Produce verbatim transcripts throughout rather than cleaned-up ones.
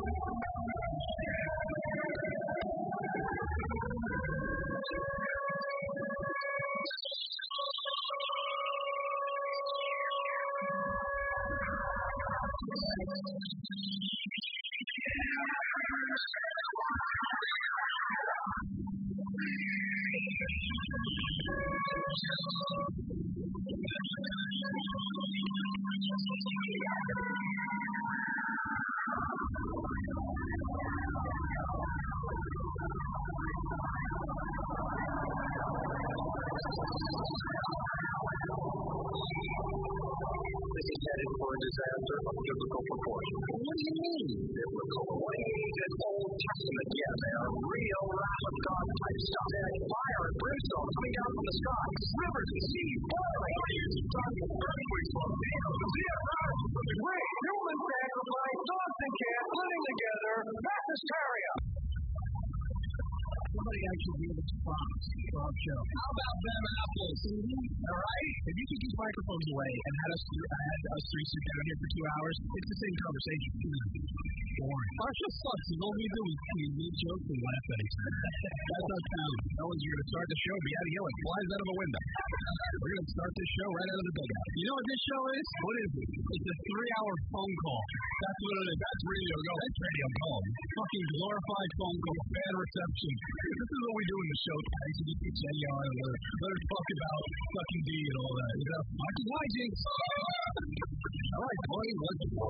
Disaster of biblical proportions. What do you mean? Biblical. Ancient Old Testament. Yeah, they are real wrath of God type stuff. There's fire and brimstone coming down from the sky. Rivers and seas boiling. Earthquakes, volcanoes, great human sacrifice, dogs and cats living together. Mass hysteria. Somebody actually gave us props for our show. How about them apples? Mm-hmm. All right? If you took these microphones away and had us, had us three sit down here for two hours, it's the same conversation. Boring. Our show sucks. All we do is make jokes and laugh at each other. That's our talent. No one's going to start the show. Be out of yelling. Flies out of a window. We're going to start this show right out of the dugout. You know what this show is? What is it? It's a three-hour phone call. That's what it is. That's radio. Go. That's radio call. Fucking glorified phone call. Bad reception. This is what we do in the show. I used to get the Jenny on and let, let her talk about fucking D and all that. You know? Marky hijinks. All right, boy. Let's go.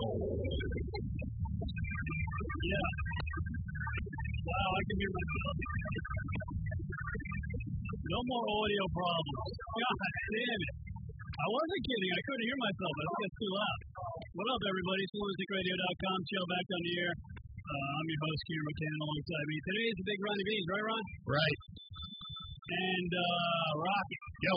Yeah. Wow, I can hear myself. No more audio problems. God damn it. I wasn't kidding. I couldn't hear myself. I think it's too loud. What up, everybody? It's lunatic radio dot com. Chill back on the air. Uh, I'm your host, Kieran McCann, alongside me. Today is the big Ronnie Beans, right, Ron? Right. And, uh, Rocky. Yo.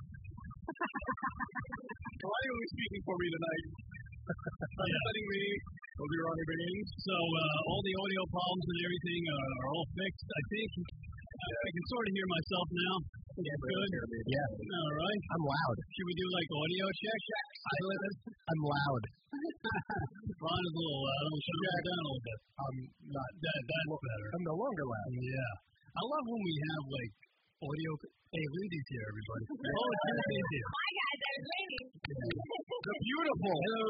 Why are we speaking for me tonight? Yeah. Letting me will be Ronnie Beans. So, uh, all the audio problems and everything are, are all fixed, I think. I, I can sort of hear myself now. Yeah, good. Yeah. All right. I'm loud. Should we do, like, audio check? I, I'm loud. Ron is a little loud. I'm sure yeah. down a little bit. I'm not. That, that's better. I'm no longer loud. Yeah. I love when we have, like, audio. Hey, Lindsay's here, everybody. Oh, it's Lindsay's here. Hi, guys. There's Lindsay. They're beautiful. Hello.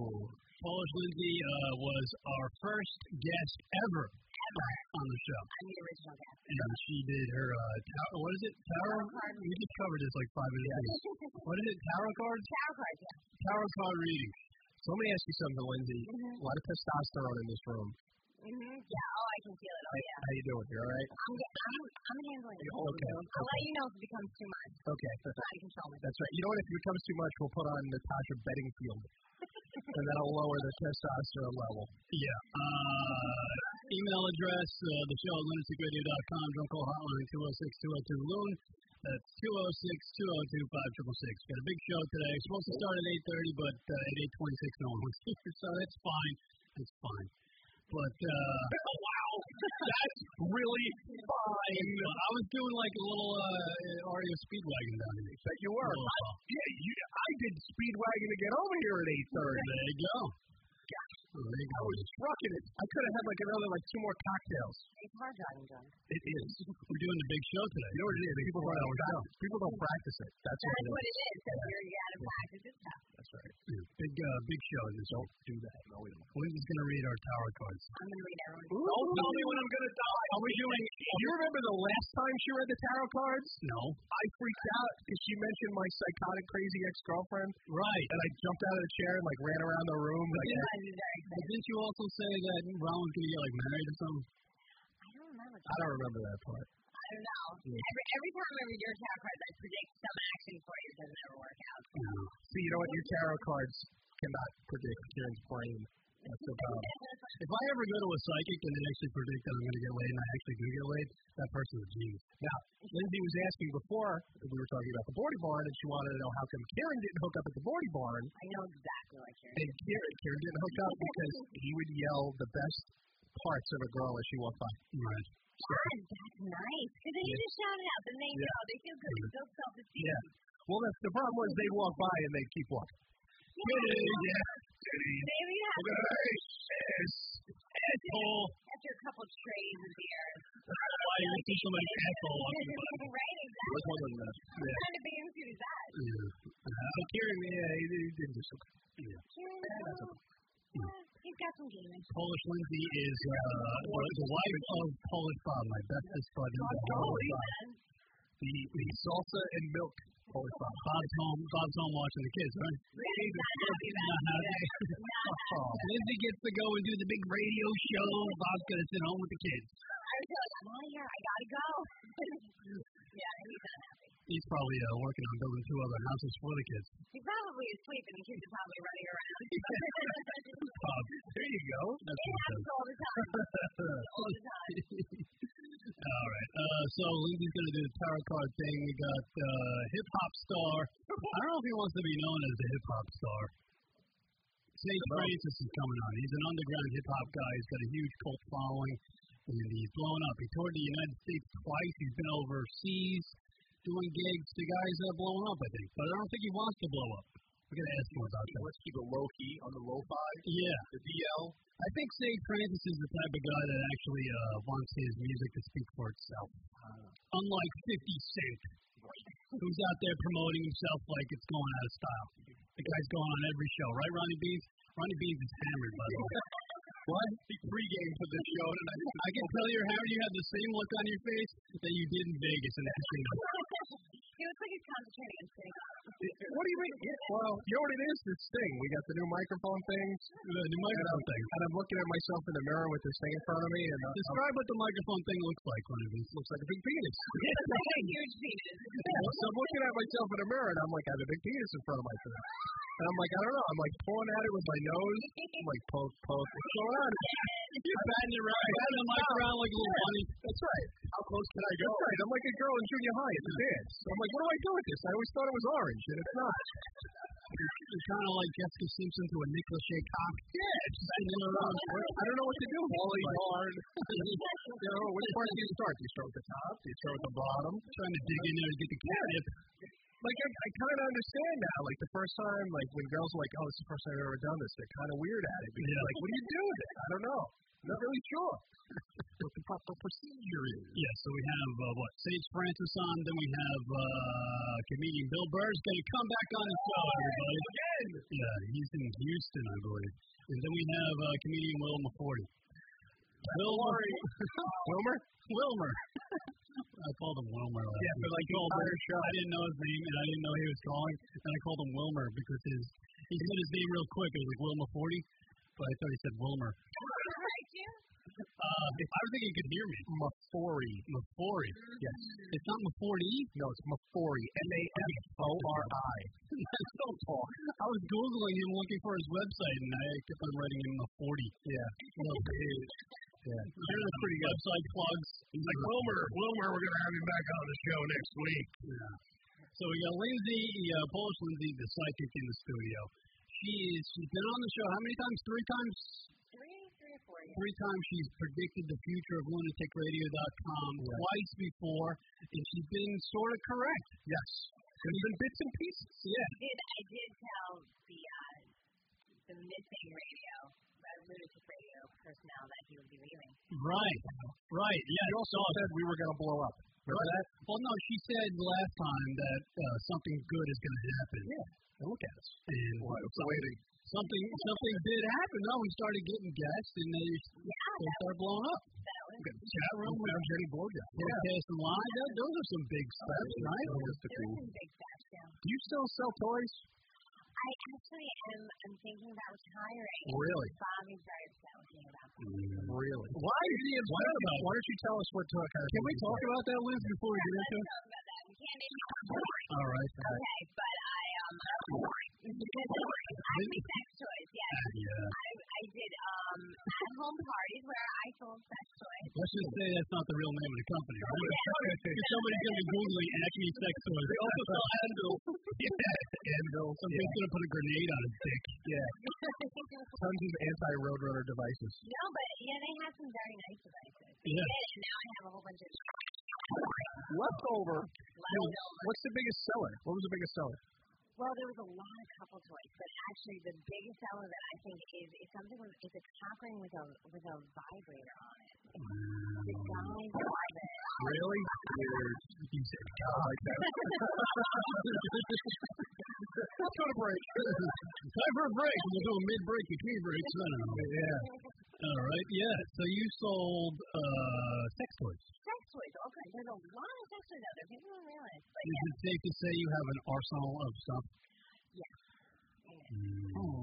Polish Lindsay uh, was our first guest ever. Ever. On the show. I'm the original guest. And she did her, uh, tarot, what is it? Tarot? Tarot card. We just covered this like five minutes ago. What is it? Tarot cards? Tarot cards, yeah. Tarot card reading. So let me ask you something, Lindsay. Mm-hmm. A lot of testosterone in this room. Mm-hmm. Yeah. Oh, I can feel it. Oh, yeah. How you doing? You all right? I'm, I'm, I'm handling it. Okay. I'll okay. let you know if it becomes too much. Okay. I'm trying to control myself. That's right. You know what? If it becomes too much, we'll put on Natasha Bedingfield. And that'll lower the testosterone level. Yeah. Uh, email address, uh, the show at lunatic radio dot com. Don't call hotline two oh six, two oh two, loon. That's two oh six, two oh two, five six six. Got a big show today. It's supposed to start at eight thirty, but uh, at eight twenty-six, no one was here. So that's fine. That's fine. But, uh, oh, wow. That's really fine. I was doing like a little uh, R E O Speedwagon down here. That you were. I, yeah, you, I did Speedwagon to get over here at eight thirty. There you go. Well, there you go. I was trucking it. I could have had like another, like two more cocktails. It's hard driving, John. It is. We're doing the big show today. You know what it is? People don't practice. People don't practice it. That's, That's what it what is. it is. Because you're, you're out of practice. It's tough. That's right. Yeah. Big, uh, big show. Just don't do that. No, we don't. Lindsay's going to read our tarot cards. I'm going to read everyone. Don't tell me when I'm going to die. Are we doing? Do you remember the last time she read the tarot cards? No. I freaked out because she mentioned my psychotic, crazy ex-girlfriend. Right. And I jumped out of the chair and like ran around the room. But, Like, yeah, but didn't you also say that Ron was going to get like married or something? I don't remember. I don't remember that part. I don't know. Yeah. Every, every time I read your tarot cards, I predict some action for you. It doesn't ever work out. No. See, you know what? Your tarot cards cannot predict Kieran's brain. That's the problem. If I ever go to a psychic and they actually predict that I'm going to get laid and I actually do get laid, that person's a genius. Now, Lindsay was asking before, we were talking about the Bordy Barn, and she wanted to know how come Kieran didn't hook up at the Bordy Barn. I know exactly what Kieran And Kieran, Kieran didn't hook up because he would yell the best parts of a girl as she walked by. Right. God, that's nice. Because then you just shout it out. Then they Yeah. know. They feel good. They feel self-esteem. Yeah. Well, that's, the problem was they'd walk by and they'd keep walking. Yeah. Yeah. Maybe you have Gracious asshole. After a couple trays of beer. Why you see somebody's asshole walking by? Right, exactly. What's one of them? What kind of bathing suit is that? Yeah. So Kieran, yeah, he, he did do some. Yeah. Well, he's got some gaming. Polish Lindsay is uh, the, the wife of Polish Bob, my bestest buddy. in the whole world. The, the salsa and milk Polish Bob. Bob's home. Bob's home watching the kids, right? He's not happy about it. Oh, Lindsay gets to go and do the big radio show. Bob's gonna sit home with the kids. I was like, I'm out of here. I gotta go. Yeah, he's not happy. He's probably uh, working on building two other houses for the kids. He's probably asleep and the kids are probably running around. Bob, there you go. That's It what happens all the time. All the time. All right. Uh, so Lindsay's gonna do the tarot card thing. We got uh, hip hop star. I don't know if he wants to be known as a hip hop star. Sage Francis is coming on. He's an underground hip hop guy. He's got a huge cult following, and he's blown up. He toured the United States twice. He's been overseas doing gigs. The guy's uh, blowing up, I think, but I don't think he wants to blow up. We're gonna ask him about that. Let's keep it low key on the low five. Yeah. The D L. I think Sage Francis is the type of guy that actually uh, wants his music to speak for itself. Uh, unlike fifty Cent, who's out there promoting himself like it's going out of style. The guy's going on every show, right, Ronnie Beans? Ronnie Beans is hammered, by the way. What? He pregame for this show tonight. I can tell you're hammered. You have the same look on your face that you did in Vegas in that casino. He looks like he's concentrating on sitting up. What do you mean? Yeah, well, you know what it is? This thing. We got the new microphone things. The new microphone thing. And I'm looking at myself in the mirror with this thing in front of me. And uh, Describe what the microphone thing looks like, Ronnie Beans. Looks like a big penis. It's like a huge penis. Yeah, so I'm looking at myself in the mirror, and I'm like, I have a big penis in front of my face. And I'm like, I don't know. I'm like pulling at it with my nose. I'm like, poke, poke. What's going on? You're batting it around, batting the mic around like a little bunny. That's right. How close can I go? That's right. I'm like a girl in junior high at the dance. So I'm like, what do I do with this? I always thought it was orange, and it's not. You're kind of like Jessica Simpson to a Nick Lachey cock. Yeah, it's just hanging around. I don't know what to do. Wally hard. You know, which part do you start? Do you start with the top? Do you start with the bottom? Trying to dig in there to get the catnip. Like, I, I kind of understand now. Like, the first time, like, when girls are like, oh, this is the first time I've ever done this, they're kind of weird at it. Because, Yeah. like, what do you do with it? I don't know. I'm not really sure what the proper procedure is. Yeah, so we have, uh, what, Sage Francis on, then we have uh, comedian Bill Burr's going to come back on his show, everybody. Again! Yeah, he's in Houston, I believe. And then we have uh, comedian Wilmer Forty. Wilmer. Wilmer? Wilmer. I called him Wilmer last Yeah, week. but like I called entire him, show. I didn't know his name, and I didn't know he was calling, and I called him Wilmer because his he said his name real quick. It was like Wilmer Forty, but I thought he said Wilmer. Right, you? Uh, if I was thinking he could hear me. Mafori. Mafori. Yes. It's not Mafori. No, it's Mafori. M A F O R I. Don't talk. I was Googling him looking for his website, and I kept on writing him Mafori. Yeah. No, dude. Yeah. There's pretty good website plugs. He's like, Wilmer, Wilmer, we're going to have you back on the show next week. Yeah. So we got Lindsay, uh, Polish Lindsay, the psychic in the studio. She is, she's been on the show how many times? Three times? Three, three or four, yeah. Three times she's predicted the future of lunatic radio dot com Yeah. twice before, and she's been sort of correct. Yes. There's been bits and pieces. Yeah. I did, I did tell the, uh, the missing radio, uh, lunatic radio personnel that he would be leaving. Right. Right. Yeah. You also said we were going to blow up. Remember that? Well, no, she said last time that uh, something good is going to happen. Yeah. And look at us. And What? It's waiting. something something did happen. No, we started getting guests, and they, Yeah, they started blowing up. that was, We got the chat room. We got Jenny Blowjob. broadcasting live. That, those are some big steps, right? there was some big steps, yeah. Do you still sell toys? I actually am, I'm thinking about retiring. Really? Bobby's very upset with me about that. Really? Why is he Why upset don't, about you, why don't you tell us what uh, kind of Can we talk about that, Liz, before we get into it? Talk about that. We can't name All right. Okay, but I, um, I make sex toys, yes. Yeah. I, I did, um, at-home parties where I sold sex toys. Let's just say that's not the real name of the company, right? Because somebody's going to be Googling Acme sex toys. They also sell Anvil. Yeah. Anvil. Somebody's Yeah. going to put a grenade on his dick. Yeah. Tons of anti-roadrunner devices. No, but yeah, they have some very nice devices. They Yeah. did, and now I have a whole bunch of Leftover. leftovers. What's the biggest seller? What was the biggest seller? Well, there was a lot of couple toys, but actually the biggest seller that I think is is something with it's a cock ring with a with a vibrator on it. The guys love it. Really? Dude, you said God. Let's go to break. Time for a break. We'll do a mid-break between breaks. I don't know. Yeah. All right. Yeah. So you sold uh, sex toys. Sex toys, okay. There's a lot of sex toys out there. People don't realize. But Is yeah. it safe to say you have an arsenal of stuff? Yeah. Mm. Oh.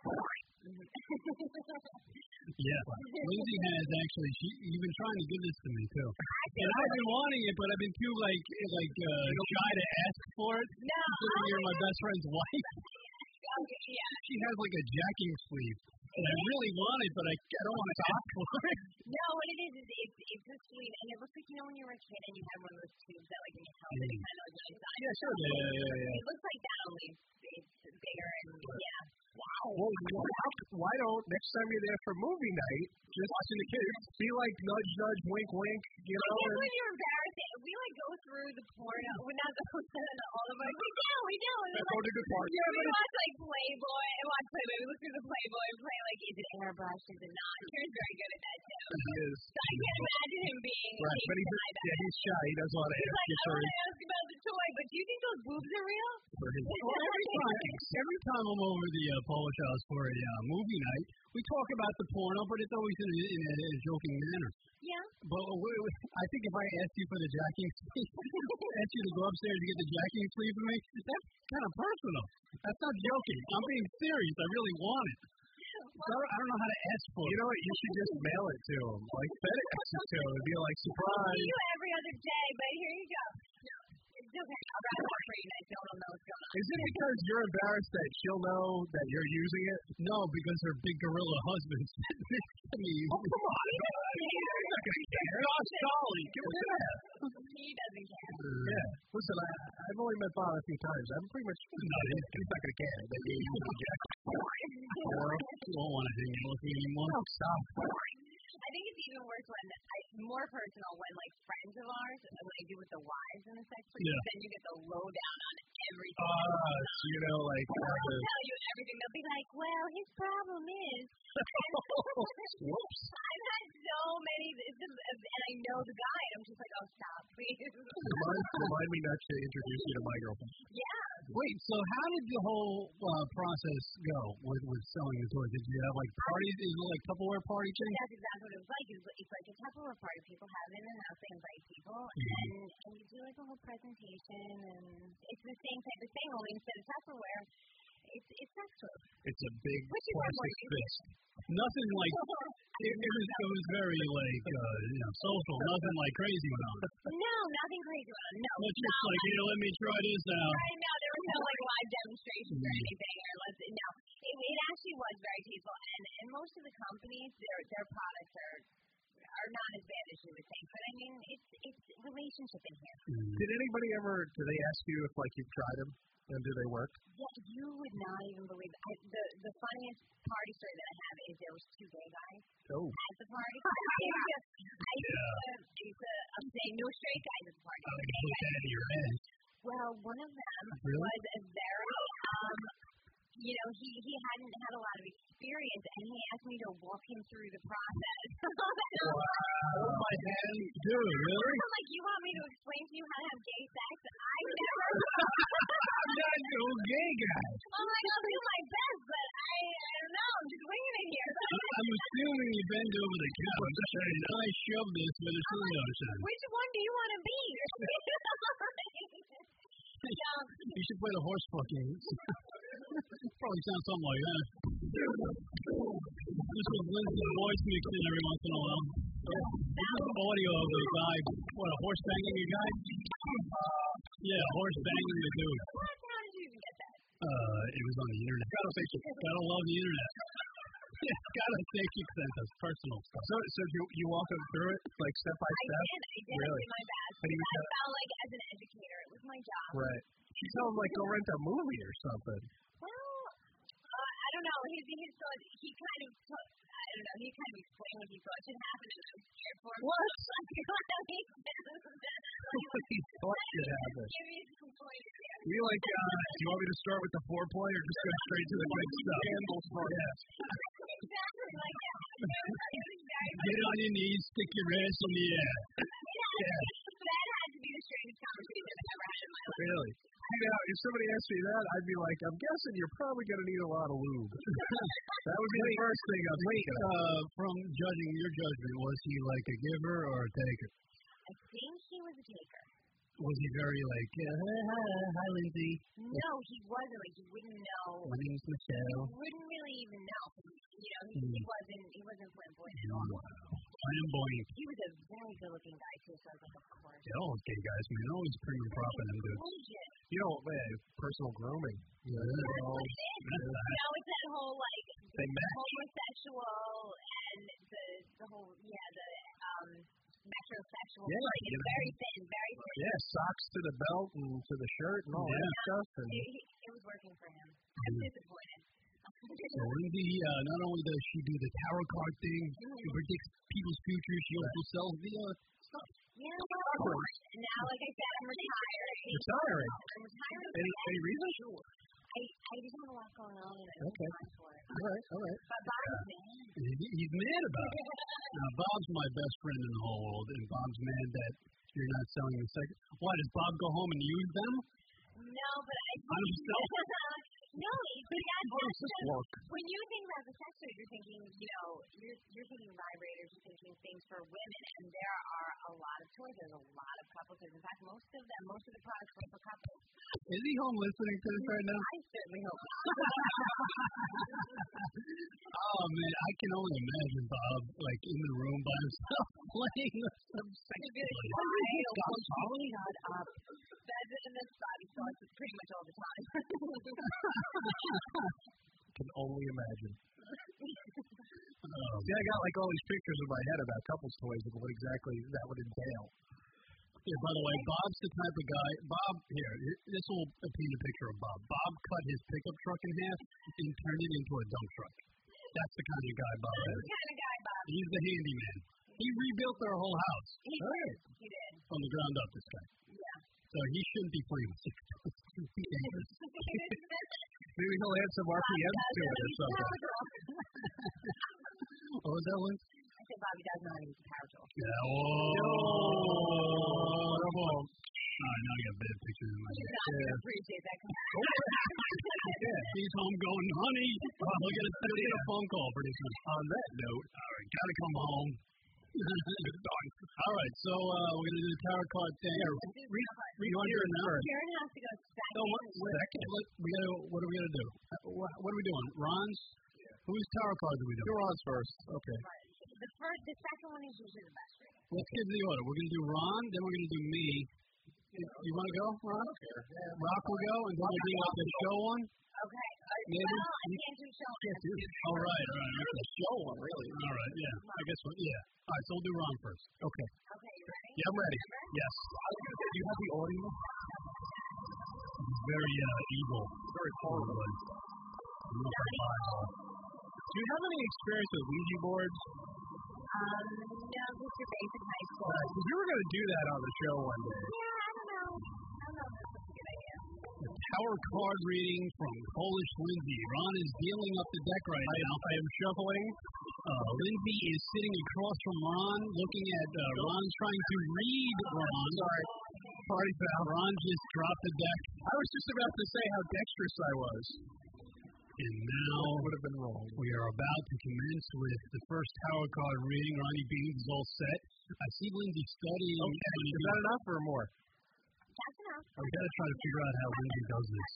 Yeah. Lindsay has actually, she, you've been trying to give this to me too. And I've been wanting it, but I've been too like like uh, shy to ask for it. No. Considering you're my best friend's wife. Okay, yeah. She has like a jacking sleeve. And I really want it, but I, I don't want to ask for it. No, what it is is it's it's a sleeve, and it looks like you know when you were a kid and you had one of those tubes that like when you held it, it kind of like went inside. Yeah, sure. Yeah, yeah, yeah, yeah. It looks like that, only it's bigger and yeah. Wow. Well, why, why don't next time you're there for movie night, just watching the kids, be like nudge, nudge, wink, wink, you know? I guess And when you're embarrassed, we like go through the porno. We're not those all of us. We do, we do. And that's like, all the good part. yeah, we watch like Playboy and watch Playboy. We look through the Playboy and play like, is it airbrush? Is it not? Karen's very good at that too. He is. So I can't imagine him being Right, being but he's, shy about yeah, it. he's shy. He doesn't want to He's ask like, you I for want his, to ask about the toy, but do you think those boobs are real? for his Well, every time, every time I'm over the uh, Polish house for a uh, movie night, we talk about the porno, but it's always in a, in a, in a joking manner. Yeah. But uh, we, we, I think if I asked you for the jacking sleeve, asked you to go upstairs to get the jacking sleeve for me, that's kind of personal. That's not joking. I'm being serious. I really want it. So I don't know how to ask for it. You know what? You should just mail it to him. Like FedEx it to him and be like, I see surprise. you every other day, but here you go. No, it's okay. I'll wrap it up for you guys. No one will know what's going on. Is it because you're embarrassed that she'll know that you're using it? No, because her big gorilla husband sent this to me. Oh, come on. He's not going to care. Josh Dolly. Give it that. He doesn't care. Yeah. Listen, I, I've only met Bob a few times. I'm pretty much not he's, he's not going to care that you're using Jack. Or you won't want to hang out with me anymore. Oh, stop. I think it's even worse when, I, more personal when like friends of ours, when they do with the wives in the sex sleep, Yeah. then you get the lowdown on everything. Uh, so, you know, like, They'll uh, the, tell you everything. They'll be like, well, his problem is. whoops. I've had so many, this is, and I know the guy, and I'm just like, oh, stop, please. Remind, remind me not to introduce you to my girlfriend. Yeah. Wait, so how did the whole uh, process go with, with selling the toys? Did you have like parties? Is it like Tupperware party thing? That's exactly what it was like. It's, it's like a Tupperware party. People have in and out, they invite people, Mhm. and, and you do like a whole presentation, and it's the same type of thing, only instead of Tupperware, it's, it's sex toys. It's a big Which is what plastic more fist. Nothing like it, it was. It was very like uh, you know social. Nothing like crazy went on. No, nothing crazy about it. No. It's just like, hey, let me try this out. Right now, there was no like live demonstrations or Mhm. anything, or let's no. It, it actually was very tasteful, and and most of the companies, their their products are are not as bad as you would think. But I mean, it's it's relationship in here. Did anybody ever, do they ask you if, like, you've tried them? And do they work? Yeah, you would not even believe it. I, the the funniest party story that I have is there was two gay guys Oh. at the party. I used to, I used to, I used to I'm saying no straight guys at the party. I can put that in your head. Well, one of them Really? was a very, um, you know, he, he hadn't had a lot of experience, and he asked me to walk him through the process. Oh my hand, dude, really? I'm like, you want me to explain to you how to have gay sex? I never. I'm not no gay guy. I'm like, I'll do my best, but I, I don't know. I'm just winging it here. So I'm, I'm assuming you bend over the couch and I shove this with a dildo in. which one do you want to be? No. You should play the horse fucking. Probably sounds something like that. This was Lindsay's voice mixing every once in a while. This is audio of the guy, what, a horse banging a guy? Yeah, horse banging the dude. What? How did you even get that? Uh, it was on the internet. Gotta say, gotta love the internet. Yeah, gotta say, keep sense as personal stuff. So, so you, you walk them through it, like, step by I step? did. I did. Really? I did my best. And he was I kinda- felt like, as an educator, it was my job. Right. You tell him, like, go rent a movie or something. Well, uh, I don't know. His, his thought, he kind of, took, I don't know, he kind of explained what he thought should happen, and I was scared for him. What? Like, what he What he thought should happen. Give me some pointers here. We like, uh, do you want me to start with the foreplay or just go straight to the good stuff? Campbell's part. Yes. Exactly like that. It was, it was very Get on your knees, stick your ass in the air. yeah. That had to be the strangest conversation I've ever had in my life. Really? You know, if somebody asked me that, I'd be like, I'm guessing you're probably going to need a lot of lube. That would be the first thing I'd Wait, think of. uh, from judging your judgment, was he like a giver or a taker? I think he was a taker. Was he very like, uh, hi, hi, hi, Lindsay. No, he wasn't. Like, you wouldn't know. My name's Michelle. You wouldn't really even know. You know, he, he wasn't. He wasn't flamboyant at all. Wow. Flamboyant. He was a very good-looking guy too. So I was like, of course. Yeah, all gay guys, man. Always premium profit them dudes. Bullshit. You know, man, personal grooming. Yeah. That's what it is. You know, it's that whole like They match. homosexual and the the whole yeah the um metrosexual. Yeah, like, you it's know. very thin, very thin. Yeah, socks to the belt and to the shirt and all Yeah. that stuff. And It, it was working for him. I'm disappointed. So Lindsay, uh, not only does she do the tarot card thing, she predicts people's futures, she also sells the uh, stuff. Yeah, well, now, like I said, I'm retired. retiring. I'm retiring. Any, any reason? I, I just have a lot going on, and I don't Okay. have time for it. All right, all right. But Bob's man. He- He's mad about it. Now, Bob's my best friend in the whole world, and Bob's mad that you're not selling the second. Why, does Bob go home and use them? No, but I. On himself? No, but that's How does this work? when you think about the sex toys, you're thinking, you know, you're you're thinking vibrators, you're thinking things for women, and there are a lot of toys. There's a lot of couple toys. In fact, most of them, most of the products are for couples. Is he home listening to this right now? I certainly hope. Oh, man, I can only imagine Bob, like, in the room by himself playing with some sex He'd be like, toys. "Why don't you shut up?" That's it, and that's Bobby thoughts pretty much all the time. Can only imagine. Oh, See, I got like all these pictures in my head about couples toys and what exactly that would entail. yeah, by the way, Bob's the type of guy. Bob, here, this will paint a picture of Bob. Bob cut his pickup truck in half and turned it into a dump truck. That's the kind of guy Bob That's is. the kind of guy Bob. He's the handyman. He rebuilt their whole house He did. He did. from the ground up, this guy. Yeah. So he shouldn't be playing with six toys. He dangerous. Maybe he'll add some R P Ms to it or something. What was that one? I said Bobby does know how to use the power tool. Yeah, whoa. Come on. All right, now I got bad pictures in my He's head. not going to appreciate that. Yeah, he's home going, honey. Well, we're going to get a phone call pretty soon. On that note, All right, gotta come home. Done. All right, so uh, we're going to do the tarot card thing. read, read You want to do it now? Karen has to go second. So what, what, what, we gotta, what are we going to do? Uh, What, what are we doing? Ron's? Whose tarot cards are we doing? you're on first. Okay. The first, the second one is usually the best for you. Let's give the order. We're going to do Ron, then we're going to do me. You, you want to go, Ron? Rock will go, and then we'll do the show one? Okay. Maybe? Well, I can't do show. Can't do it. All right, all right. The show one, really. All right, yeah. I guess, what, yeah. All right, so we'll do Ron first. Okay. Okay, you ready? Yeah, I'm ready. Yes. Do you have the audio? He's very uh, evil. Very horrible. I'm not gonna buy it all. Do you have any experience with Ouija boards? Um, no, just your basic high school. Because you were going to do that on the show one day. Yeah, I don't know. I don't know if that's a good idea. The Tower card reading from Polish Lindsay. Ron is dealing up the deck right now. I am shuffling. Uh, Lindsay is sitting across from Ron, looking at uh, Ron trying to read Ron. Sorry. Party foul. Ron just dropped the deck. I was just about to say how dexterous I was. And now Would have been wrong. we are about to commence with the first Tower card reading. Ronnie Beans is all set. I see Lindsay studying. Okay. Is that enough or more? That's enough. We got to try to figure out how Lindsay does this.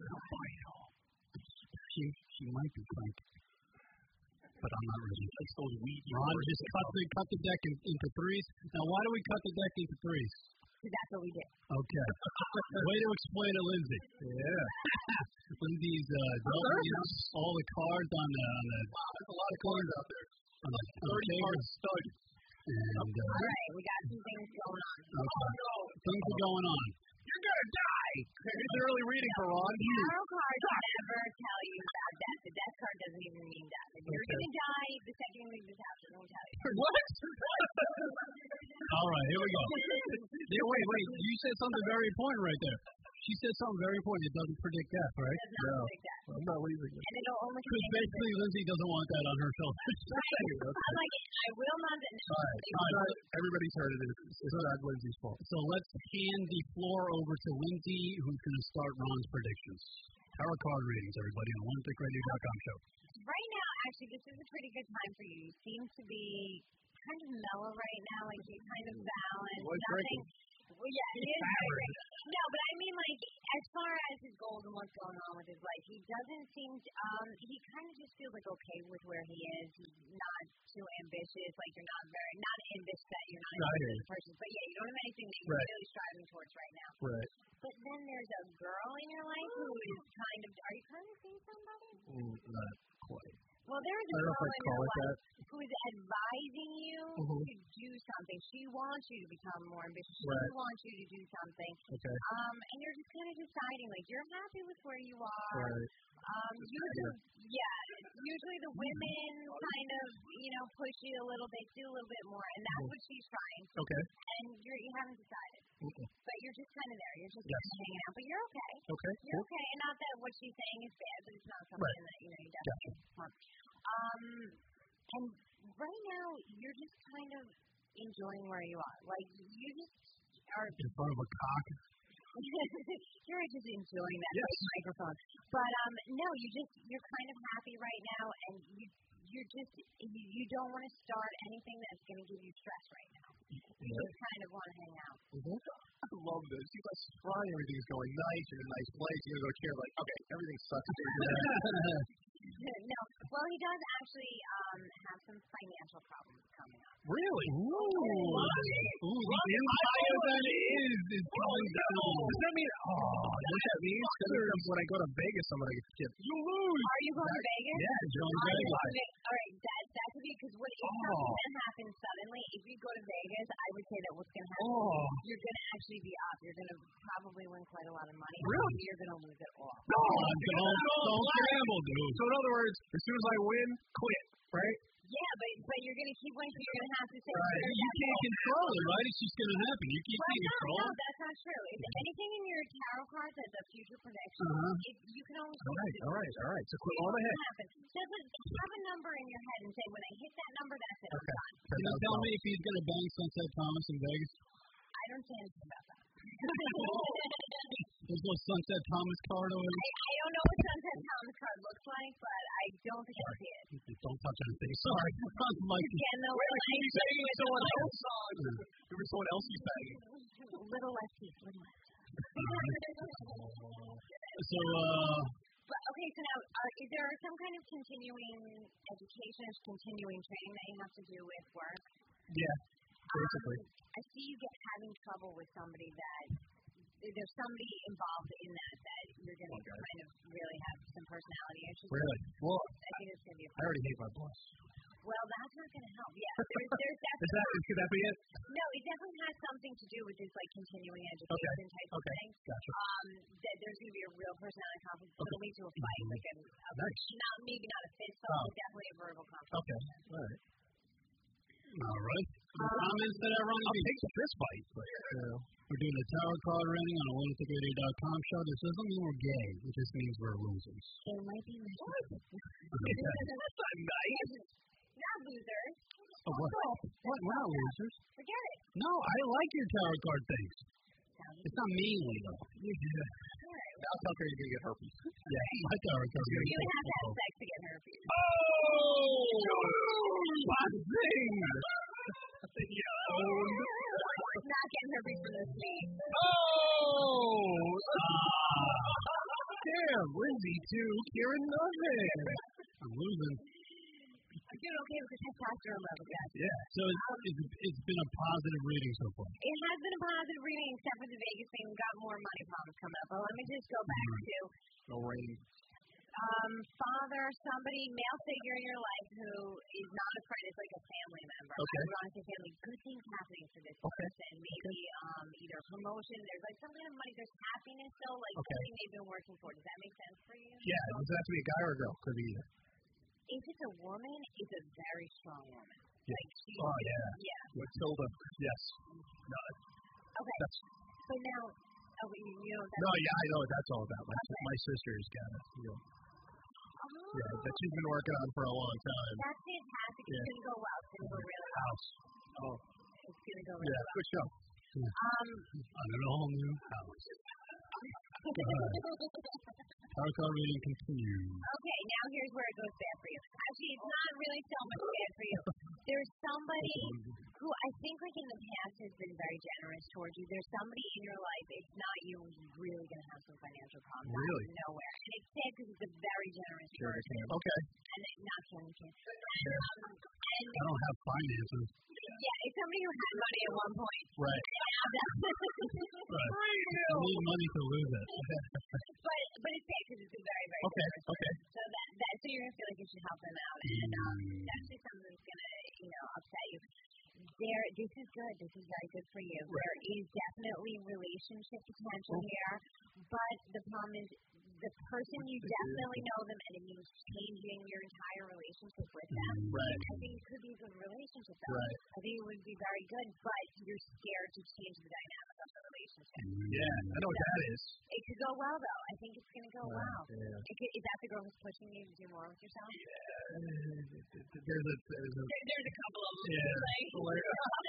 She, she might be frank, but I'm not ready. Ron just cut the, cut the deck in, into threes. Now, why do we cut the deck into threes? Because that's what we did. Okay. Way to explain it, Lindsay. Yeah. Lindsay's uh, delving out all the cards on the, on the Wow, there's a lot of cards out there. on the, on the table. stud. And uh, All right, we got some things going on. okay. Things are going on. You're going to die. It's an early reading for Ron. Tarot cards never tell you about death. The death card doesn't even mean death. If you're Okay. going to die, the second you leave this house, it won't tell you. What? All right, here we go. Yeah, wait, wait. You said something very important right there. She said something very important. It doesn't predict death, right? It does not No. predict death. I'm not leaving it. And it'll only Because basically, Lindsay doesn't want that on her shoulders. I'm like, I will not. No. All right. It's not, everybody's heard it. It's, it's not Lindsay's fault. So let's hand the floor over to Lindsay, who's going to start Ron's predictions. Tarot card readings, everybody, on lunatic radio dot com show. Right now, actually, this is a pretty good time for you. You seem to be kind of mellow right now, like you're kind of balanced. What's Nothing. drinking? Well, yeah, it is very No, but I mean, like, as far as his goals and what's going on with his life, he doesn't seem to, um, he kind of just feels like okay with where he is. He's not too ambitious, like you're not very, not ambitious that you're not Right. ambitious person, but yeah, you don't have anything that you're Right. really striving towards right now. Right. But then there's a girl in your life who is kind of, are you currently seeing somebody? Mm, not quite. Well, there's I a don't know girl if I'd in call your it life that. who is advising you Mhm. to do something. She wants you to become more ambitious. She Right. wants you to do something. Okay. Um, and you're just kind of deciding, like, you're happy with where you are. Right. Um, usually, yeah, usually the women kind of, you know, push you a little bit, do a little bit more, and that's what she's trying. Okay. And you're, you haven't decided. Okay. But you're just kind of there. You're just Yes. kind of hanging out. But you're okay. Okay. You're Cool. okay. And not that what she's saying is bad, but it's not something Right. that, you know, you definitely want. Um, and right now, you're just kind of enjoying where you are. Like, you just are In front of a cock. you're just enjoying that Yes. big microphone. But um, no, you just you're kind of happy right now, and you you're just you, you don't want to start anything that's going to give you stress right now. You Yeah. just kind of want to hang out. Mhm. I love this. You guys flying, everything's going nice. You're in a nice place. You're gonna go cheer like, okay, everything sucks. No, well, he does actually um have some financial problems coming up. Really? Ooh. Ooh, the empire that is is going down. Does that mean? Oh, what that means? Because when I go to Vegas, I'm gonna get you lose. Are you going to Vegas? Yeah, John Are you Vegas. going to Vegas? All right, that that could be because what if Oh. something then happens suddenly? If you go to Vegas, I would say that what's going to happen? Oh. You're going to actually be up. You're going to probably win quite a lot of money. Really? You're going to lose it all. No, Don't, don't gamble, dude. So in other words, as soon as I win, quit, right? Yeah, but but you're going to keep winning. So you're going to have to say. Right. "Sure, You that's can't all." control it, right? It's just going to happen. You can't Well, no, control no, it. that's not true. If anything in your tarot cards as a future prediction, Uh-huh. if you can always All right, all right, all right. So quit on ahead. happen. Just have a number in your head and say, when I hit that number, that's it. I'm Okay. done. Can you tell me if he's going to bang Sunset Thomas in Vegas? I don't say anything about that. There's no Sunset Thomas card over I, I don't know what Sunset Thomas card looks like, but I don't think I'll see it. there. Don't touch anything. Sorry. Mike. Again, the Wait, little wait, you saying it's someone else's song? It was someone else's banging. little less piece, little less. So, uh, But okay, so now, are, is there some kind of continuing education, continuing training that you have to do with work? Yeah, basically. Um, I see you get having trouble with somebody that there's somebody involved in that that you're going to Okay. kind of really have some personality issues. Really? Well, I think it's going to be a I already hate my boss. Well, that's not going to help. Yeah, there's, there's Is definitely that, could that be it? no. It definitely has something to do with this like continuing education Okay, type okay, of thing. gotcha. Um, that there's going to be a real personality conflict. It's going to lead to a fight, like a, a Nice. not maybe not a fist fight, Oh. but definitely a verbal conflict. Okay, all right. all right. The comments that I run I'll into. take the fist fight, but, you know. We're doing the tarot card reading on a lunatic radio dot com show. This doesn't mean we're gay. It just means we're losers. It might be nice. That's not nice. Not losers. Oh, what? What? We're not losers. Forget it. No, I like your tarot card things. Sounds It's not meanly, though. Yeah. good. Now tell her you're going to get herpes. Yeah, my tarot card You reading. would have to have sex to get herpes. Oh! Buzzing! Yeah. Not getting herpes from the sleep. Oh! Damn, Lindsay too. Kieran nothing. I'm losing. I'm doing okay with the testosterone level, guys. Yeah. So it's, it's, it's been a positive reading so far. It has been a positive reading, except for the Vegas thing. We got more money problems coming up. But let me just go back to No rain. um, father, somebody, male figure in your life who is not a friend, is like a family member. Okay. I would want to say family. Good things happening for this Okay. person. Maybe um, either promotion. There's like some kind of money. There's happiness still, like Okay. something they've been working for. Does that make sense for you? Yeah, does it have to be a guy or a girl? Could be either. If it's a woman, it's a very strong woman. Yeah. Like she, Oh, yeah. yeah. Matilda. Yes. No, Okay. that's But now, oh, you, you know what that No, is. yeah, I know what that's all about. My, Okay. my sister's got it. You know, Oh, yeah, that she's been working on for a long time. that's fantastic. It's Yeah. going to go well. It's going to go really well. House. Oh, It's going to go really yeah, well. good show. Um, On an all new house. Tarot card reading continues. okay, now here's where it goes bad for you. Actually, it's not really so much bad for you. There's somebody who I think, like in the past, has been very generous towards you. There's somebody in your life. It's not you. Who's really going to have some financial problems. Really? Out of nowhere. And it's sad because it's a very generous Sure, person. okay. And it, not Kevin Can. Um, and I don't have finances. yeah, it's somebody who had money at one point. Right. Right. I need money to lose it. but but it's sad because it's a very very Okay, generous okay. person. So that that so you're gonna feel like you should help them out, and um, it's actually something that's gonna you know upset you. There, this is good. This is very good for you. Right. There is definitely relationship potential here, but the problem is the person you definitely know them, and it means changing your entire relationship with them. Right. I think it could be a good relationship, though. Right. I think it would be very good, but you're scared to change the dynamic of the relationship. Yeah, I know what that is. It could go well, though. I think it's going to go Right, well. yeah. It could, is that the girl who's pushing you to do more with yourself? There's a, there's a, There, there's a couple of them. yeah. Like,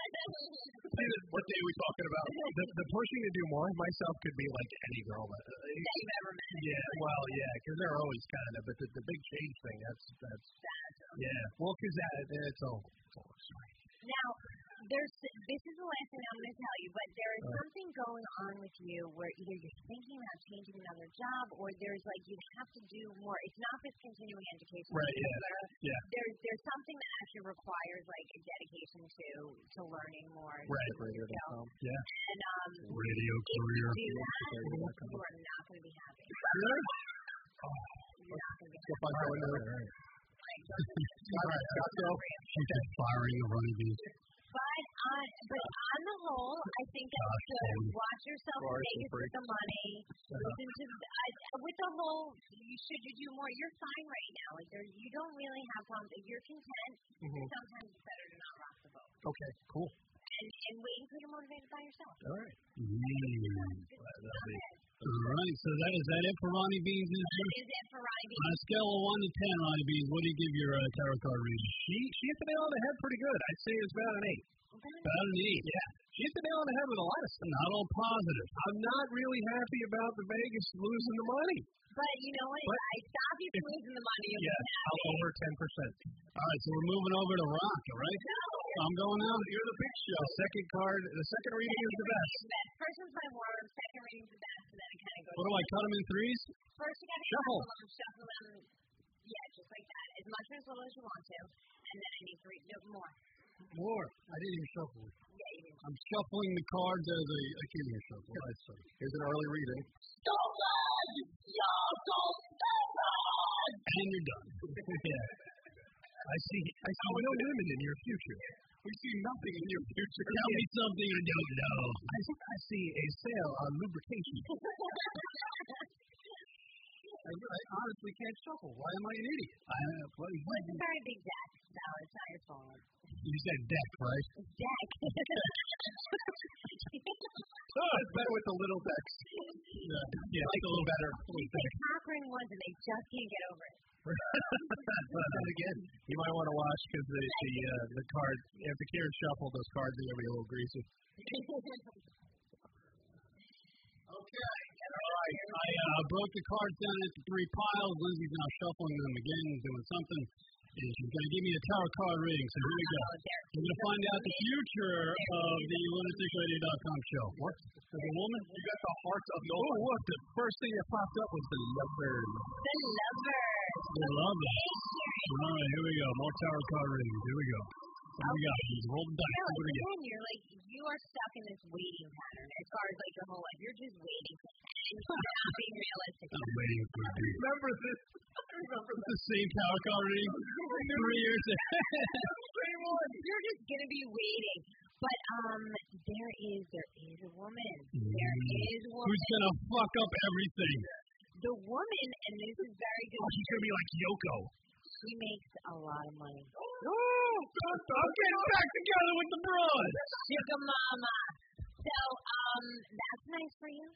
What day are we talking about? The, the pushing to do more myself could be like any girl. That, uh, that you've ever met. yeah, well, yeah, because they're always kind of, but the, the big change thing, that's, that's, yeah. Well, because that, it's all, it's all sorry. Now, there's this is the last thing I'm going to tell you, but there is Right. something going on with you where either you're thinking about changing another job, or there's like you have to do more. It's not this continuing education. Right, thing, yeah, but yeah. There's there's something that actually requires like a dedication to to learning more. to Right. learn yourself. Yeah. And um, Radio if you career. do that, you are not going to be happy. Really? You're not going to be If happy. I go into it. Like, All right, Scottsdale. She's just firing the running bees. But on, but on the whole, I think that you should watch yourself in Sorry, Vegas sorry. with the money. Listen to the, I, with the whole, you should you do more. You're fine right now. Like there, you don't really have problems. If you're content, Mhm. sometimes it's better to not rock the boat Okay, cool. and and wait until you're motivated by yourself. All right. Mm. It's That'll not be- bad. All right, so that is that it for Ronnie Beans. Is That is it for Ronnie B. on a scale of one to ten, Ronnie Beans, what do you give your uh, tarot card reading? She, she hit the nail on the head pretty good. I'd say it's about an eight. About an eight. Yeah. She hit the nail on the head with a lot of stuff. Not all positive. I'm not really happy about the Vegas losing the money. But you know what? But I stop you from losing the money. You'll Yeah, be I'll happy. over ten percent. All right, so we're moving over to rock, all right? No. I'm going out. You're the big show. The second card, the second reading is the best. Is best. First one's my warm, second reading's the best, and then it kind of goes. What do I cut them in threes? First, you gotta Shuffle. shuffle them, shuffle them. Yeah, just like that. As much or as little as you want to, and then I need three, no more. More. I didn't even shuffle. Yeah, you can. I'm shuffling the cards as a. I can't even shuffle. I'm sorry. Here's an early reading. And you're done. Yeah. I see. I see no women in your future. We see nothing in your future. Tell me something I don't know. I, I see a sale on lubrication. I, I honestly can't shuffle. Why am I an idiot? I, what, Well, it's a very big deck, so it's not your fault. You said deck, right? It's deck. oh, it's better with the little decks. Yeah. Yeah, like a little better. You say conquering ones, and they just can't get over it. But then again, you might want to watch because the the, uh, the card, if the Karen shuffle, those cards are going to be a little greasy. Okay. All right. I uh, broke the cards down into three piles. Lindsay's now shuffling them again, doing something. And she's going to give me a tarot card reading. So here we go. Oh, there. We're going to find out the future of the lunatic radio dot com show. What? There's a woman? You got the heart of no. Oh, what? The first thing that popped up was the lovers. The lovers. I love it. All right, here we go. More tarot card readings. Here we go. What do we got? Just roll the dice. Yeah, What do we like, get? again, you're like, you are stuck in this waiting pattern as far as like your whole life. You're just waiting. And you're not being realistic. I'm waiting for it. Remember this? Remember It's the same tarot card reading. Three years Same one. You're just gonna be waiting. But um, there is there is a woman. There is a woman. Who's going to fuck up everything? The woman, and this is very good. Oh, she's going to be like Yoko. She makes a lot of money. Oh, I'm getting back together with the broad. Sugar mama. So um, that's nice for you.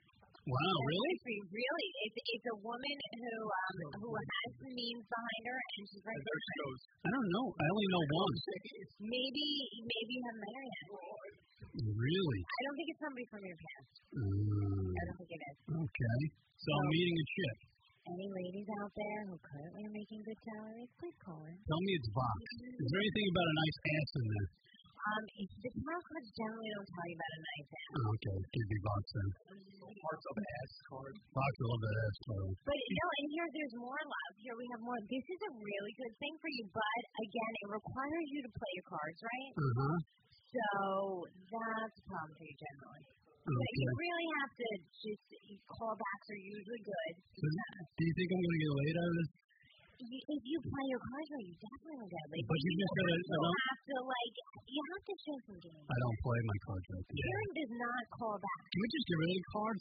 Wow, really? Really, it's it's a woman who um who has the means behind her, and she's very. And there she goes. I don't know. I only know one. Maybe maybe you have met her yet. Really? I don't think it's somebody from your past. Mm. I don't think it is. Okay. So I'm meeting a chick. Any ladies out there who currently are making good salaries, please call in. Tell me it's Vox. Is there anything about a nice ass in there? Um, it's, the tarot cards generally don't tell you about a nice ass. Oh, okay. Give me Vox then. Parts of ass card. Vox, I love that ass card. But no, and here there's more love. Here we have more. This is a really good thing for you, but again, it requires you to play your cards, right? Uh-huh. So that's a problem for you generally. Okay. But you really have to just, callbacks are usually good. Do you think I'm going to get laid out of this? You, if you play your cards right, you definitely will get laid. But you just gotta, I You don't, have to, like, you have to show some game. I don't play my cards right. Karen does not call back. Can we just get rid of the cards?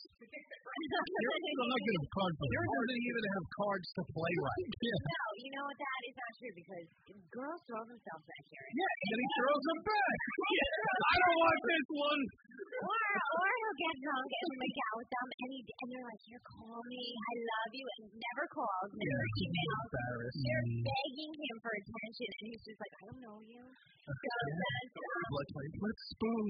I'm not good at card playing. Karen doesn't even have cards to play right. Yeah. No, you know what, that is not true because girls throw themselves at Karen. Yeah, and he throws them back. I don't want this one. Or, or he'll get drunk and make out with them, and, he, and they're like, here, call me, I love you, and never calls, never Yeah, emails. embarrassed. They're Mm. begging him for attention, and he's just like, I don't know you. So that's, Blood type. Let's spoon.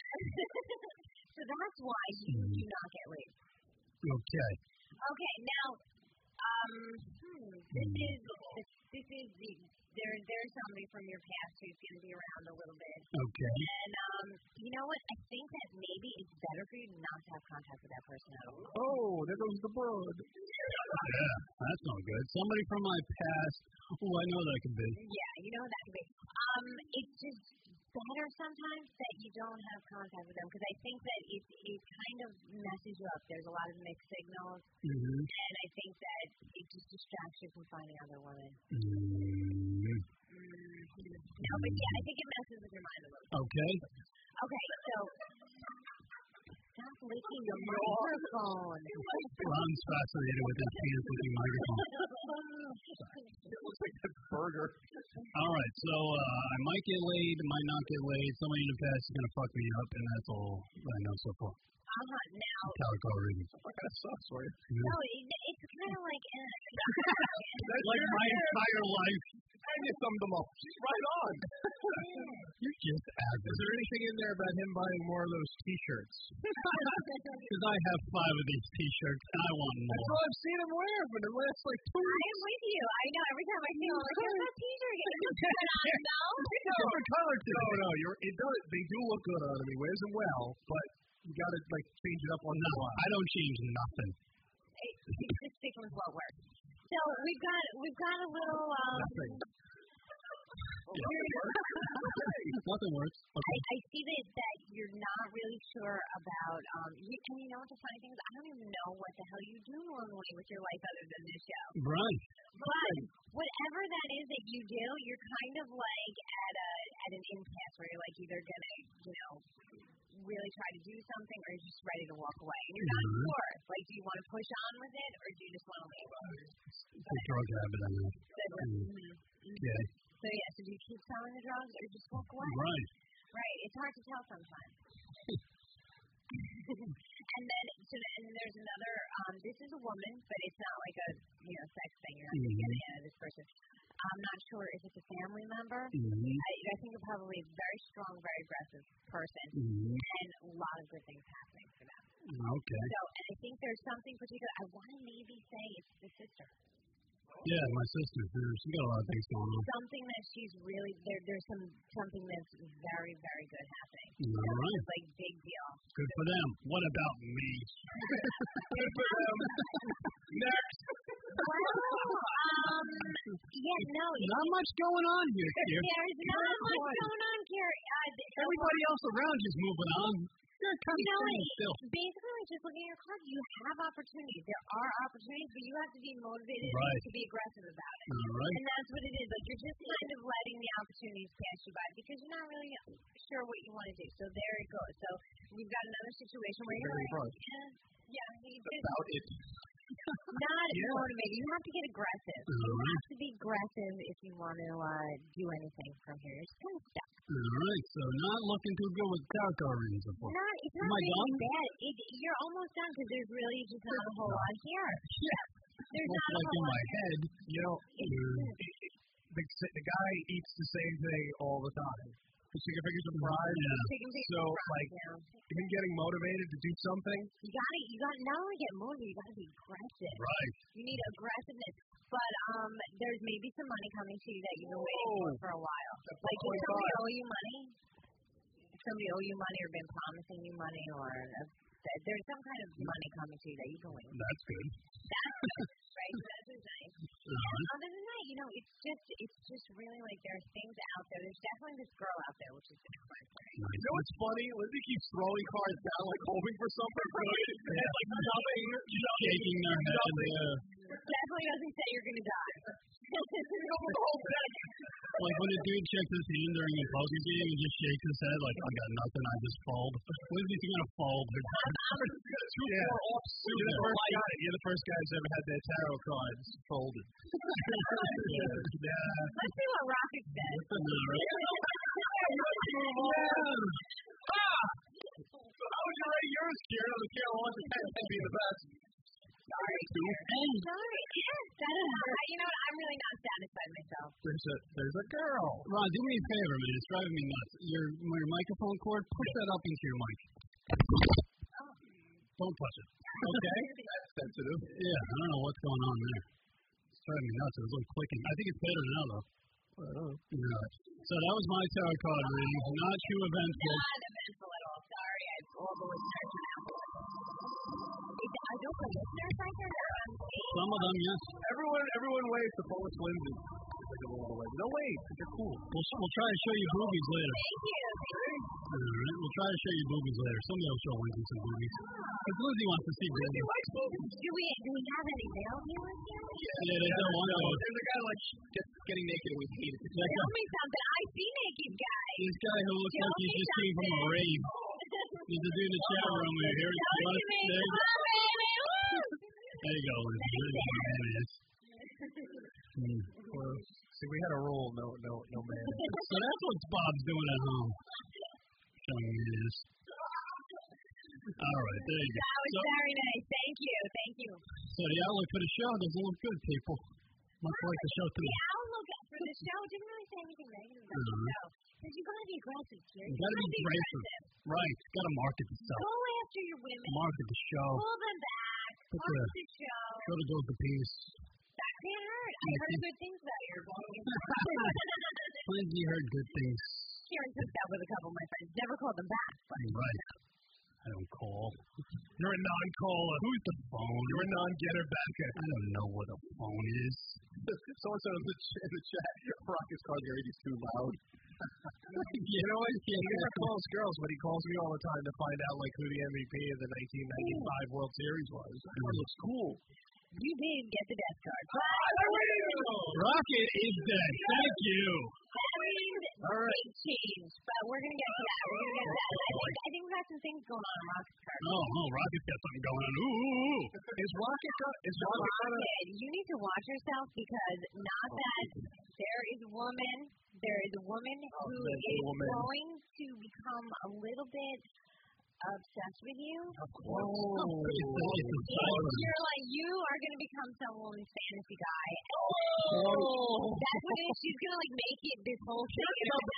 so that's why you do not get laid. Okay. Okay, now, um, hmm, this is this, this is the there. There's somebody from your past who's going to be around a little bit, Okay. and um, you know what? I think that maybe it's better for you not to have contact with that person at all. Oh, there goes the blood. Yeah, that's not good. Somebody from my past. Oh, I know that could be. Yeah, you know what that could be. Um, it's just better sometimes that you don't have contact with them because I think that it it kind of messes you up. There's a lot of mixed signals, Mm-hmm. and I think that it just distracts you from finding other women. Mm-hmm. Mm-hmm. No, but yeah, I think it messes with your mind a little. Okay. Okay, so stop licking your microphone. Ron's fascinated with this hands-looking microphone. It looks like a burger. All right, so uh, I might get laid, might not get laid. Somebody in the past is going to fuck me up, and that's all I know so far. Uh-huh, now, Calico reading. What kind of sucks for you? no, it, it's kind of like, uh, That's Like your my hand. entire life. And you summed them up. Right on. You're just Is average. there anything in there about him buying more of those T-shirts? Because I have five of these T-shirts, and I want That's more. all I've seen him wear for the last like two I weeks. am with you. I know, every time I see him, I'm like, where's that t-shirt again? Is it on now? Different color too. No, no, you're, it does. They do look good on him. He wears them well, but you got to like change it up on the No, while. I don't change nothing. Hey, just stick with what works. So we've got, we've got a little, um, Nothing. Nothing works. I, Okay. I see that, that you're not really sure about, um, you, and you know what the funny thing is? I don't even know what the hell you do normally with your life other than this show. Right. But whatever that is that you do, you're kind of like at a at an impasse where you're like either gonna, you know, really try to do something or you're just ready to walk away. And you're not Mhm. sure. Like, do you want to push on with it or do you just want to leave? It's a drug habit, I know. Mm-hmm. Okay. So yeah, so do you keep selling the drugs or just walk away? Right. Right. It's hard to tell sometimes. And then, so, and there's another. Um, this is a woman, but it's not like a you know sex thing. You're not Mhm. getting out of this person. I'm not sure if it's a family member. Mm-hmm. I, I think you're probably a very strong, very aggressive person, Mm-hmm. and a lot of good things happening for them. Okay. So, and I think there's something particular. I want to maybe say it's the sister. Yeah, my sister, she got a lot of things going on. Something that she's really there. There's some something that's very, very good happening. All right. It's like big deal. Good for them. What about me? Good for them. Next. Well, um, yeah, no, it, Not much going on here, dear. there's not much going on, Gary. Uh, th- Everybody else around you's moving on. You're kind you of know, standing it, still. basically, just looking at your cards, you have opportunities. There are opportunities, but you have to be motivated Right. to be aggressive about it. All right. And that's what it is. Like, you're just kind of letting the opportunities pass you by because you're not really sure what you want to do. So there it goes. So we've got another situation where you're Very like, front. yeah, yeah, he's just About it. not Yeah. motivated. You have to get aggressive. All You right. have to be aggressive if you want to uh, do anything from here. You're just kind of stuck. All right, so not looking too good with tarot card readings so far. Not, it's not Am I really done? bad. It, you're almost done because there's really just not a whole lot here. Yeah. There's Looks not a like whole in lot. my head. You know, the, the guy eats the same thing all the time. Chicken fingers and fries. Yeah. Chicken fingers So, and fries, like, yeah. even getting motivated to do something. You gotta, you gotta not only get motivated, you gotta be aggressive. Right. You need aggressiveness. But um, there's maybe some money coming to you that you've been waiting for for a while. That's Like, if twenty-five. somebody owe you money, if somebody owe you money or been promising you money, or uh, there's some kind of money coming to you that you've been waiting for. That's good. That's right. That's nice. Uh-huh. Other than that, you know, it's just, it's just really like there are things out there. There's definitely this girl out there, which is going to come out. Nice. You know what's funny? Lindsay keeps throwing cards down, like hoping for something good, and it's like nothing, Shaking their head. nothing. Yeah. Definitely doesn't say you're going to die. The whole deck. Like when a dude checks his hand during a poker game and just shakes his head like, I got nothing, I just fold. Lindsay's gonna fold. Too Yeah. far off. You're the first guy. You're the first guy who's ever had their tarot cards folded. Yeah. Let's see what Rocket says. Ah! So how would you rate yours, Kieran, on the scale of one to ten, ten being the best? Sorry. I'm sorry. Yes, that is, you know what? I'm really not satisfied myself. There's a there's a girl. Ron, do me a favor, man. It's driving me nuts. Your your microphone cord, push that up into your mic. Don't touch it. Okay, that's sensitive. Yeah, I don't know what's going on there. It's driving me nuts. It was like clicking. I think it's better now, though. Yeah. So that was my tarot card reading. Not too eventful. Not eventful at all. Sorry. I all the listeners are now. I don't know listeners right there. Some of them, yes. Everyone everyone waves to Polish Lindsay. No wait, they're cool. We'll, we'll try to show you boobies later. Thank you. All right, we'll try to show you boobies later. Somebody will show Lindsay some boobies. Because Lindsay wants to see Lindsay boobies. likes movies. Do we, do we have any male viewers here? Yeah, they don't want No, to. there's a guy like gets getting naked and we hate it. That Tell guy, me something. I see naked guys. this guy who looks like he just came from a rave. There's a dude in the chat room over here. You Don't want you to- make There you go. fun, baby. Woo! There you go, Lindsay. There's what a man is. Hmm. Well, see, we had a rule, no, no, no man. So that's what Bob's doing at home. Showing me this. All right, there you go. That was So, very nice. Thank you. Thank you. so the outlook for the show doesn't look good, people. Much like the show The today. outlook for the show didn't really say anything negative about Mhm. the show. Because you got to be aggressive here. You gotta be aggressive. Right. Got to market the stuff. Go after your women. Market the show. Pull them back. Put Market the- the show. Show the girls the penis. That can't hurt. I heard good things about your blog. Lindsay heard good things. Kieran took that with a couple of my friends. Never called them back. But Right. I don't call. You're a non-caller. Who's the phone? You're a non-getter backer. I don't know what a phone is. Someone said in the, ch- in the chat, Rocket's car is too loud. You know what? He never calls girls, but he calls me all the time to find out like who the M V P of the nineteen ninety-five World Series was. It looks cool. you did get the death card. Rocket is dead. Thank you. That means All right. big change. But we're going to get to that. We're going to get to that. I think, I think we've got some things going on in Rocket's card. Oh, oh, Rocket's got something going on. Ooh, ooh, ooh. Is Rocket go- is Rocket gonna Rocket, you need to watch yourself because not that there is a woman, there is a woman who there's a is woman. going to become a little bit obsessed with you. Oh, it's a, it's a siren. You're like, you are going to become someone's fantasy guy. Oh. That's what it is. She's going to like make it this whole thing. in her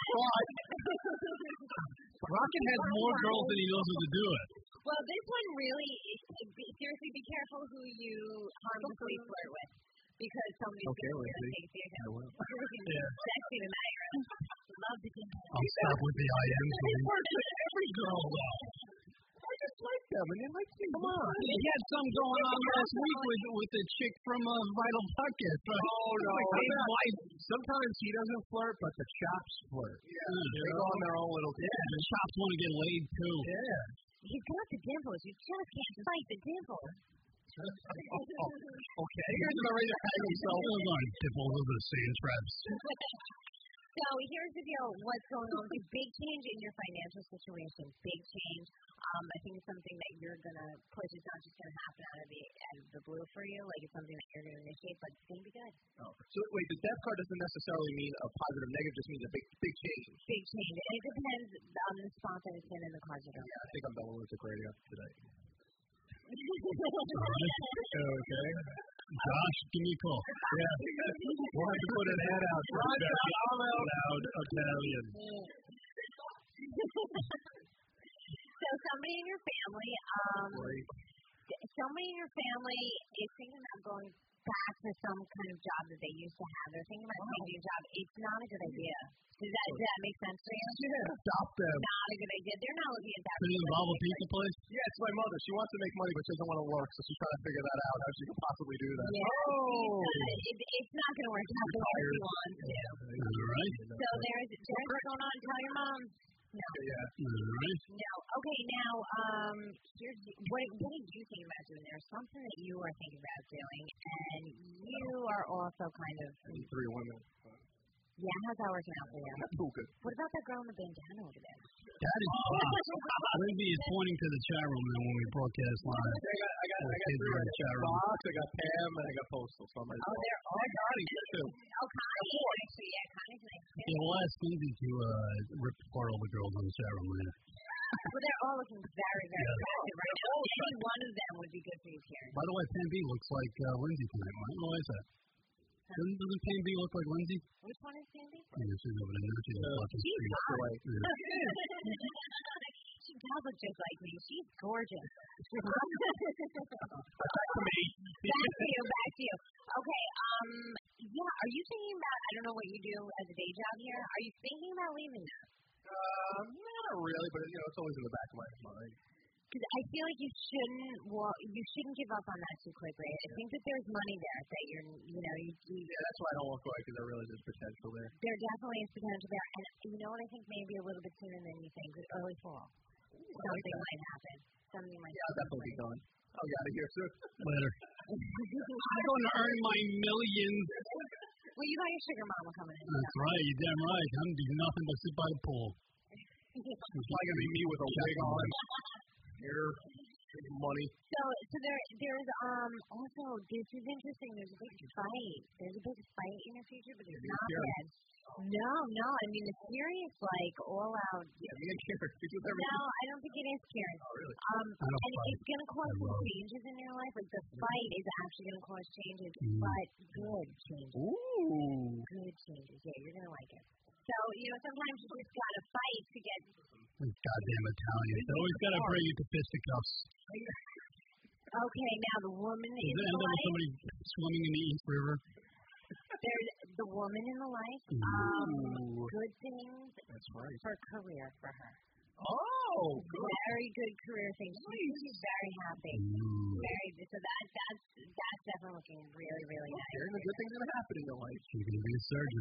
Rocket has more girls than he knows what to do with. Well, this one really, be, seriously, be careful who you harmlessly flirt with. Because somebody's Okay, going to Lindsay. take you down. I will. You're looking sexy tonight. Love the dimple. I'll stop with the I M. every girl though? I just like them and they like me. Come on. He had some going on last week with with the chick from uh, Vital Bucket. Oh no. Like his wife. Sometimes he doesn't flirt, but the chops flirt. Yeah. They go on their own little Yeah, the chops want to get laid too. Yeah. He's got the dimples. You just can't fight the dimples. Okay. You guys are ready to hang themselves. Those aren't dimples, those are sand traps. So here's the deal. What's going on? A big change in your financial situation. Big change. Um, I think it's something that you're going to push. It's not just going to happen out of the, out of the glue for you, like it's something that you're going to initiate, but it's going to be good. Oh. So wait, the death card doesn't necessarily mean a positive, negative. Just means a big, big change. Big change, and it depends on the spot that it's in in the cards. Yeah, I think I'm done with Lunatic Radio today. Okay. Josh, give me a call. Yeah. We'll have to put an ad out for loud Italian. So somebody in your family, um, somebody in your family is thinking about going back to some kind of job that they used to have. They're thinking about changing a job. It's not a good idea. Does that, does that make sense for you? Yeah, stop them. Not a good idea. They're not looking at that. Could it involve a pizza place? Yeah, it's my mother. She wants to make money, but she doesn't want to work, so she's trying to figure that out, how she can possibly do that. Yeah. Oh! It, it's not going to work out the way you want to. All right. So there's, there's what's going on. Tell your mom. No. Yeah. All right. No. Okay, now, um, here's, what, what are you thinking about doing? There's something that you are thinking about doing, and you are also kind of... Three women. Yeah, how's that working out for you? That's too good. What about that girl in the bandana over there? That is Fox. Lindsay is pointing to the chat room now when we broadcast live. I got, I got, I got three. I got Fox, I got Pam, and I got Postal. So I'm ready. Oh, they're all... I got Connie, too. Oh, Connie, actually, yeah, Connie's nice, too. Yeah, we'll ask Lindsay to uh, rip apart all the girls in the chat room later. Well, they're all looking very, very Yeah. attractive right now. Any one of them would be good for you, Karen. By the way, Pam B looks like uh, Lindsay tonight. I don't know why is that. Doesn't, doesn't Pam B look like Lindsay? Which one is Sandy? Yeah, she's over there now. She's Uh, watching she's stream. hot. Yeah. She does look just like me. She's gorgeous. Back to me. Back to you, back to you. Okay, um, yeah, are you thinking about, I don't know what you do as a day job here, are you thinking about leaving that? Uh, not really, but, you know, it's always in the back of my mind. Because I feel like you shouldn't, well, you shouldn't give up on that too quickly. I think that there's money there that you're, you know, you, you Yeah, that's why I don't walk away, because there really is potential there. there definitely is potential there. And you know what I think maybe a little bit sooner than you think, early fall. Something might happen. Something might Yeah, I'll definitely be gone. I'll get out of here soon. Later. I'm going to earn my millions. Well, you got your sugar mama coming in. That's right. You're damn right. I'm doing nothing but sit by the pool. It's probably going to be me with a wig on. Here, money. So, so there, there's um also this is interesting. There's a big fight. There's a big fight in the future, but it's not bad. No, no. I mean, it's serious, like all out. Yeah, me and Karen. Did you ever? No, I don't think it is, Karen. Oh, really? Um, I don't and fight. it's going to cause I some love. changes in your life. Like the fight is actually going to cause changes, Mm. but good changes. Ooh. Good changes. Yeah, you're going to like it. So, you know, sometimes you just got to fight to get. These goddamn Italians. They always got to bring you to fisticuffs. Okay, now the woman Does in it the end up with life. somebody swimming in the East River? There's the woman in the life. Ooh. Um, good things That's right. for career for her. Oh, good. Very good career things. She's very happy. Ooh. Very good. So that that's that's definitely looking really really nice. Karen, the good things that happen in your life. She's going to be a surgeon.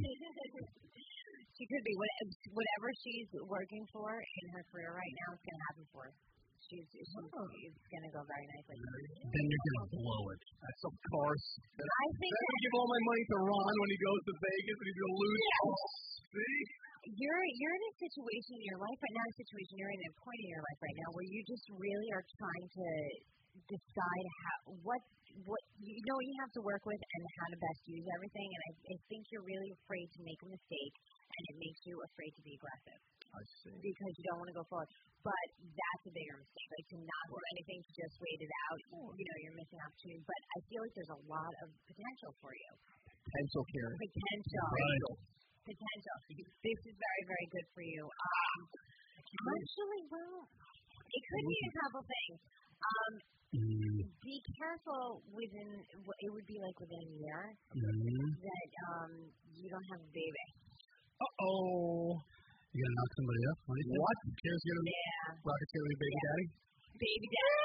She could be What- whatever she's working for in her career right now is going to happen for her. She's she's, she's going to go very nicely. Then you're going to blow it. That's of course. I Then think I that give all my money to Ron when he goes to Vegas and he's gonna lose. See? you're you're in a situation in your life right now, a situation you're in a point in your life right now where you just really are trying to decide how what what you know what you have to work with and how to best use everything. And I, I think you're really afraid to make a mistake, and it makes you afraid to be aggressive I see. because you don't want to go forward. But that's a bigger mistake, like to not do anything, to just wait it out. You know, you're missing opportunities. But I feel like there's a lot of potential for you. Pencil, Karen. Potential. Right. Potential. This is very, very good for you. Um, actually, well, it could be a couple things. Um, Mm. be careful within, it would be like within a year Mm. that um, you don't have a baby. Uh-oh. You going to knock somebody up? What? What? Karen's gonna be Yeah. Rocket's gonna be baby Yeah. daddy? Baby daddy.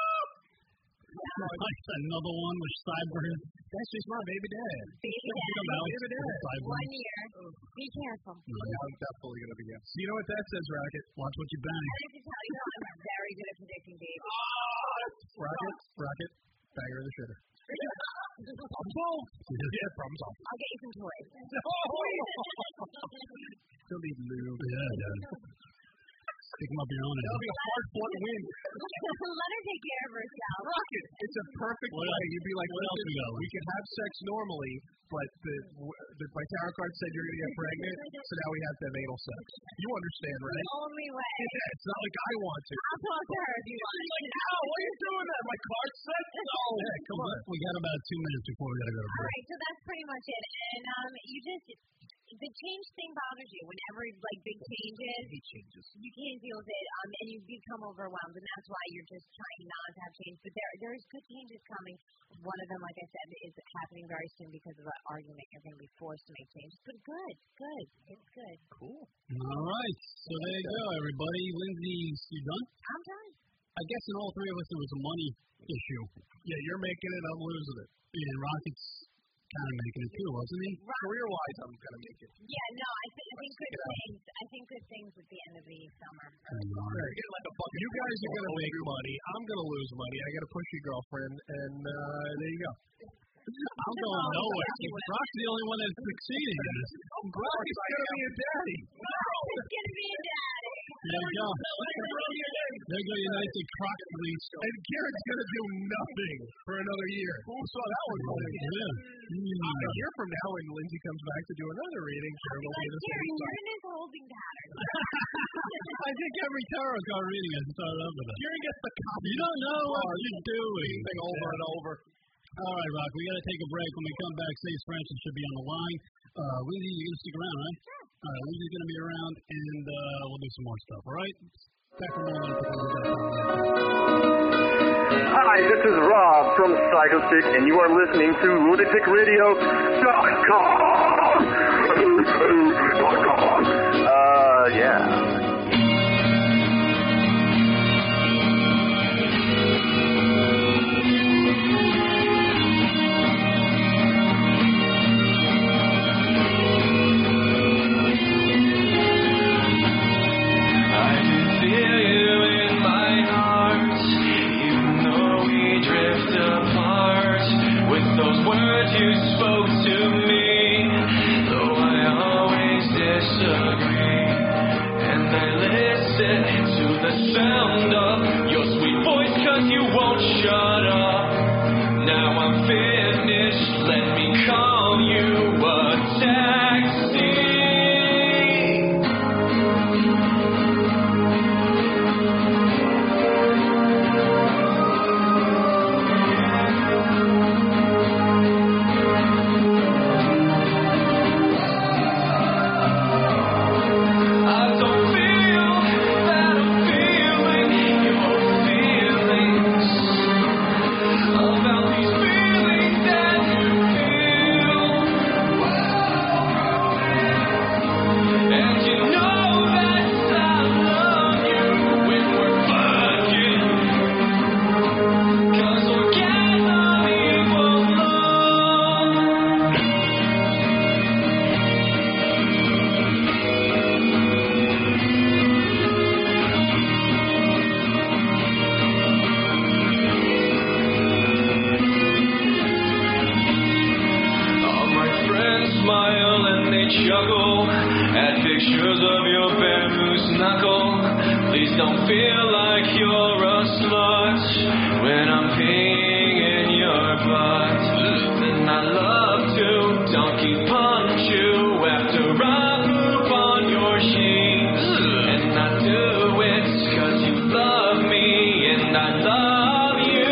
Like another one with sideburns. That's just my baby dad. Baby Come daddy. out Baby with dad. sideburns. One year. Be careful. Yeah, I'm definitely gonna be yes. You know what that says, Rocket? Watch what you bang. I have to tell you, I'm very good at predicting babies. Rocket, Rocket, banger in the shitter. Problem solved. Yeah, problem solved. I'll get you some toys. Still need lube. Yeah, yeah. Stick up your own. That'll be a hard fought win. Let her take care of herself. Rocket, it's a perfect What way. else? You'd be like, What else we got? we can have sex normally, but the, the my tarot card said you're going to get pregnant, so now we have to have anal sex. You understand, right? The only way. Yeah, it's not like I want to. I'll talk to her if you want. Like, ow, why are you doing that? My card said no. Yeah, come on. We got about two minutes before we got to go to All break. right, so that's pretty much it. And um, you just the change thing bothers you whenever like big changes. He changes. You can't deal with it, um, and you become overwhelmed, and that's why you're just trying not to have change. But there, there's good changes coming. One of them, like I said, is happening very soon because of an argument. You're going to be forced to make changes. But good, good, it's good. Cool. All right, so there you go, everybody. Lindsay, you done? I'm done. I guess in all three of us there was a money issue. Yeah, you're making it. I'm losing it. And Rocket's kind of making it too, wasn't he? Career-wise, I'm gonna make it. Yeah, no, I think I think good things. I think good things at the end of the summer. All right. You're getting like a bucket. You guys are gonna make money. I'm gonna lose money. I got a pushy girlfriend, and uh, there you go. I'm going nowhere. Rock's the only one that's succeeding in this. I'm glad he's gonna be a daddy. It's gonna be a daddy. There you go. There you go, your nice croc release. And Garrett's gonna do nothing for another year. Who saw that one coming? Yeah. Mm. A year from now, when Lindsay comes back to do another reading, Garrett will be in the Gary, same you're spot. in his holding pattern. I think every tarot card reading has started up with that. Gary gets the copy. You don't know what you're doing. Thing over and over. All right, Rock, we got to take a break. When we come back, Sage Francis should be on the line. Uh, Lindsay, you're going to stick around, right? Sure. All right, Lindsay's going to be around, and uh, we'll do some more stuff, all right? Back for more. Hi, this is Rob from Psychostick, and you are listening to lunatic radio dot com. Uh, yeah. You spoke to me, though I always disagree. And I listen to the sound of your sweet voice, 'cause you won't shut up. Now I'm finished, let me call you a taxi. Chuckle at pictures of your bare moose knuckle. Please don't feel like you're a slut when I'm peeing in your butt. And I love to donkey punch you after I poop on your sheets. And I do it 'cause you love me and I love you.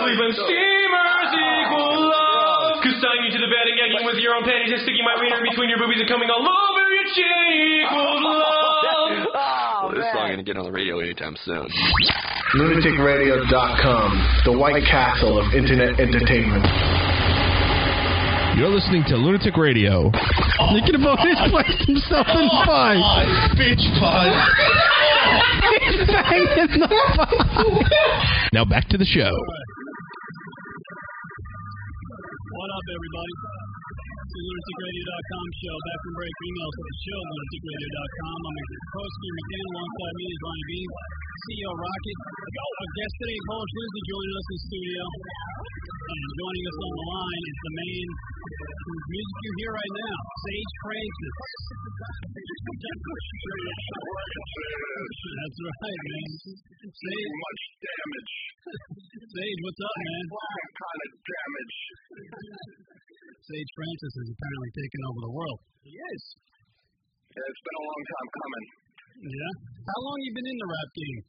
believe when steamers equal love. Cause tying you to the bed and gagging with your own panties and sticking my wiener between your boobies and coming all over your chin equals love. Well, this song ain't gonna get on the radio anytime soon. lunatic radio dot com, the White Castle of Internet entertainment. You're listening to Lunatic Radio. Thinking about his place himself in five. Bitch pod. He's banging the five. Now back to the show. What up, everybody? It's the lunatic radio dot com show. Back from break. Emails at the show, lunatic radio dot com. I'm Koski McCann. Alongside me is Ronnie B, C E O Rocket. Our guest today, Polish Lindsay, joining us in the studio. And joining us on the line is the man whose music you hear right now, Sage Francis. That's right, man. Sage, Much damage. Sage, what's up, man? What kind of damage? Sage Francis has apparently taken over the world. He is. Yeah, it's been a long time coming. Yeah? How long you been in the rap game?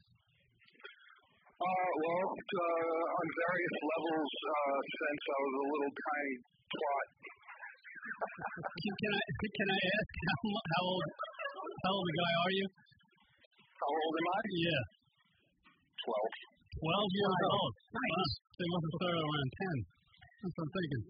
Uh, well, uh, on various levels uh, since I was a little tiny twat. Can, can I can I ask how, how old how old a guy are you? How old am I? Yeah. Twelve. Twelve years Wow. old. Nice. They must have started around ten. That's what I'm thinking.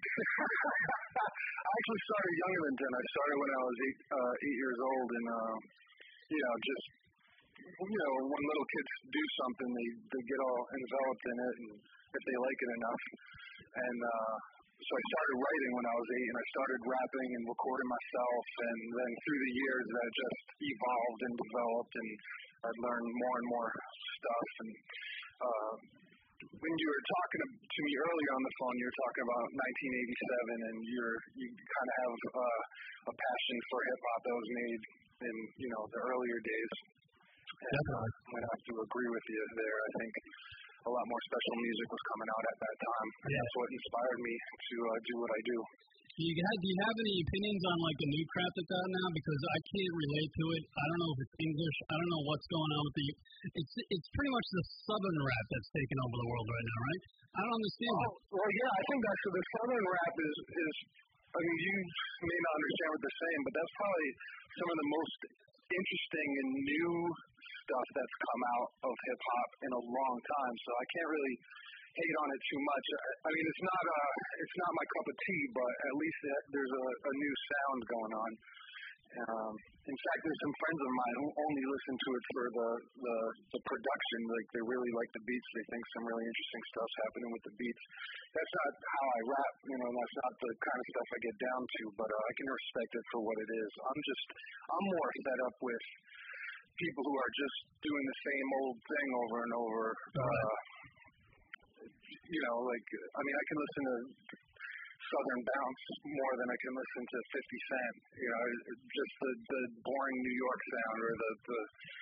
I actually started younger than ten. I started when I was eight, uh, eight years old, and uh, you know, just you know, when little kids do something, they they get all enveloped in it, and if they like it enough, and uh, so I started writing when I was eight, and I started rapping and recording myself, and then through the years, that just evolved and developed, and I'd learned more and more stuff, and. Uh, When you were talking to me earlier on the phone, you were talking about nineteen eighty-seven, and you're you kind of have uh, a passion for hip hop that was made in you know the earlier days. And uh, I'm gonna have to agree with you there. I think a lot more special music was coming out at that time. And that's what inspired me to uh, do what I do. Do you, have, do you have any opinions on like the new crap that's out now? Because I can't relate to it. I don't know if it's English. I don't know what's going on with the. It's it's pretty much the southern rap that's taking over the world right now, right? I don't understand Oh, it. well, yeah, I think that's the southern rap is is. I mean, you may not understand what they're saying, but that's probably some of the most interesting and new stuff that's come out of hip hop in a long time. So I can't really hate on it too much. I, I mean, it's not uh, it's not my cup of tea, but at least there's a, a new sound going on. Um, in fact, there's some friends of mine who only listen to it for the, the the production. Like they really like the beats. They think some really interesting stuff's happening with the beats. That's not how I rap. You know, that's not the kind of stuff I get down to. But uh, I can respect it for what it is. I'm just I'm more fed up with people who are just doing the same old thing over and over. Uh, you know, like, I mean, I can listen to Southern Bounce more than I can listen to fifty Cent. You know, just the, the boring New York sound, or the, the,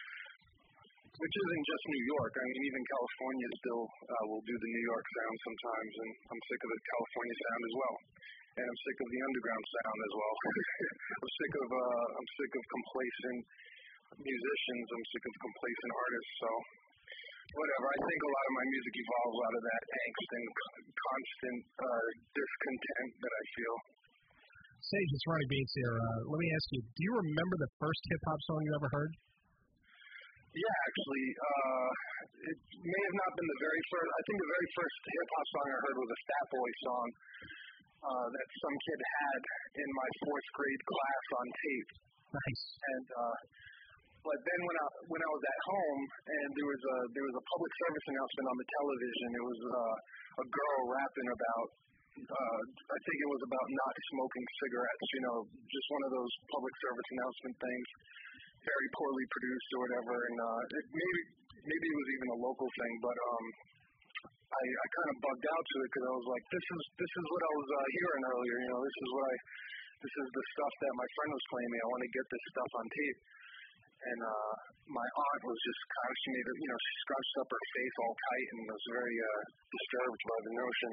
which isn't just New York. I mean, even California still uh, will do the New York sound sometimes, and I'm sick of the California sound as well. And I'm sick of the underground sound as well. I'm sick of, uh, I'm sick of complacent musicians. I'm sick of complacent artists, so. Whatever. I think a lot of my music evolves out of that angst and constant uh, discontent that I feel. Sage, it's Ronnie Bates here. Uh, let me ask you, do you remember the first hip-hop song you ever heard? Yeah, actually, uh, it may have not been the very first. I think the very first hip-hop song I heard was a Fat Boy song uh, that some kid had in my fourth grade class on tape. Nice. And uh, But then when I when I was at home and there was a there was a public service announcement on the television, it was uh, a girl rapping about uh, I think it was about not smoking cigarettes. You know, just one of those public service announcement things, very poorly produced or whatever. And uh, it, maybe maybe it was even a local thing, but um, I I kind of bugged out to it because I was like, this is this is what I was uh, hearing earlier. You know, this is what I this is the stuff that my friend was playing me. I want to get this stuff on tape. And uh, my aunt was just kind of, she made her, you know, she scrunched up her face all tight and was very uh, disturbed by the notion.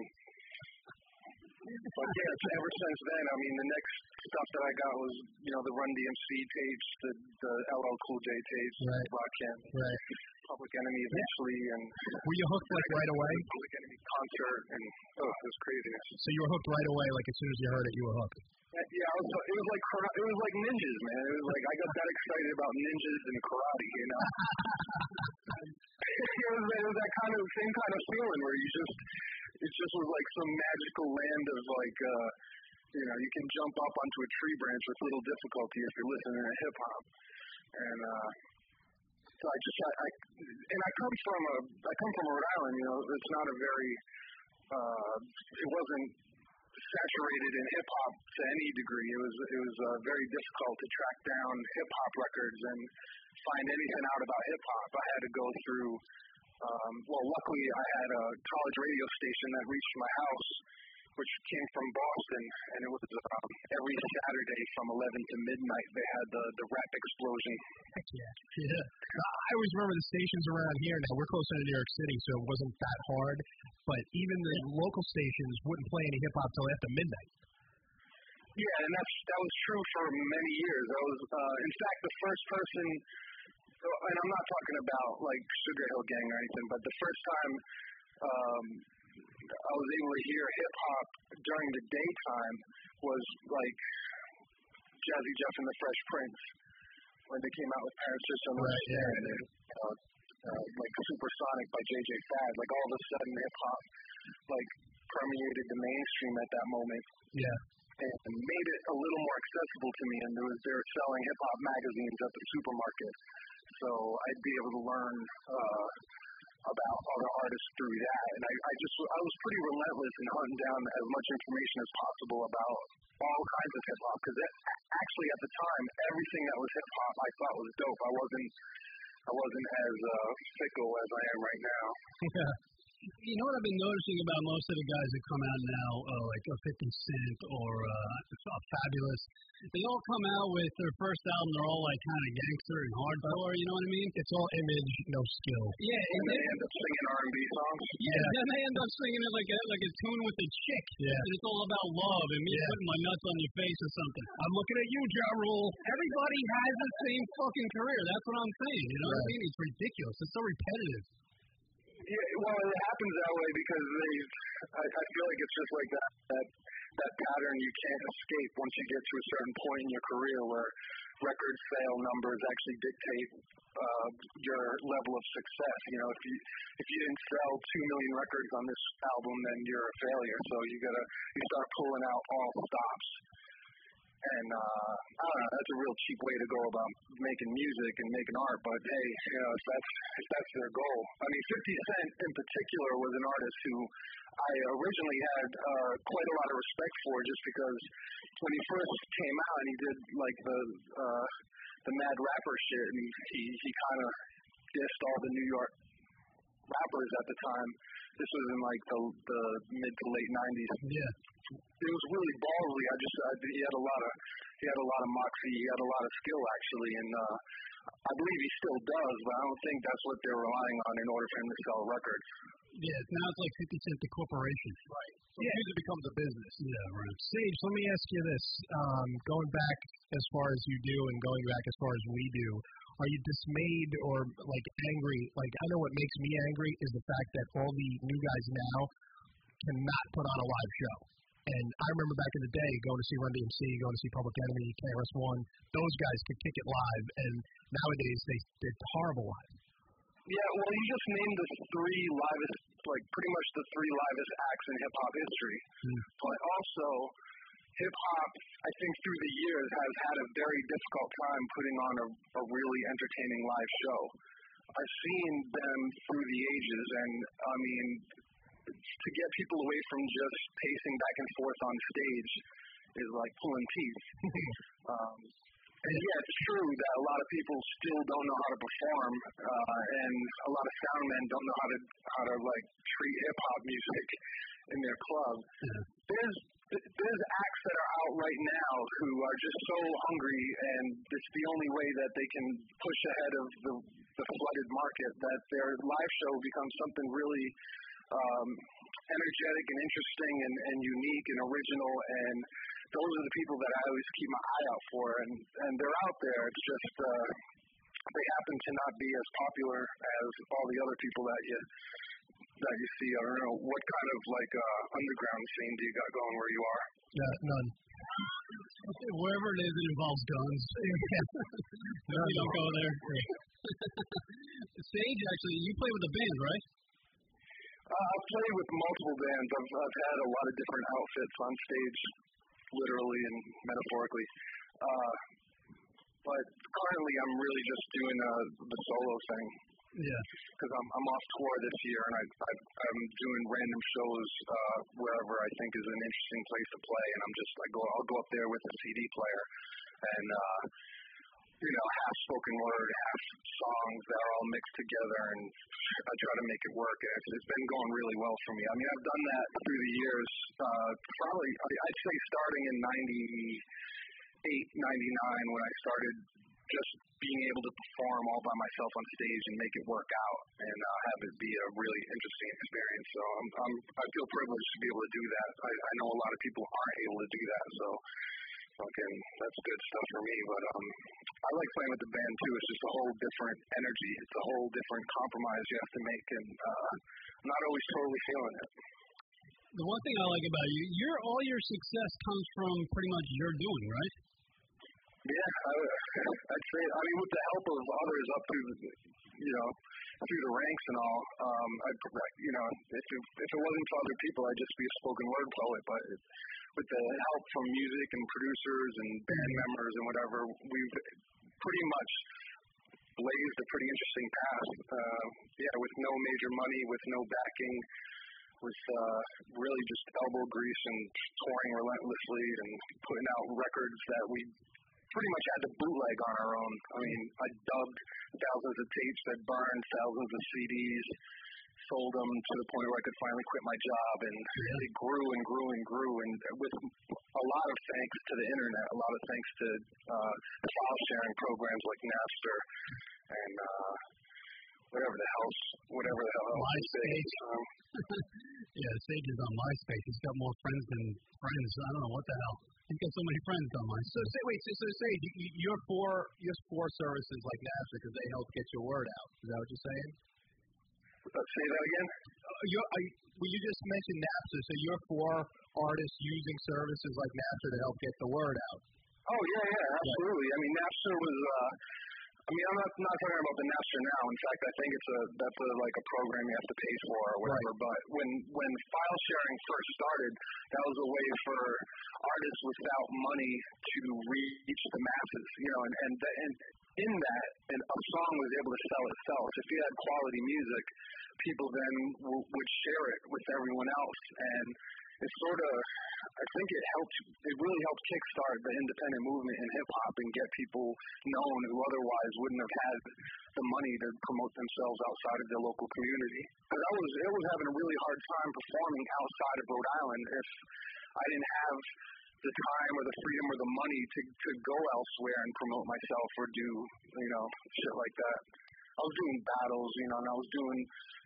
But yeah, ever since then, I mean, the next stuff that I got was, you know, the Run D M C tapes, the, the L L Cool J tapes, right. Rock Camp, right. Public Enemy eventually, and were you hooked like right away? Public Enemy concert, and oh, it was craziness. So you were hooked right away, like as soon as you heard it, you were hooked. Yeah, it was, it was like it was like ninjas, man. It was like I got that excited about ninjas and karate, you know. it, was, it was that kind of same kind of feeling where you just it just was like some magical land of like uh, you know you can jump up onto a tree branch with little difficulty if you're listening to hip hop, and uh, so I just I, I and I come from a I come from Rhode Island, you know. It's not a very uh, it wasn't saturated in hip hop to any degree. It was it was uh, very difficult to track down hip hop records and find anything out about hip hop. I had to go through. Um, well, luckily, I had a college radio station that reached my house, which came from Boston, and it was um, every Saturday from eleven to midnight. They had the the rap explosion. Heck yeah, yeah. I always remember the stations around here. Now we're closer to New York City, so it wasn't that hard. But even the local stations wouldn't play any hip hop till after midnight. Yeah, and that's that was true for many years. I was, uh, in fact, the first person, and I'm not talking about like Sugar Hill Gang or anything, but the first time um, I was able to hear hip hop during the daytime was like Jazzy Jeff and the Fresh Prince when they came out with Parents Just Don't Understand, and then, uh, uh, like Supersonic by J J Fad. Like all of a sudden, hip hop like permeated the mainstream at that moment. Yeah. And made it a little more accessible to me, and there was, they were selling hip hop magazines at the supermarket, so I'd be able to learn uh, about other artists through that. And I, I just I was pretty relentless in hunting down as much information as possible about all kinds of hip hop, because actually at the time everything that was hip hop I thought was dope. I wasn't I wasn't as uh, fickle as I am right now. Yeah. You know what I've been noticing about most of the guys that come out now, uh, like a fifty Cent or uh, Fabulous, they all come out with their first album, they're all like kind of gangster and hardcore, you know what I mean? It's all image, no skill. Yeah, and, and they end up singing R and B songs. Yeah, yeah, then they end up singing it like a, like a tune with a chick. Yeah. And it's all about love and me yeah. putting my nuts on your face or something. I'm looking at you, Ja Rule. Everybody has the same fucking career. That's what I'm saying. You know right. what I mean? It's ridiculous. It's so repetitive. Yeah, well, it happens that way because they. I, I feel like it's just like that that that pattern you can't escape once you get to a certain point in your career where record sale numbers actually dictate uh, your level of success. You know, if you if you didn't sell two million records on this album, then you're a failure. So you gotta you start pulling out all stops. And uh, I don't know, that's a real cheap way to go about making music and making art. But hey, you know, if that's if that's their goal. I mean, fifty Cent in particular was an artist who I originally had uh, quite a lot of respect for, just because when he first came out and he did like the uh, the mad rapper shit, and he he kind of dissed all the New York rappers at the time. This was in like the the mid to late nineties. Yeah. It was really ballsy. I just, I, he had a lot of, he had a lot of moxie. He had a lot of skill actually, and uh, I believe he still does. But I don't think that's what they're relying on in order for him to sell records. Yeah, now it's like fifty Cent the corporation. Right. So yeah. music becomes a business. Yeah, right. Sage, let me ask you this: um, going back as far as you do, and going back as far as we do, are you dismayed or like angry? Like, I know what makes me angry is the fact that all the new guys now cannot put on a live show. And I remember back in the day going to see Run D M C, going to see Public Enemy, K R S One. Those guys could kick it live, and nowadays they did horrible live. Yeah, well, you just named the three livest, like pretty much the three livest acts in hip hop history. Mm. But also, hip hop, I think through the years, has had a very difficult time putting on a, a really entertaining live show. I've seen them through the ages, and I mean, to get people away from just pacing back and forth on stage is like pulling teeth. um, and yeah, it's true that a lot of people still don't know how to perform, uh, and a lot of soundmen don't know how to how to like treat hip hop music in their club. Yeah. There's there's acts that are out right now who are just so hungry, and it's the only way that they can push ahead of the the flooded market, that their live show becomes something really Um, energetic and interesting and, and unique and original, and those are the people that I always keep my eye out for, and, and they're out there. It's just uh, they happen to not be as popular as all the other people that you that you see? I don't know. What kind of like uh, underground scene do you got going where you are? Yeah, none. Wherever it is, it involves guns. No, you don't go there. Sage, actually, you play with a band, right? Uh, I've played with multiple bands. I've, I've had a lot of different outfits on stage, literally and metaphorically. Uh, but currently, I'm really just doing uh, the solo thing. Yeah. Because I'm I'm off tour this year, and I, I I'm doing random shows uh, wherever I think is an interesting place to play, and I'm just I go I'll go up there with a C D player, and uh, you know half spoken word, half songs that are all mixed together, and I try to make it work. And it's, it's been going really well for me. I mean, I've done that through the years. Uh, probably I'd say starting in ninety-eight, ninety-nine when I started just being able to perform all by myself on stage and make it work out and uh, have it be a really interesting experience. So I'm, I'm, I feel privileged to be able to do that. I, I know a lot of people aren't able to do that, so fucking that's good stuff for me. But um, I like playing with the band too. It's just a whole different energy. It's a whole different compromise you have to make, and uh, I'm not always totally feeling it. The one thing I like about you, your all your success comes from pretty much your doing, right? Yeah, I, I'd say, I mean, with the help of others up through, the, you know, through the ranks and all, um, I'd, you know, if it, if it wasn't for other people, I'd just be a spoken word poet. But it, with the help from music and producers and band members and whatever, we've pretty much blazed a pretty interesting path. Uh, yeah, with no major money, with no backing, with uh, really just elbow grease and touring relentlessly and putting out records that we pretty much had to bootleg on our own. I mean, I dubbed thousands of tapes that burned, thousands of C Ds, sold them to the point where I could finally quit my job, and yeah. It grew and grew and grew, and with a lot of thanks to the internet, a lot of thanks to uh, file sharing programs like Napster and uh, whatever the hell, whatever the hell. MySpace. Um, yeah, Sage is on MySpace. He's got more friends than friends. I don't know what the hell. He's got so many friends on MySpace. So say, wait, so, so Sage, you, you're for you're for services like Napster because they help get your word out. Is that what you're saying? Uh, say that again. Uh, you're, I, well, you just mentioned Napster, so you're for artists using services like Napster to help get the word out. Oh yeah, yeah, absolutely. I mean, Napster was. Uh, I mean, I'm not not talking about the Napster now. In fact, I think it's a that's a like a program you have to pay for or whatever. Right. But when when file sharing first started, that was a way for artists without money to reach the masses. You know, and and, the, and in that, and a song was able to sell itself. If you had quality music, people then w- would share it with everyone else, and it sort of, I think it helped, it really helped kickstart the independent movement in hip-hop and get people known who otherwise wouldn't have had the money to promote themselves outside of their local community. Because I was, I was having a really hard time performing outside of Rhode Island if I didn't have the time or the freedom or the money to, to go elsewhere and promote myself or do, you know, shit like that. I was doing battles, you know, and I was doing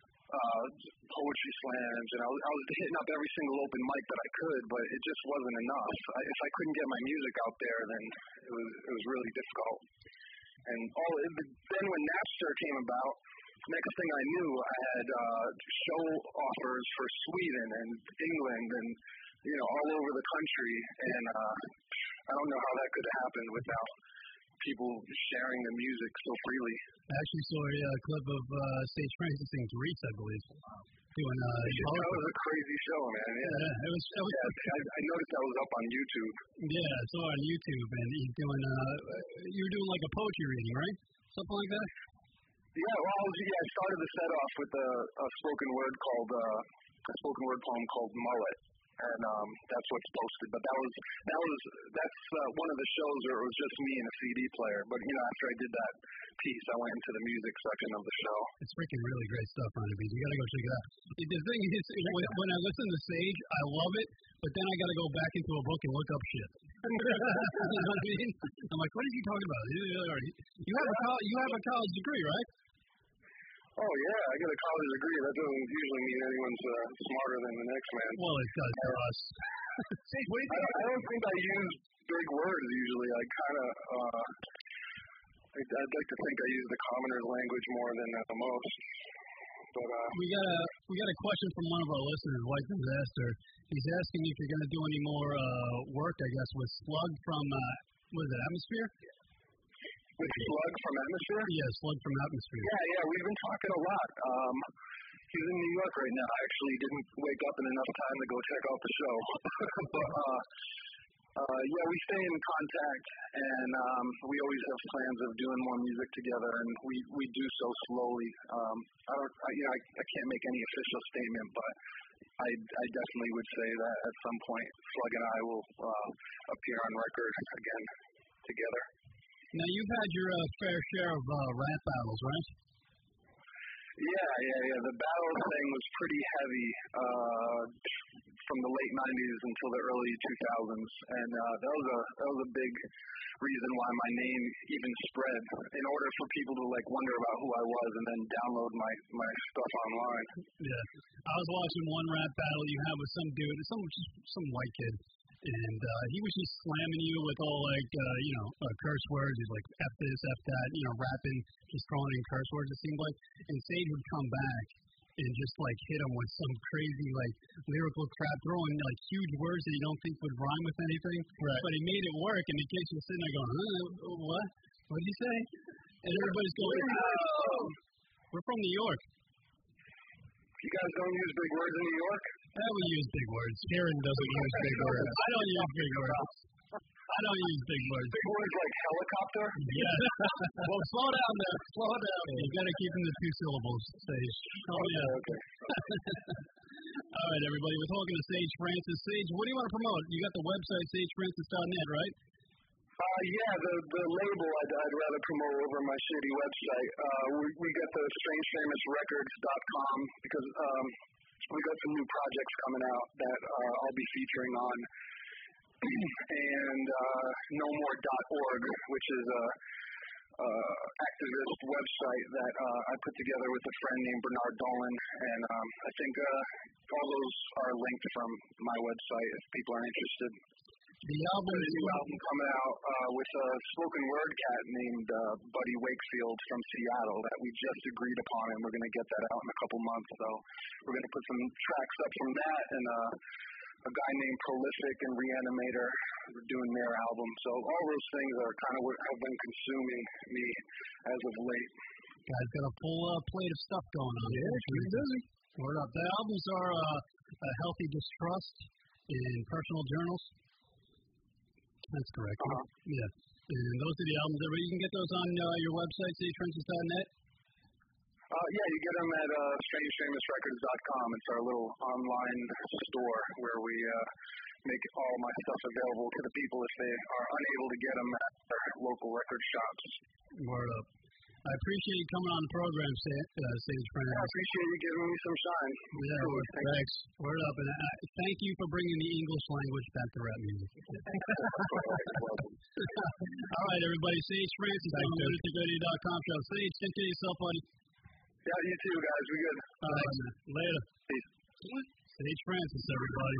Uh, poetry slams, and I was, I was hitting up every single open mic that I could, but it just wasn't enough. I, if I couldn't get my music out there, then it was it was really difficult. And all it, then when Napster came about, next thing I knew, I had uh, show offers for Sweden and England and you know all over the country, and uh, I don't know how that could happen without people sharing the music so freely. I actually saw a uh, clip of uh, Sage Francis singing to Reese, I believe, doing uh, that was a crazy show, man. Yeah, yeah it was. It was yeah, I, I noticed that was up on YouTube. Yeah, I saw it on YouTube, and he's doing. Uh, you were doing like a poetry reading, right? Something like that. Yeah, well, I was, yeah, I started the set off with a, a spoken word called uh, a spoken word poem called Mullet. And um, that's what's posted. But that was that was that's uh, one of the shows where it was just me and a C D player. But you know, after I did that piece, I went into the music section of the show. It's freaking really great stuff on the beat. You gotta go check it out. The thing is, when, when I listen to Sage, I love it. But then I gotta go back into a book and look up shit. You know what I mean? I'm like, what is he talking about? You have a college, you have a college degree, right? Oh, yeah, I get a college degree. That doesn't usually mean anyone's uh, smarter than the next man. Well, it does for us. See, what do you think? I, I don't think I use big words usually. I kind of, uh, I'd like to think I use the commoner's language more than uh, most. But uh, we got a we got a question from one of our listeners, White Disaster. He's asking if you're going to do any more uh, work, I guess, with Slug from uh, what is it, Atmosphere? With Slug from Atmosphere? Yeah, Slug from Atmosphere. Yeah, yeah, we've been talking a lot. Um, he's in New York right now. I actually didn't wake up in enough time to go check out the show. but, uh, uh, yeah, we stay in contact, and um, we always have plans of doing more music together, and we, we do so slowly. Um, I, don't, I, you know, I, I can't make any official statement, but I, I definitely would say that at some point, Slug and I will uh, appear on record again together. Now, you've had your uh, fair share of uh, rap battles, right? Yeah, yeah, yeah. The battle thing was pretty heavy uh, from the late nineties until the early two thousands, and uh, that was a that was a big reason why my name even spread. In order for people to like wonder about who I was and then download my my stuff online. Yeah, I was watching one rap battle you had with some dude, some some white kid. And uh, he was just slamming you with all, like, uh, you know, uh, curse words. He's like, F this, F that, you know, rapping, just throwing in curse words, it seemed like. And Sage would come back and just, like, hit him with some crazy, like, lyrical crap, throwing, like, huge words that you don't think would rhyme with anything. Right. But he made it work, and the kids were sitting there going, huh, what? What did he say? And everybody's going, oh! We're from New York. You guys don't use big words in New York? Yeah, we use big words. Karen doesn't use big words. I don't use big words. I don't use big words. Big words like helicopter? Yeah. Well, slow down there. Slow down. You got to keep them to two syllables, Sage. Oh, okay, yeah. okay. All right, everybody. We're talking to Sage Francis. Sage, what do you want to promote? You got the website, sage francis dot net, right? Uh, yeah, the the label I'd, I'd rather promote over my shitty website. Uh, we, we got the strange famous records dot com because um, we got some new projects coming out that uh, I'll be featuring on. and uh, no more dot org, which is a uh, activist website that uh, I put together with a friend named Bernard Dolan. And um, I think uh, all those are linked from my website if people are interested. The album, There's a new album coming out uh, with a spoken word cat named uh, Buddy Wakefield from Seattle that we just agreed upon, and we're going to get that out in a couple months. So we're going to put some tracks up from that, and uh, a guy named Prolific and Reanimator are doing their album. So all those things are kind of what have been consuming me as of late. Guys got a full uh, plate of stuff going on. Yeah, pretty busy. Word up. The albums are uh, A Healthy Distrust in Personal Journals. That's correct. Uh-huh. Yeah. And those are the albums. You can get those on uh, your website, sage francis dot net. Uh, yeah, you get them at uh, strange famous records dot com. It's our little online store where we uh, make all my stuff available to the people if they are unable to get them at their local record shops. Word up. I appreciate you coming on the program, uh, Sage Francis. I appreciate you giving me some shine. Yeah, cool. thanks. thanks. Word up. And uh, thank you for bringing the English language back to rap music. All right, everybody. Sage Francis on lunatic radio dot com show. Sage, take care of yourself, buddy. Yeah, you too, guys. We good. All right, man. Later. Peace. Sage Francis, everybody.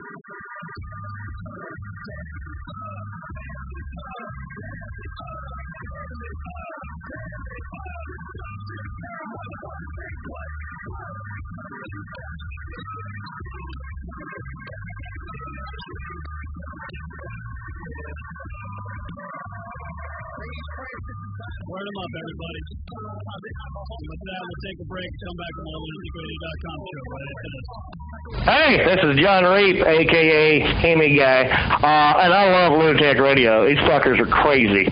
Word them up, everybody. With that, we'll take a break. Come back on the lunatic radio dot com show right after this. Hey, this is John Reap, a k a. Hammy Guy, uh, and I love Lunatic Radio. These fuckers are crazy.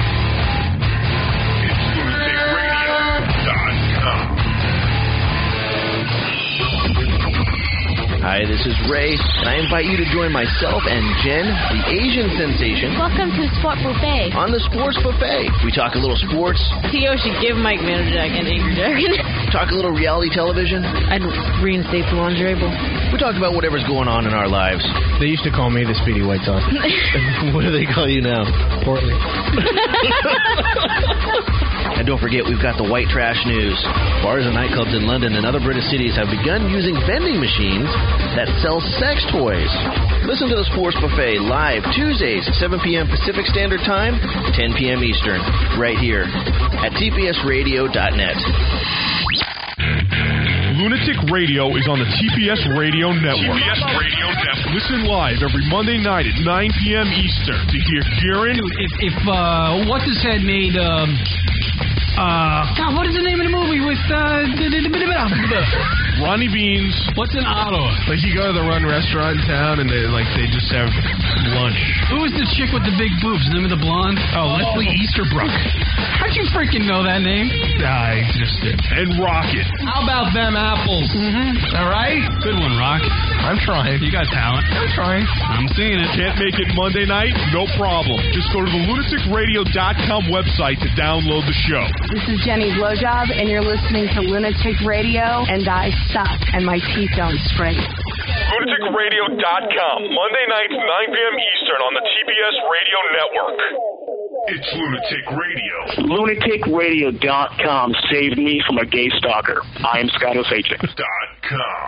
Hi, this is Ray, and I invite you to join myself and Jen, the Asian sensation. Welcome to Sport Buffet. On the Sports Buffet. We talk a litlittle sports. T O should give Mike Manajack an Angry Dragon. Talk a little reality television. I'd reinstate the lingerie bowl. We talk about whatever's going on in our lives. They used to call me the Speedy White Sauce. What do they call you now? Portly. And don't forget, we've got the white trash news. Bars and nightclubs in London and other British cities have begun using vending machines that sell sex toys. Listen to the Sports Buffet live Tuesdays, seven p.m. Pacific Standard Time, ten p.m. Eastern, right here at T P S radio dot net. Lunatic Radio is on the T P S Radio Network. T P S Radio Network. Listen live every Monday night at nine p.m. Eastern to hear Kieran. Dude, if, if uh, what's his head made, um, uh, God, what is the name of the movie with, uh, Ronnie Beans. What's an Ottawa? Like you go to the Run restaurant in town and they like they just have lunch. Who is the chick with the big boobs? The name of the blonde? Oh, Leslie Easterbrook. How'd you freaking know that name? I just did. And Rocket. How about them apples? Mm-hmm. All right? Good one, Rock. I'm trying. You got talent. I'm trying. I'm seeing it. Can't make it Monday night? No problem. Just go to the lunatic radio dot com website to download the show. This is Jenny Blowjob, and you're listening to Lunatic Radio, and I suck, and my teeth don't scrape. lunatic radio dot com. Monday nights, nine p.m. Eastern on the T B S Radio Network. It's Lunatic Radio. lunatic radio dot com saved me from a gay stalker. I am Scott Osage. Dot com.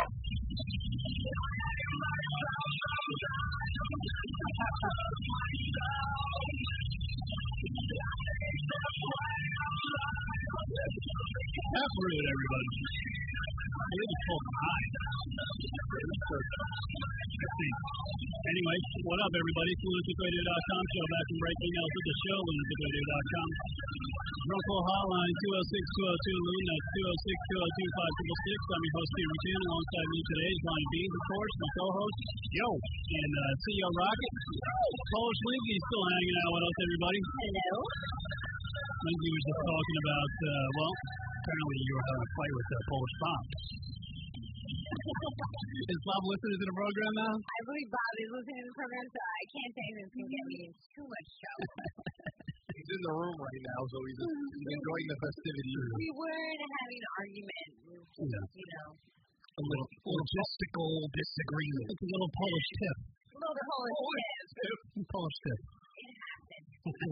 Taproot, everybody. It's called high. Anyway, what up, everybody? It's lunatic radio dot com. Show back and break emails with the show, lunatic radio dot com. Drunk call hotline two oh six, two oh two, Loon. That's two oh six, two oh two, five six six. I'm your host, Peter Chan. Alongside me today is Ronnie Beans, of course, my co-host. Yo. And uh, C E O Rocket. Polish Lindsay still hanging out with us, everybody. Hello. Lindsay was just talking about, uh, well, apparently you were having a fight with uh, Polish Bob. Is Bob listening to the program now? I believe Bob is listening to the program, so I can't say this can get me in too much trouble. He's in the room right now, so he's, he's enjoying the festivities. We weren't having an argument. We were just, Yeah. you know, A little logistical disagreement. It's a little Polish tip. a little Polish tip. Polish tip. It happened.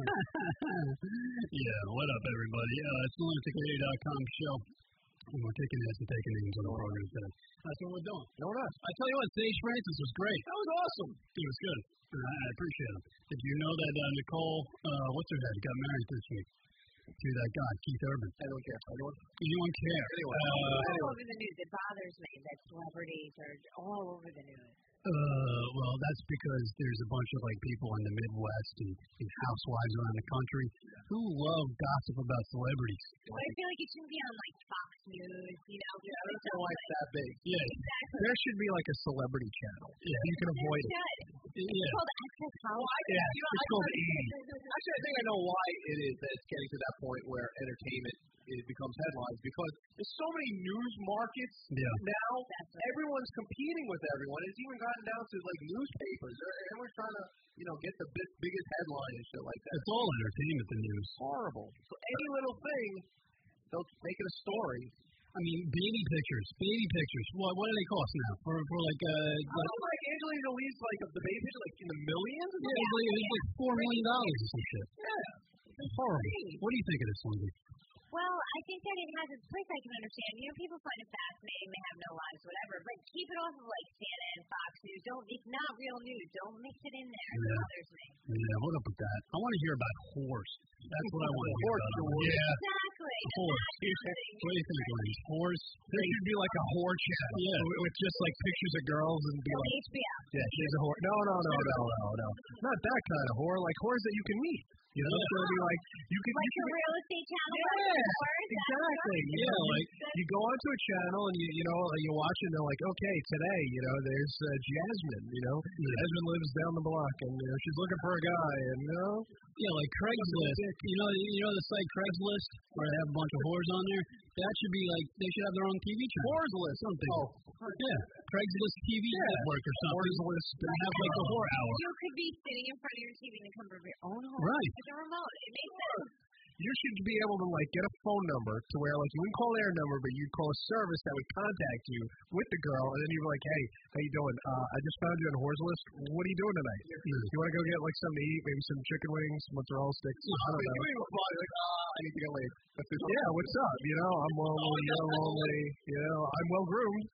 Yeah, what up, everybody? Uh, it's the lunatic radio dot com show. And we're taking this and taking names on the program today. That's what we're doing. No, not. I tell you what, Sage Francis was great. That was awesome. He was good. I, I appreciate him. Did you know that uh, Nicole, uh, what's her head, got married this week to that guy, Keith Urban? I don't care. I don't. You don't care. Anyway, Uh, all over the news. It bothers me that celebrities are all over the news. Uh, well, that's because there's a bunch of like people in the Midwest and, and housewives around the country who love gossip about celebrities. But I feel like it shouldn't be on like Fox News, you know. Yeah, I don't like that big. Yeah, Exactly. There should be like a celebrity channel. Yeah. You can avoid it. Good. yeah. It's called Access Hollywood. Yeah, You know, it's I called thought- E. Actually, I think I know why it is that it's getting to that point where entertainment it becomes headlines because there's so many news markets Yeah. now. That's right. Everyone's competing with everyone. It's even gotten down to like newspapers. Everyone's trying to, you know, get the big, biggest headline and shit like that. It's all entertainment, the news. Horrible. So any little thing, they'll make it a story. I mean, baby pictures, baby pictures. What what do they cost now? For for like uh, I like, don't like Angelina Jolie's like the baby picture like in the millions. yeah, it's like, it's like four million dollars or some shit. Yeah. It's horrible. What do you think of this, Lindsay? Well, I think that it has its place. I can understand. You know, people find it fascinating. They have no lives, whatever. But keep it off of like C N N, Fox News. Don't. It's not real news. Don't mix it in there. It Yeah. bothers me. Yeah, what up with that? I want to hear about horse. That's what I want to hear Horse about. story. Yeah, Exactly. horse. Exactly. What do you think, Lindsay? Horse? There should be like a whore channel. Yeah. With, with just like pictures of girls and be No, like, H B O. yeah, she's a whore. No, no, no, no, no, no. Not that kind of whore. Like whores that you can meet. You know, it's gonna be like you can. Like you the can real estate channel. Yeah, Like exactly. You Yeah, know, like- you go onto a channel and you you know you watch it and they're like, okay, today you know there's uh, Jasmine. You know, Jasmine lives down the block and you know she's looking for a guy and you know. Yeah, like Craigslist. You know, you know the site Craigslist where they have a bunch of whores on there. That should be like they should have their own T V channel. Whores list. Something. Oh, Yeah, Craigslist T V Yeah. network or something. Whores list. They have like the whore hour. You could be sitting in front of your T V and come from your own home Right. with a remote. It makes sense. You should be able to like get a phone number to where like you wouldn't call their number, but you'd call a service that would contact you with the girl, and then you'd be like, "Hey, how you doing? Uh, I just found you on Whores List. What are you doing tonight? You want to go get like something to eat? Maybe some chicken wings, mozzarella sticks? I don't know." You probably like, "Ah, I need to get laid." Yeah, what's up? You know, I'm lonely. You're lonely. You know, I'm well groomed,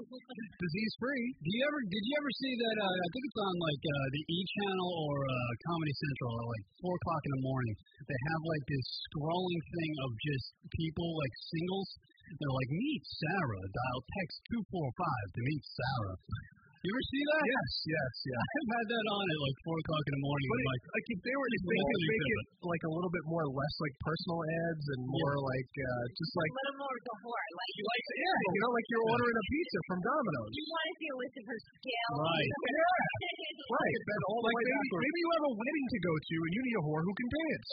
disease free. Do you ever? Did you ever see that? Uh, I think it's on like uh, the E channel or uh, Comedy Central at like four o'clock in the morning. They have like this scrolling thing of just people like singles, They're like, meet Sarah. Dial text two four five to meet Sarah. You ever see that? Yes, yes, yes. I've had that on at like four o'clock in the morning. But I'm it, like, like if they were to make, it, make it like a little bit more less like personal ads and more Yeah. like uh, just like A little more before, like you like yeah, you know, like you're ordering a pizza from Domino's. you want to see a list of her skills. Right. Yeah. Right. bend all the Like way maybe, backwards. maybe you have a wedding to go to and you need a whore who can dance.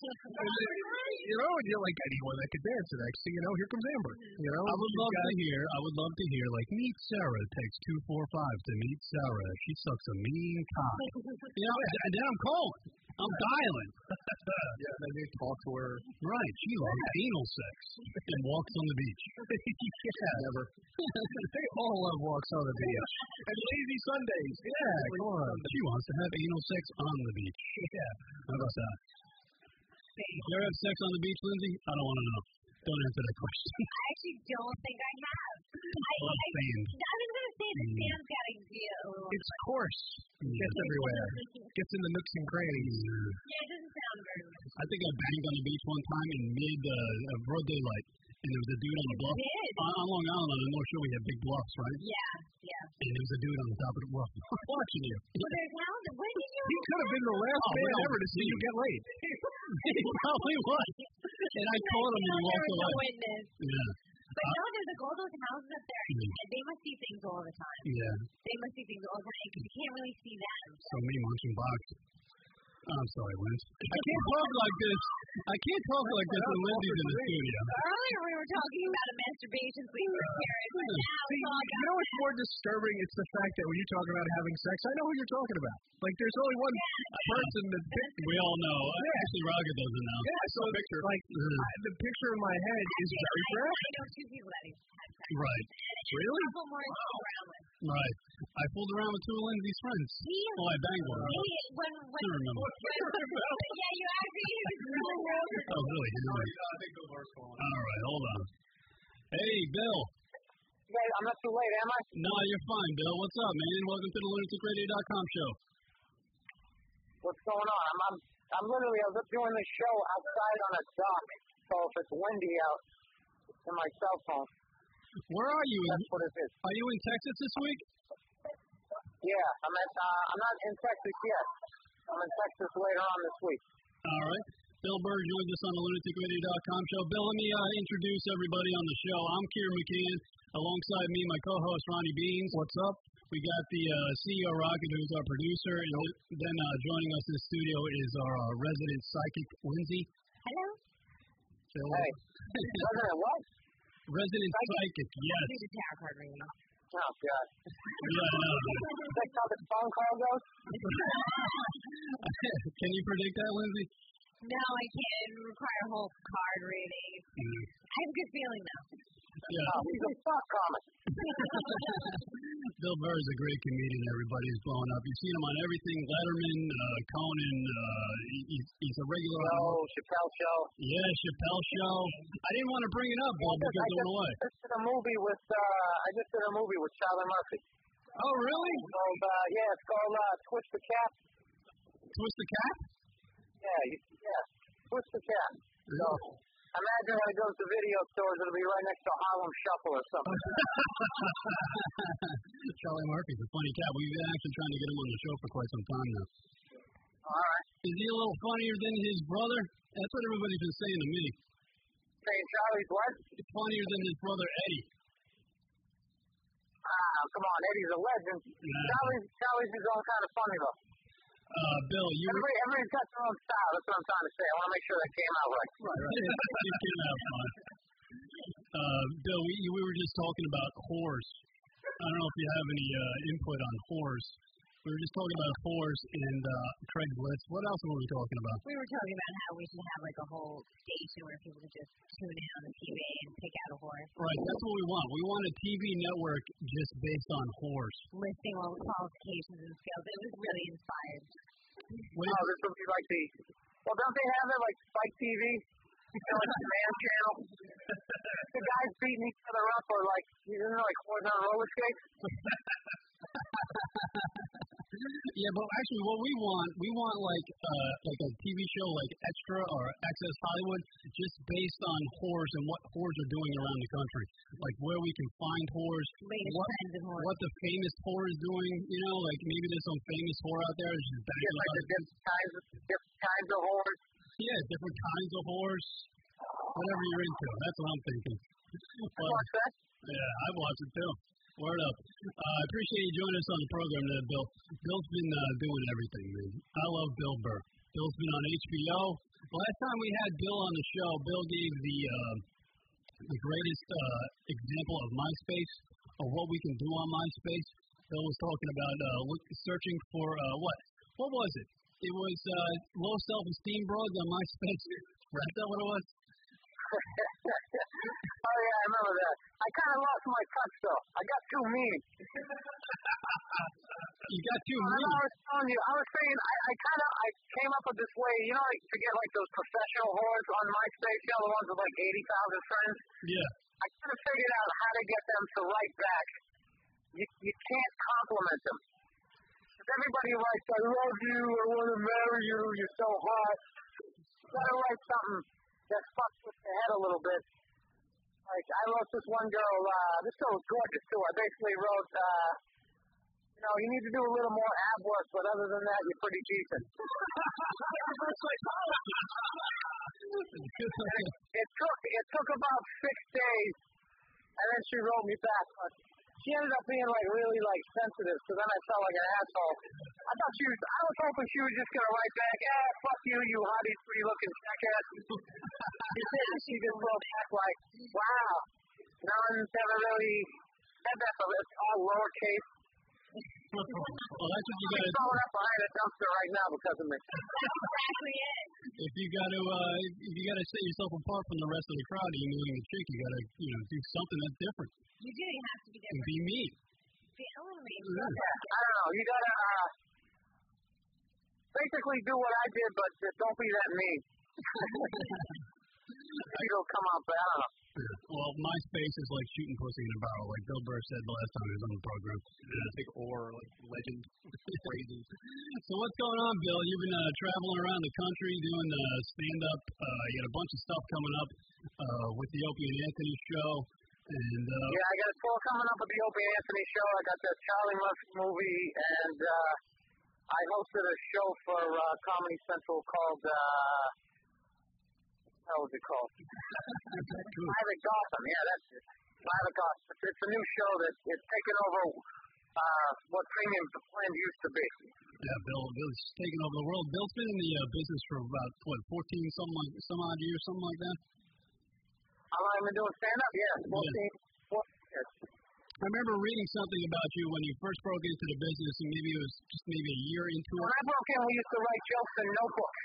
You know, and you're like, I need one that can dance. And next thing you know, here comes Amber. You know, I would she's love got- to hear. I would love to hear like meet Sarah. Text two four five to meet Sarah. She sucks a mean cock. You know, and and then I'm calling. I'm dialing. Yeah, then they talk to her. Right. She loves anal sex and walks on the beach. Yeah, never. They all love walks on the beach. And lazy Sundays. Yeah, come on. She wants to have anal sex on the beach. Yeah. How about that? Did you ever have sex on the beach, Lindsay? I don't want to know. Don't answer that question. I actually don't think I have. I, Well, I, sand. I was going to say the Mm. sand's got to be a little. It's coarse. It gets everywhere. Gets in the nooks and crannies. Yeah, it doesn't sound very much. I think I banged on the beach one time in mid uh, uh, broad daylight, and there was a dude on the bluff. did? On, on Long Island, on the North Shore, we have big bluffs, right? Yeah, yeah. And there was a dude on the top of the bluff watching you. Well, there's houses. When did you? He could have been the last Oh, man well, ever to see you get laid. He probably was. And I caught him and he walked There was a away. witness. Yeah. But no, there's like all those houses up there, Mm. and they must see things all the time. Yeah. They must see things all the time because you can't really see them. So me munching box. I'm sorry, Linz. I can't talk like this. I can't talk like this when Lindsay's in the studio. Earlier we were talking about a masturbation sleeper experience, but now See, it's all you know what's more disturbing? It's the fact that when you talk about having sex, I know who you're talking about. Like, there's only one person that picked We all know. Actually, Raga doesn't know. Yeah, so picture. Like, I, the picture in my head is very I, graphic. I know two people that have had sex. Right. Really? A couple more to go around with. Right. I fooled around with two of Lindsay's friends. He is Oh, I banged one. He, when, when, I don't remember. when, yeah, you actually he was really nervous. Oh, really? I think the worst one. All right, hold on. Hey, Bill. Hey, I'm not too late, am I? No, you're fine, Bill. What's up, man? Welcome to the lunatic radio dot com show. What's going on? I'm, I'm, I'm literally, I was up doing this show outside on a dock. So if it's windy out, it's in my cell phone. Where are you? That's what it is. Are you in Texas this week? Yeah, I'm at, uh, I'm not in Texas yet. I'm in Texas later on this week. All right. Bill Berg joins us on the lunatic radio dot com show. Bill, let me uh, introduce everybody on the show. I'm Kieran McCann. Alongside me, my co-host, Ronnie Beans. What's up? We got the uh, C E O, Rocket, who's our producer. And then uh, joining us in the studio is our uh, resident psychic, Lindsay. Hello? Bill. Hey, resident what? Resident psychic, yes. See the tarot card ringing. Oh, God. Yeah, I know. That's how this phone call goes? Can you predict that, Lindsay? No, I can't. It would require a whole card reading. Mm. I have a good feeling, though. Yeah. Oh, he's a fuck comic. Bill Burr is a great comedian. Everybody's blowing up. You've seen him on everything. Letterman, uh, Conan. Uh, he, he's, he's a regular. Oh, Chappelle Show. Yeah, Chappelle Show. I didn't want to bring it up, Bill, because I it went away. just, I just did a movie with, uh, I just did a movie with Charlie Murphy. Oh, really? It's called, uh, yeah, it's called uh, Twist the Cap. Twist the Cap? Yeah, you, yeah, Twist the Cap. So, imagine when it goes to video stores, it'll be right next to Harlem Shuffle or something. Charlie Murphy's a funny cat. We've been actually trying to get him on the show for quite some time now. All right. Is he a little funnier than his brother? That's what everybody's been saying to me. Saying Charlie's what? He's funnier than his brother Eddie. Ah, come on, Eddie's a legend. Yeah. Charlie's, Charlie's his own kind of funny, though. Uh, Bill, you were... Everybody, everybody's got their own style. That's what I'm trying to say. I want to make sure that came out right. Right, right. You can have fun. Uh, Bill, we, we were just talking about whores. I don't know if you have any uh, input on whores. We were just talking about whores and uh, Craig Blitz. What else were we talking about? We were talking about how we should have like a whole station where people could just tune in on the T V and pick out a horse. Right, that's what we want. We want a T V network just based on whores. Listing all the qualifications and skills. It was really inspired. What Oh, this would be like the, well, don't they have it like Spike T V? You know, like the man channel? The guys beating each other up or like, you know, like horse on roller skates? Yeah, but actually, what we want, we want like uh, like a T V show like Extra or Access Hollywood, just based on whores and what whores are doing around the country, like where we can find whores, Latest what, trends of whores. what the famous whore is doing. You know, like maybe there's some famous whore out there that's just banging Yeah, like out. the different kinds of different kinds of whores. Yeah, different kinds of whores. Whatever you're into, that's what I'm thinking. I watch that. Yeah, I watch it too. Word up. Uh, I appreciate you joining us on the program there, Bill. Bill's been uh, doing everything, man. I love Bill Burr. Bill's been on H B O. Last time we had Bill on the show, Bill gave the uh, the greatest uh, example of MySpace, of what we can do on MySpace. Bill was talking about uh, look, searching for uh, what? What was it? It was uh, low self-esteem broads on MySpace. Right? Is that what it was? Oh yeah, I remember that. I kind of lost my touch though. I got too mean. You got too I mean. know, I was telling you. I was saying I, I kind of I came up with this way. You know, like to get like those professional whores on MySpace, you know, the ones with like eighty thousand friends. Yeah. I kind of figured out how to get them to write back. You you can't compliment them. If everybody writes, "I love you," "I want to marry you," "You're so hot," you gotta write something that fucks with the head a little bit. Like, I wrote this one girl, uh, this girl was gorgeous too. I basically wrote, uh, you know, you need to do a little more ab work, but other than that, you're pretty decent. it, it took, it took about six days, and then she wrote me back. But she ended up being like really like sensitive, so then I felt like an asshole. I thought she was, I was hoping she was just gonna write back, eh, fuck you, you hottie, pretty looking jackass. She didn't. She just wrote back like, wow, no one's ever really said that, but it's all lowercase. Well, that's what you got to throwing up behind a dumpster right now because of me. Exactly it. If you got to, uh, if you got to set yourself apart from the rest of the crowd, and you're meeting a chick, you got to, you know, do something that's different. You do. You have to be And different. be me. Be a little mean. Yeah, I don't know. You gotta uh, basically do what I did, but just don't be that mean. It'll come out bad. I don't know. Well, MySpace is like shooting pussy in a barrel, like Bill Burr said the last time he was on the program. Yeah, I think or like legend phrases. So what's going on, Bill? You've been uh, traveling around the country doing uh, stand-up. Uh, you got a bunch of stuff coming up uh, with the Opie and Anthony show. And uh, Yeah, I got a tour coming up with the Opie and Anthony show. I got the Charlie Murphy movie, and uh, I hosted a show for uh, Comedy Central called. Uh, What was it called? Live at Gotham. Yeah, that's it. Live at Gotham. It's, it's a new show that it's taken over uh, what Premium Planned used to be. yeah, Bill, Bill's taking over the world. Bill's been in the uh, business for about what, fourteen some like some odd years, something like that. How long have I been doing stand-up? Yeah, fourteen, fourteen years. I remember reading something about you when you first broke into the business, and maybe it was just maybe a year into When it. I broke in, we used to write jokes in notebooks.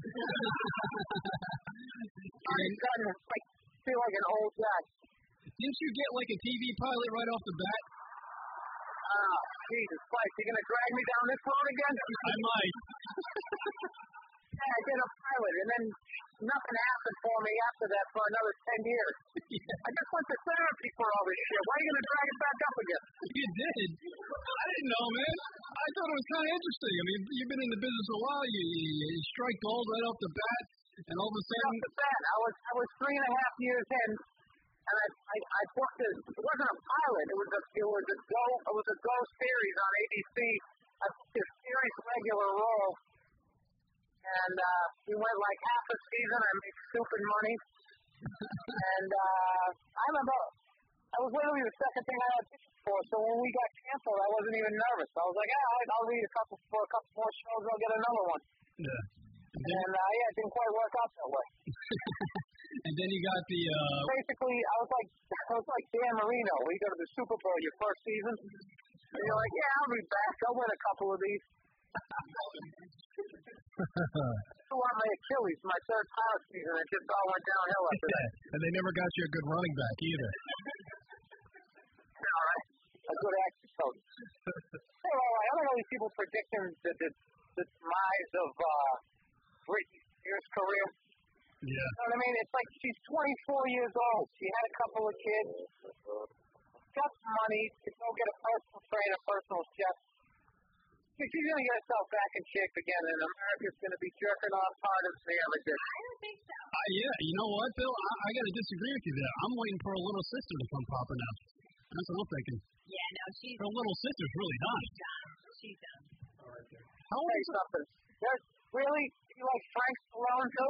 All of a sudden, it's like, I feel like an old guy. Didn't you get like a T V pilot right off the bat? Ah, Jesus Christ, you going to drag me down this road again? I might. Yeah, I did a pilot, and then nothing happened for me after that for another ten years. I just went to therapy for all this shit. Why are you going to drag it back up again? You did? I didn't know, man. I thought it was kind of interesting. I mean, you've been in the business a while. You, you, you strike gold right off the bat, and all of a sudden. Off the bat, I was I was three and a half years in, and I I, I booked this. It wasn't a pilot. It was a it was a go it was a go series on A B C. I took this series regular role, and uh, we went like half a season. I made stupid money, and uh, I remember I was literally the second thing I auditioned for. So when we got canceled, I wasn't even nervous. I was like, ah, I'll, I'll read a couple for a couple more shows. I'll get another one. Yeah. And uh, yeah, it didn't quite work out that way. And then you got the. Uh, Basically, I was like, I was like Dan Marino. When you go to the Super Bowl your first season, and you're like, yeah, I'll be back. I'll win a couple of these. I want my Achilles, my third power season. It just all went downhill after that. And they never got you a good running back either. All right, a good action coach. So, uh, I don't know these people predicting the the, the demise of uh, Britney Spears' career. Yeah. You know what I mean? It's like she's twenty-four years old. She had a couple of kids, got some money to go get a personal trainer, personal chef. she's going to get herself back in shape again, and America's going to be jerking off harder than they ever did. I don't think so. Uh, yeah, you know what, Bill? I, I got to disagree with you there. I'm waiting for a little sister to come popping out. That's what I'm thinking. Yeah, no, she's... Her little sister's really done. She's done. She's done. How old is something? There's, really? You like Frank Stallone, too?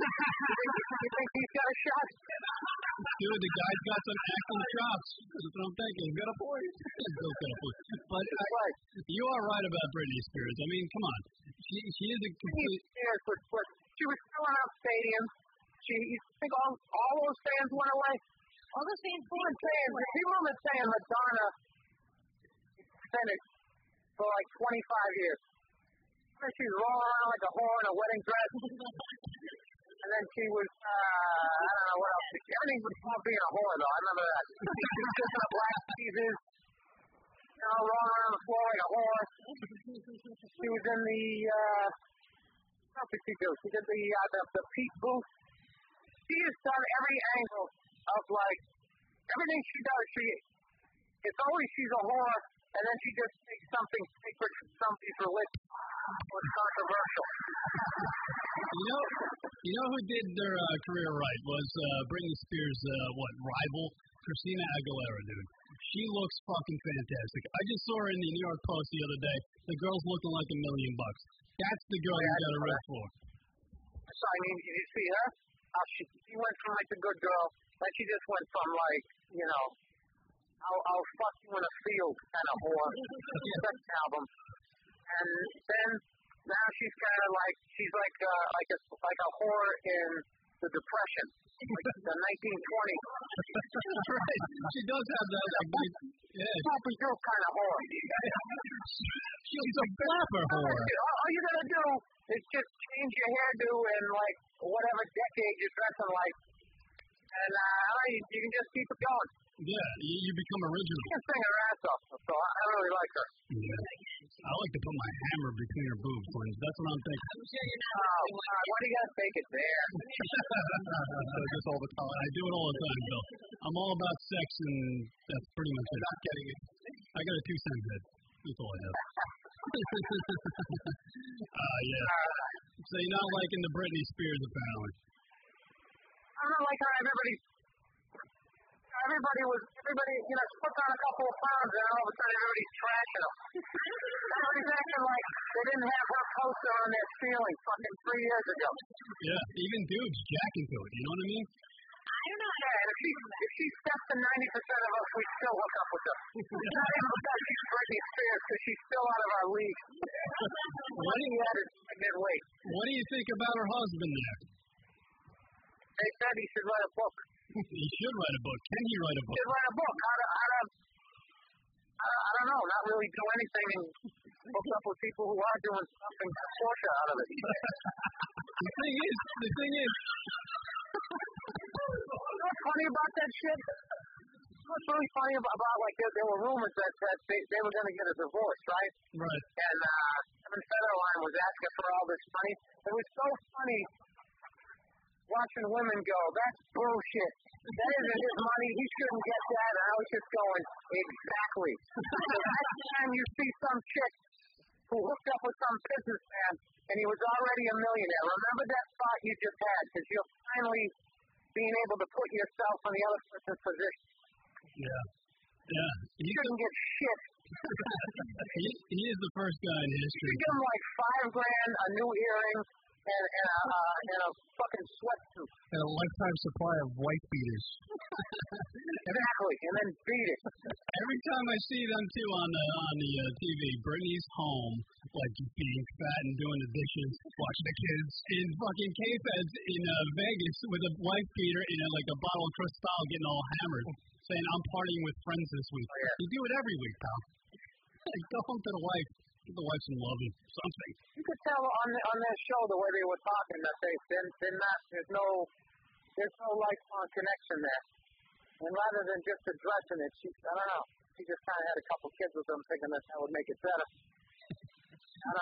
You think he's got a shot? Dude, the guy's got some acting chops. That's what I'm thinking. He's got a point. Bill's got a point. But I, right. you are right about Britney Spears. I mean, come on. She she is a complete... Britney Spears was, was, she was filling out stadiums. She, you think all, all those fans went away? All those fans went saying, people have been saying Madonna finished for like twenty-five years. And she was rolling around like a whore in a wedding dress. And then she was, uh, I don't know what else. Everything was about being a whore, though. I remember that. She was just in a black cheeses, you know, rolling around the floor like a whore. She was in the, uh, what did she do? She did the, uh, the, the Pete Booth. She has done every angle of, like, everything she does. She, it's always she's a whore, and then she just takes something sacred from somebody's religion. What's controversial. You know, you know who did their uh, career right was uh, Britney Spears' uh, what rival, Christina Aguilera, dude. She looks fucking fantastic. I just saw her in the New York Post the other day. The girl's looking like a million bucks. That's the girl you got to root for. So I mean, you see her? How she she went from like the good girl, then she just went from like, you know, I'll, I'll fuck you in a field kind of whore. Sex album. And then now she's kind of like she's like uh, like a like a whore in the Depression, like the nineteen twenties. Right. She does have that. Like, yeah. Sloppy girl kind of whore. She's a flapper whore. All you gotta do is just change your hairdo and like whatever decade you're dressing like, and uh, you, you can just keep it going. Yeah, you, you become original. She can sing her ass off, so I, I really like her. Yeah. I like to put my hammer between her boobs, Lynn. That's what I'm thinking. I'm sure you're not. Oh, God, why do you gotta take it there? I do this all the time. I do it all the time, Bill. I'm all about sex, and that's pretty much it. Not getting it. I got a two cent head. That's all I have. uh, yeah. So you're not liking the Britney Spears, apparently. I don't like how everybody, everybody was, everybody, you know, puts on a couple of pounds, and all of a sudden everybody's trashing them. Everybody's acting like they didn't have her poster on their ceiling fucking three years ago. Yeah, even dudes jacking to it. You know what I mean? I don't know. Yeah, and if she if she steps to ninety percent of us, we still hook up with her. It's not even because she's Britney Spears, because she's still out of our league. What do you added midweight? What do you think about her husband there? They said he should write a book. He should write a book. Can he write a book? He should write a book. How to, how to, uh, I don't know, not really do anything and hook up with people who are doing something Porsche out of it. The thing is, the thing is, what's funny about that shit? What's really funny about, about like, there, there were rumors that, that they, they were going to get a divorce, right? Right. And uh, Kevin Federline was asking for all this money. It was so funny watching women go, that's bullshit. That isn't his money. He shouldn't get that. And I was just going, exactly. The next time you see some chick who hooked up with some businessman and he was already a millionaire, remember that thought you just had, because you're finally being able to put yourself in the other person's position. Yeah. Yeah. You shouldn't get shit. he, he is the first guy in history. You give him like five grand, a new earring, and, and, a, uh, and a fucking sweatsuit. And a lifetime supply of white beaters. Exactly, and then beat it. Every time I see them too on the on the uh, T V, Britney's home, like being fat and doing the dishes, watching the kids, in fucking K-Feds in uh, Vegas with a wife beater and uh, like a bottle of Cristal getting all hammered, saying I'm partying with friends this week. Oh, yeah. You do it every week, pal. Like, go home to the wife. Give the wife some loving, something. You could tell on the, on their show the way they were talking that they they're, they're not. There's no there's no lifelong connection there. And rather than just addressing it, she I don't know. She just kind of had a couple kids with them, thinking that that would make it better. I don't know.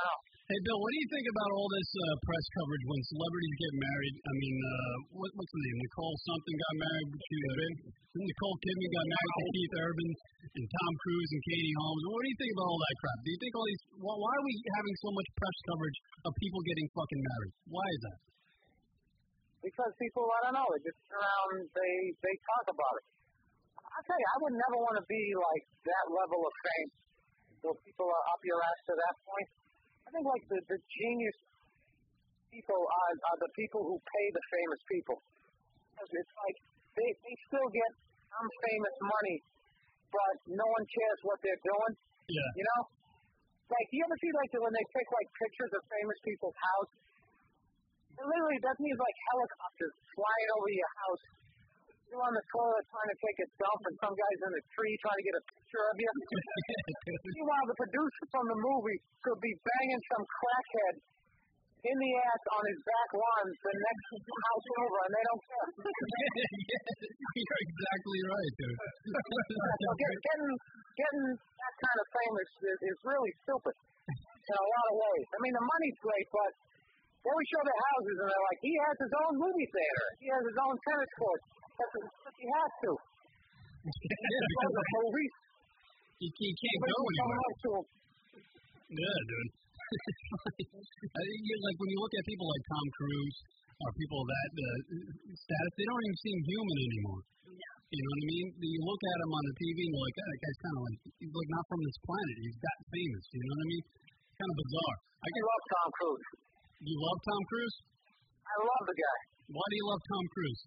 Hey, Bill, what do you think about all this uh, press coverage when celebrities get married? I mean, uh, what, what's the name? Nicole something got married. She, uh, Nicole Kidman got married to Keith Urban, and Tom Cruise and Katie Holmes. What do you think about all that crap? Do you think all these? Why, why are we having so much press coverage of people getting fucking married? Why is that? Because people, I don't know, they just around, they they talk about it. I tell you, I would never want to be like that level of fame, where people are up your ass to that point. I think like the, the genius people are, are the people who pay the famous people. Because it's like they, they still get some famous money, but no one cares what they're doing. Yeah. You know? Like, you ever see like when they take like pictures of famous people's house? It literally, that means like helicopters flying over your house. You're on the toilet trying to take a dump, and some guy's in a tree trying to get a picture of you. Meanwhile, the producer from the movie could be banging some crackhead in the ass on his back lawn the next house over, and they don't care. You're exactly right, dude. So get, getting, getting that kind of fame is, is, is really stupid in a lot of ways. I mean, the money's great, but they always show their houses, and they're like, he has his own movie theater. He has his own tennis court. That's what he has to. Yeah, the movies. You, you can't go anywhere. Yeah, dude. I think you, like when you look at people like Tom Cruise or people of that uh, status, they don't even seem human anymore. You know what I mean? You look at him on the T V and you're like, oh, that guy's kind of like, he's like not from this planet. He's that famous. You know what I mean? Kind of bizarre. I I love Tom Cruise. You love Tom Cruise? I love the guy. Why do you love Tom Cruise?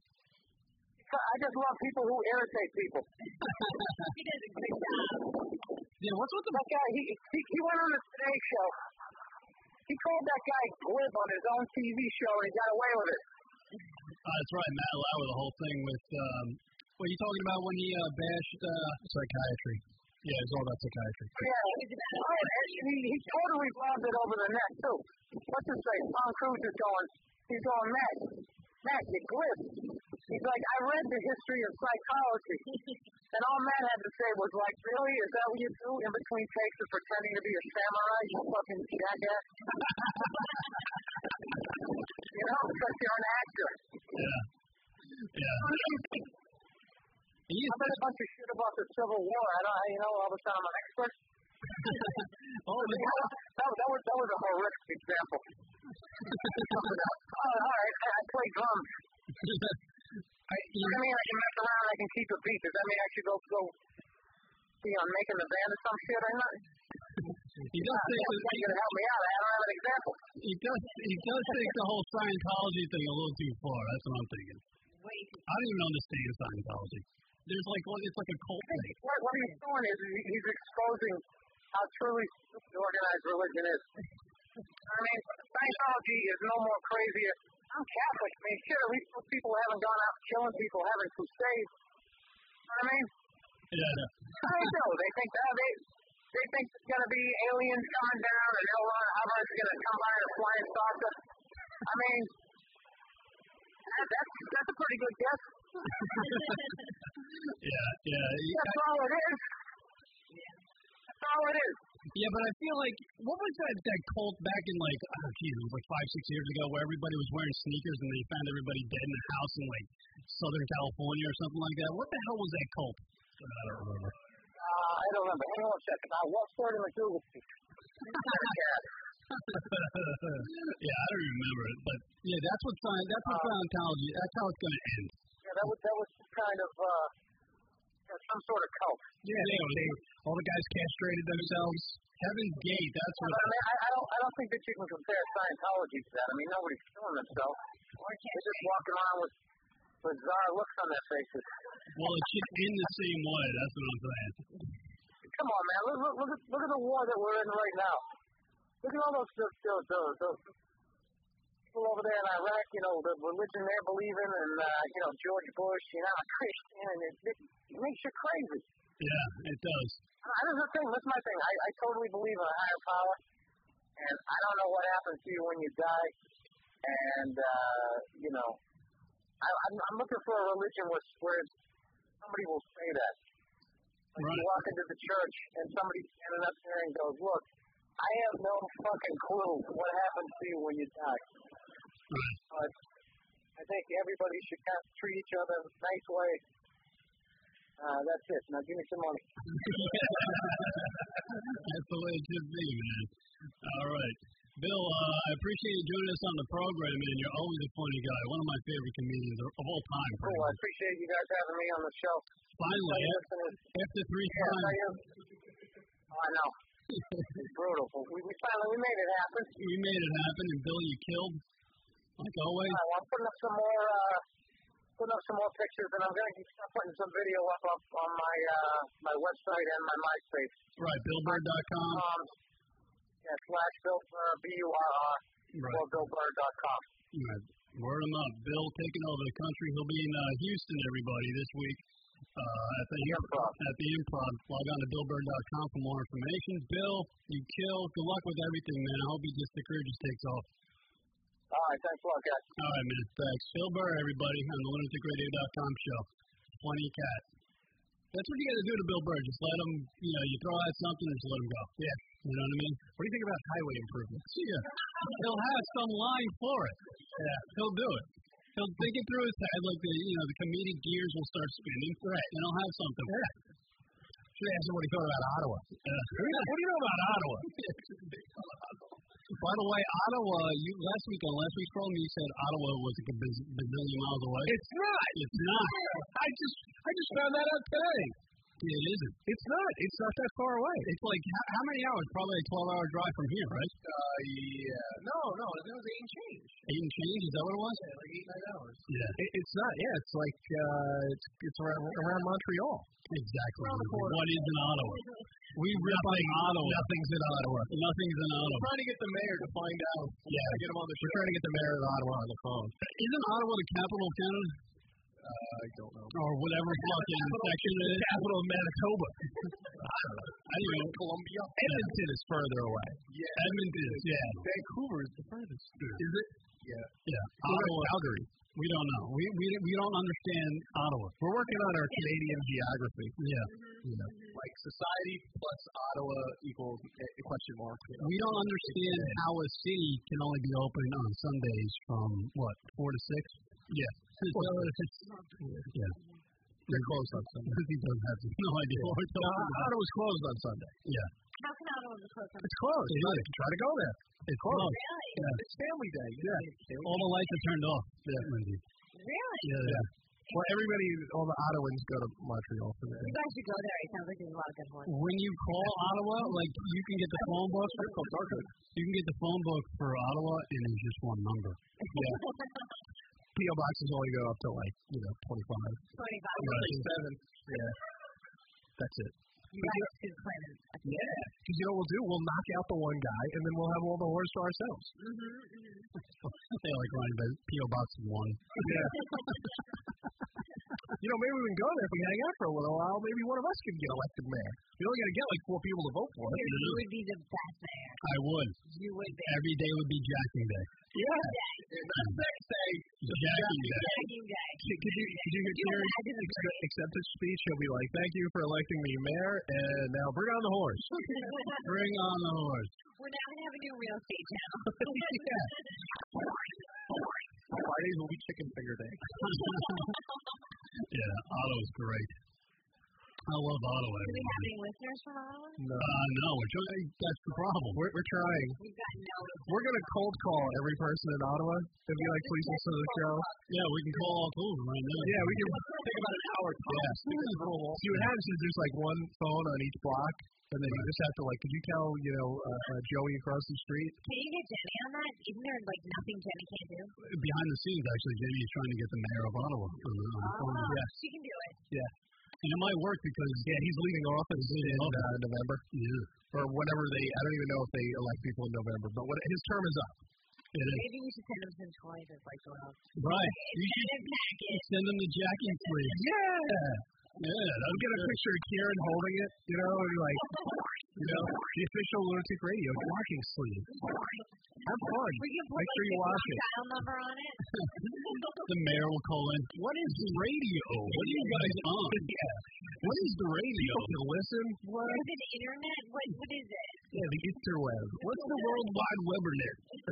I just love people who irritate people. He does a great job. Yeah, what's with the... That guy, he, he, he went on the Today Show. He called that guy glib on his own T V show, and he got away with it. Uh, that's right, Matt Lauer, the whole thing with... Um, what are you talking about when he uh, bashed... Uh, psychiatry. Yeah, it's all about psychiatry. Yeah, oh, and he, he totally lobbed it over the net, too. What's his name? Tom Cruise is going, he's going, Matt, Matt, you're glib. He's like, I read the history of psychology. And all Matt had to say was like, really? Is that what you do in between takes of pretending to be a samurai, you fucking jackass? You know, because you're an actor. Yeah. Yeah. I bet a bunch of shit about the Civil War. I don't, you know, all of a sudden I'm an expert. oh, you know, that, that, was, that was a horrific example. oh, all right, I, I play drums. I, you know what I mean? I can mess around, I can keep a beat. Does that mean I should go, go be on making the band or some shit or not? He does think that you're going to help me out. I don't have an example. He does, he does take the whole Scientology thing a little too far. That's what I'm thinking. Wait. I don't even understand Scientology. There's like, well, it's like a cult thing. What, what he's doing is he's exposing how truly stupid organized religion is. I mean, Scientology is no more crazy. I'm Catholic. I mean, shit, at least those people haven't gone out killing people, having crusades. You know what I mean? Yeah. How they do? They think that they they think there's gonna be aliens coming down, and L. Ron Hubbard's gonna come by in a flying saucer. I mean, that, that's that's a pretty good guess. yeah, yeah. That's all it is. That's all it is. Yeah, but I feel like, what was that, that cult back in like, oh geez, it was like five, six years ago where everybody was wearing sneakers and they found everybody dead in a house in like Southern California or something like that. What the hell was that cult? I don't remember. Uh, I don't remember. Hang on a second. I was starting to Google it. yeah, I don't remember it, but yeah, that's what science, that's what uh, Scientology, that's how it's going to end. Yeah, that was, that was kind of, uh, some sort of cult. Yeah, they, they, all the guys castrated themselves. Heaven's Gate, that's what. I mean, I, I don't, I don't think that you can compare Scientology to that. I mean, nobody's killing themselves. They're just walking around with bizarre looks on their faces. Well, it should end the same way. That's what I'm saying. Come on, man. Look, look, look, at, look at the war that we're in right now. Look at all those, those, those, those, those people over there in Iraq. You know, the religion they're believing, and uh, you know, George Bush. You know, Christian, and it, it, it makes you crazy. Yeah, it does. Uh, this is the thing. This is my thing. I, I totally believe in a higher power, and I don't know what happens to you when you die. And uh, you know, I, I'm, I'm looking for a religion where, where somebody will say that. Like right. You walk into the church, and somebody's standing up there and goes, "Look, I have no fucking clue what happens to you when you die. But I think everybody should kind of treat each other in a nice way. Uh, that's it. Now give me some money. That's the way it should be, man. All right. Bill, uh, I appreciate you joining us on the program, man. You're always a funny guy. One of my favorite comedians of all time. Cool. I appreciate you guys having me on the show. Finally, after three yeah, times. I, oh, I know. It's brutal. But we, we finally we made it happen. We made it happen, and Bill, you killed, like always. Uh, well, I'm putting up some more, uh, putting up some more pictures, and I'm going to start putting some video up, up on my uh, my website and my MySpace. Right, Bill Burr dot com. Um, yeah, slash Bill uh, B U R R right. or Bill Burr dot com. Right. Word him up. Bill taking over the country. He'll be in uh, Houston, everybody, this week. Uh, at the improv. At the improv. Log on to Bill Burr dot com for more information. Bill, you kill. Good luck with everything, man. I hope you just the career just takes off. All right, thanks a lot, guys. All right, man. Thanks. Bill Burr, everybody, on the lunatic radio dot com show. Funny cat. That's what you got to do to Bill Burr. Just let him, you know, you throw out something and just let him go. Yeah. You know what I mean? What do you think about highway improvements? Yeah. He'll have some line for it. Yeah. He'll do it. He'll think it through his head, like the, you know, the comedic gears will start spinning. Right. And he'll have something. Yeah. Should ask him what he thought about Ottawa. Yeah. What do you know about Ottawa? By the way, Ottawa, you last week on last week's program, you said Ottawa was like a biz- bazillion miles away. It's not. It's not. I just I just found that out today. It isn't. It's not. It's not that far away. It's like how, how many hours? Probably a twelve-hour drive from here, right? Uh, yeah. No, no. It was eight and change. Eight and change? Is that what it was? Yeah, like eight nine hours. Yeah. It, it's not. Yeah, it's like uh, it's it's around around Montreal. Exactly. What is in Ottawa? We rip on Ottawa. Nothing's in Ottawa. Nothing's in Ottawa. We're trying to get the mayor to find out. Yeah. Get him on the show. We're trying to get the mayor of Ottawa on the phone. Isn't Ottawa the capital of Canada? Uh, I don't know. Or whatever fucking section it is. Capital of Manitoba. I don't know. I don't know. Columbia. Edmonton is further away. Yeah. Edmonton is, yeah. Vancouver is the furthest. Is it? Yeah. Yeah. Ottawa. Calgary. We don't know. We we we don't understand Ottawa. We're working on our Canadian geography. Yeah. You know, like society plus Ottawa equals a question mark. You know? We don't understand how a city can only be open on Sundays from what four to six. Yeah. Yeah. They're closed on Sunday. He doesn't have no idea. No, Ottawa's closed on Sunday. Yeah. How can Ottawa be closed on Sunday? It's closed. You can try to go there. It's closed. Really? Yeah. It's family day. Yeah. All the lights are turned off. Yeah, Lindsay. Really? Yeah, yeah. Well, everybody, all the Ottawans go to Montreal for that. You guys should go there. It sounds like there's a lot of good ones. When you call Ottawa, like, you can get the phone book. You can get the phone book for Ottawa, and it's just one number. Yeah. P O boxes only go up to, like, you know, twenty-five. twenty-five. Right. Seven. Yeah. That's it. You guys should plan it. Yeah. Because you know what we'll do? We'll knock out the one guy, and then we'll have all the whores to ourselves. Mm-hmm, mm-hmm. They like Ryan, but P O box is one. Yeah. You know, maybe we can go there if we hang out for a little while. Maybe one of us can get elected mayor. You only got to get like four people to vote for us. You, you would be the best mayor. I would. You would be. Every day would be Jacking Day. Yeah. Not next day. Jacking Day. Jacking Day. Could you, could you hear Terry's acceptance speech? He'll be like, thank you for electing me mayor, and now bring on the horse. Bring on the horse. We're now going to have a new real estate channel. Yeah. Fridays will be chicken finger day. Yeah, Ottawa's great. I love Ottawa. Do we have any listeners from Ottawa? No. Uh, no, which, that's the problem. We're, we're trying. We've got no. We're going to cold call every person in Ottawa and be like, please listen to the show. Yeah, we can call all two of them right now. Yeah, we can take about an hour. Yeah. See what happens is there's like one phone on each block, and then you just have to like, could you tell, you know, uh, uh, Joey across the street? Can you get Jenny on that? Isn't there like nothing Jenny can't do? Behind the scenes, actually, Jenny is trying to get the mayor of Ottawa on the, on the phone. Oh, yeah. She can do it. Yeah. And it might work because, yeah, he's leaving office in uh, November. Yeah. Or whenever they, I don't even know if they elect people in November, but what, his term is up. It is. Maybe we should send him some toys as like well. Right. You should send him the Jacking sleeve. Yeah. Yeah. I'll get a picture of Kieran holding it, you know, and like, You know, the official Lunatic Radio walking sleeve. Have fun. We can put Make sure like, you the wash it. dial number on it. The mayor will call in. What is radio? What are you guys on? Yeah. What is the radio? People can listen. What? Is it internet? What What is it? Yeah, the interweb. What's the World Wide Webernet?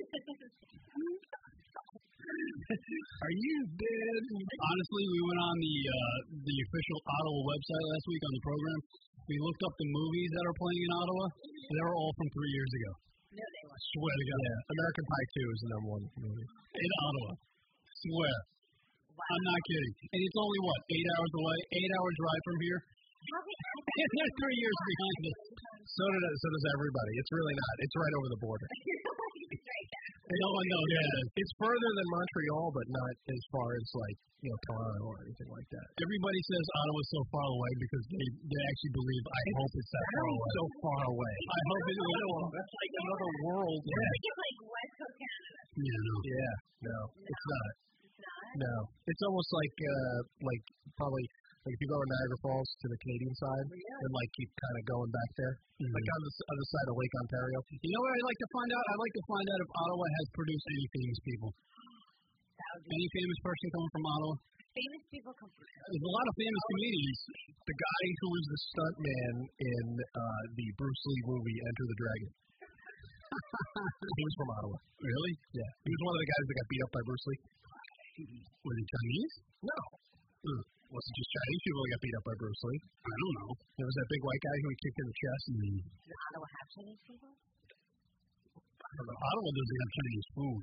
Are you dead? Honestly, we went on the uh, the official Ottawa website last week on the program. We looked up the movies that are playing in Ottawa, and they were all from three years ago. No, they weren't. Swear to God. Yeah, American Pie two is the number one movie. In Ottawa. Swear. Wow. I'm not kidding. And it's only, what, eight hours away? Eight hours drive from here? How can And they're three years behind us. So did so does everybody. It's really not. It's right over the border. No one knows. Yeah. It's further than Montreal, but not as far as like you know Toronto or anything like that. Everybody says Ottawa's so far away because they, they actually believe, I it's hope it's that far away. so far away. I hope it is. That's like another world. I think it's like West Coast Canada. Yeah, no. Yeah, no, it's not. It's not? No, it's almost like uh, like probably like if you go to Niagara Falls to the Canadian side, Yeah. and like keep kind of going back there, Mhm. like on the s- other side of Lake Ontario. You know what I'd like to find out? I'd like to find out if Ottawa has produced any famous people. That would be Any famous person coming from Ottawa? famous people come from There's a lot of famous comedians. The guy who was the stuntman in uh, the Bruce Lee movie Enter the Dragon. He was from Ottawa. Really? Yeah, he was one of the guys that got beat up by Bruce Lee. Was he Chinese? No, Hmm. wasn't just Chinese people that got beat up by Bruce Lee. I don't know. There was that big white guy who he kicked in the chest. Mm. Does Ottawa have Chinese people? I don't know. Ottawa doesn't have Chinese food.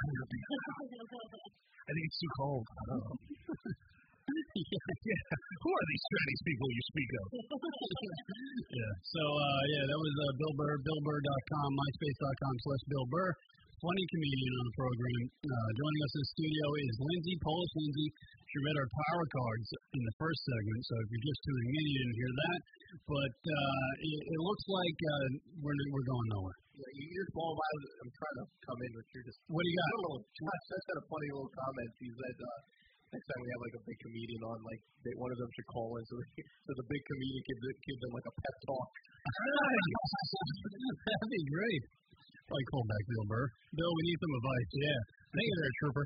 I think it's too cold. I don't know. yeah. Who are these Chinese people you speak of? Yeah. So, uh, yeah, that was uh, Bill Burr, bill burr dot com, myspace dot com slash Bill Burr. Funny comedian on the program. Uh, joining us in the studio is Lindsay, Polish Lindsay. She read our power cards in the first segment, so if you're just tuning in, you didn't hear that. But uh, it, it looks like uh, we're we're going nowhere. Yeah, you just blow by. I'm trying to come in, but you're just. What do you got? A little, Josh just had a funny little comment. He said, uh, next time we have like a big comedian on, like they, one of them should call in. So, they, so the big comedian gives, gives them like a pep talk. That'd be great. Probably call back Bill Burr. Bill, we need some advice. Yeah. Thank you there, Trooper.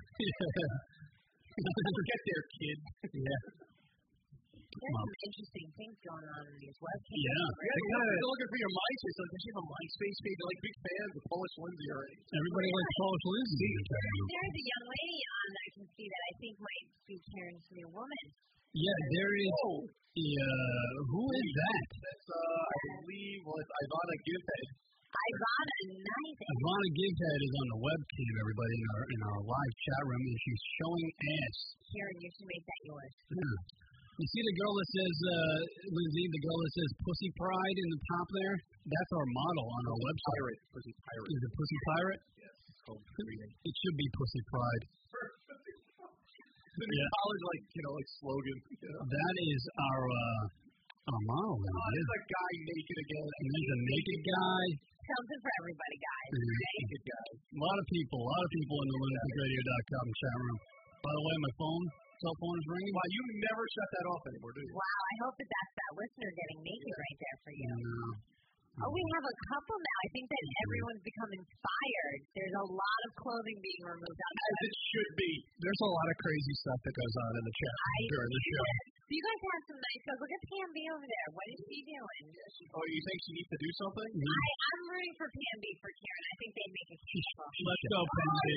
Get there, kid. Yeah. There's some interesting things going on in these websites. Yeah. They're, they're looking for your MySpace. Like, does she have a MySpace page? They're like big fans of Polish Lindsay already. Everybody likes Polish Lindsay. There's a young lady on that I can see that I think might be Karen's new woman. Yeah, there is. Yeah, who is that? That's, uh, I believe, was Ivana Givhead. Ivana, nice. Ivana Givhead is on the webcam, everybody, in our in our live chat room, and she's showing ass. Karen, you should make that yours. Yeah. You see the girl that says, uh, Lindsay, the girl that says Pussy Pride in the top there? That's our model on our website. Pirate. Pussy Pirate. Is it Pussy Pirate? Yes. It's called Korean. It should be Pussy Pride. The new Yeah. college, like, you know, like slogan. You know? That is our, uh, our model. Oh, Lindsay. there's a guy naked again. And there's a naked guy. Something for everybody, guys. Naked guy. A lot of people, a lot of people in the lunatic radio dot com chat room. By the way, my phone, cell phone is ringing. Wow, you never shut that off anymore, do you? Wow, I hope that that's that listener getting naked right there for you. No. Oh, we have a couple now. I think that everyone's become inspired. There's a lot of clothing being removed on As it should be. There's a lot of crazy stuff that goes on in the chat I during the show. So you guys have some nice stuff. Look at Pam B over there. What is she doing? Oh, you think she needs to do something? I, I'm rooting for Pam B for Karen. I think they make a huge Let's go, Pam B.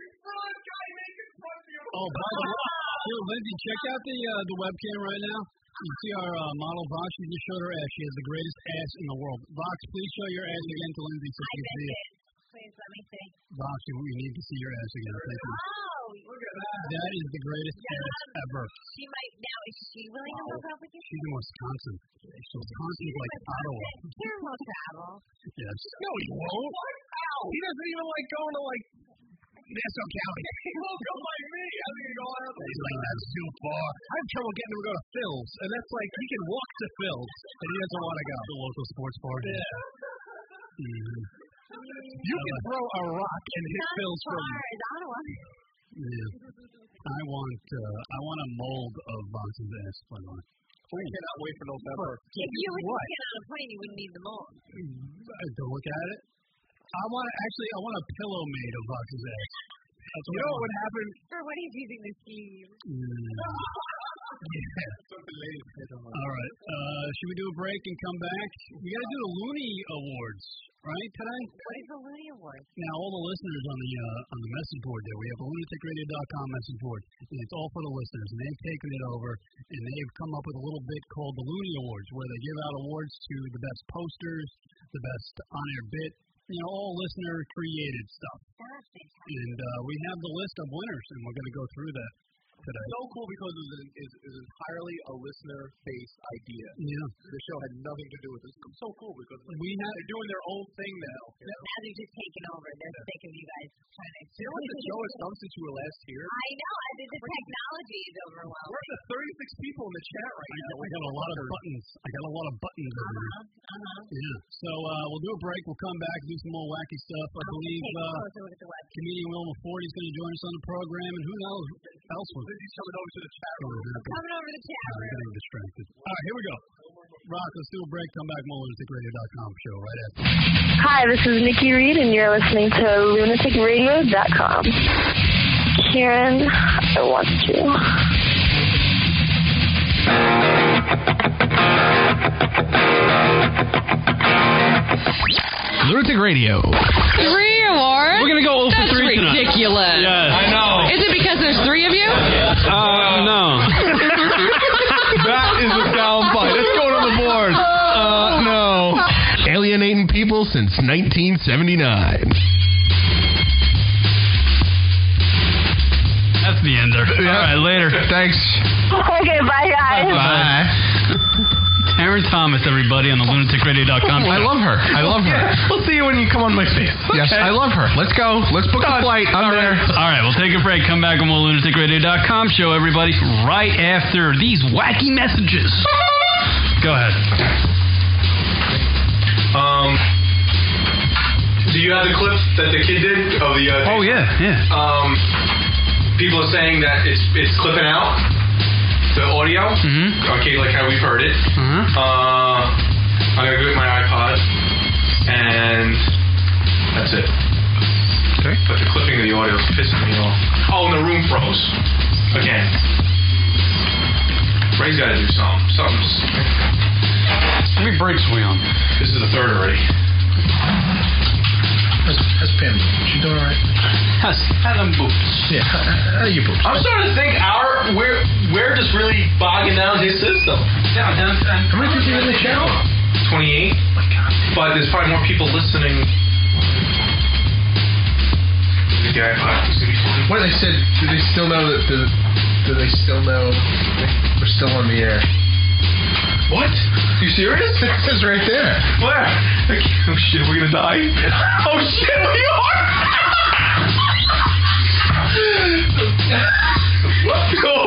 Oh, by the way, here, Lindsay, check out the uh, the webcam right now. You see our uh, model Vox. She just showed her ass. She has the greatest ass in the world. Vox, please show your ass again to Lindsay so she can see it. Please let me see. Vox, we need to see your ass again. Thank you. Oh, look at that. That is the greatest ass ever. She might now. Is she willing to hook up with you? She's in Wisconsin. So Wisconsin is like Ottawa. Karen will travel. Yes. No, he won't. Ow! He doesn't even like going to, like, Nassau County. He won't go like me. I think he'll go out. He's like, that's too far. I have trouble getting him to go to Phil's, and that's like, he can walk to Phil's, and he doesn't want to go. The local sports bar. Yeah. Mm-hmm. You can throw a rock and hit Not Phil's as from far as Ottawa. Yeah. I want uh, I want a mold of Vox's ass, by the way. We cannot wait for November. If you would What? get on a plane, you wouldn't need them all. Don't look at it. I want actually. I want a pillow made of Vox's eggs. That's You know what would happen? For when he's using the sleeve. Yeah. All right. Uh, should we do a break and come back? We got to do the Looney Awards, right, today? What is the Looney Awards? Now, all the listeners on the uh, on the message board there, we have a lunatic radio dot com message board, and it's all for the listeners, and they've taken it over, and they've come up with a little bit called the Looney Awards, where they give out awards to the best posters, the best on-air bit, you know, all listener-created stuff. That's fantastic. And uh, we have the list of winners, and we're going to go through that today. So cool because it is, is, is entirely a listener-based idea. Yeah. The show had nothing to do with this. It's so cool because like, We had- they're doing their own thing now. You know? Now they're just taking over. They're sick of you guys trying to. You know what the show has done since you were last here? I know. I think the technology is overwhelming. We're up to thirty-six people in the chat right I now. got, I got a lot of buttons. I got a lot of buttons over here. Uh-huh. Uh-huh. Yeah. So uh, we'll do a break. We'll come back and do some more wacky stuff. I believe Take a uh, closer look at the web. comedian Wilma Ford is going to join us on the program, and who knows else will. He's coming over to the chat Oh, room. yeah. Coming over the chat I'm room. getting distracted. All right, here we go. Rock, let's do a break. Come back, more lunatic radio dot com show right after. Hi, this is Nikki Reed, and you're listening to lunatic radio dot com. Karen, I want you. Lunatic Radio. Three awards? We're gonna go zero for That's three tonight. ridiculous. Yes. I know. Is it because there's three of you? Uh, no. That is a soundbite. Let's go to the board. Uh, no. Alienating people since nineteen seventy-nine. That's the ender. Yeah. All right, later. Thanks. Okay, bye, guys. Bye. Aaron Thomas, everybody, on the lunatic radio dot com. I love her. I love her. We'll see you when you come on my face. Yes, I love her. Let's go. Let's book a flight. I'm there. All right, we'll take a break. Come back on the lunatic radio dot com show, everybody, right after these wacky messages. Go ahead. Um, do you have the clip that the kid did of the? Uh, Oh yeah, yeah. Um, people are saying that it's it's clipping out the audio. Mm-hmm. Okay, like how we've heard it. Uh-huh. Uh, I'm gonna go get my iPod, and that's it. Okay. But the clipping of the audio is pissing me off. Oh, and the room froze again. Ray's got to do something. Something's. How many breaks are we on? This is the third already. How's, how's Pam? She doing all right? How's how them boobs? Yeah, how, how are you boobs? I'm starting to think our we're we're just really bogging down his system. Yeah, I'm, I'm, How many people are in the chat room? twenty-eight. Oh my God. But there's probably more people listening. The guy What they said? Do they still know that? Do, do they still know we're still on the air? What? You serious? It says right there. Where? Like, oh shit, we're gonna die. Oh shit, we are. What?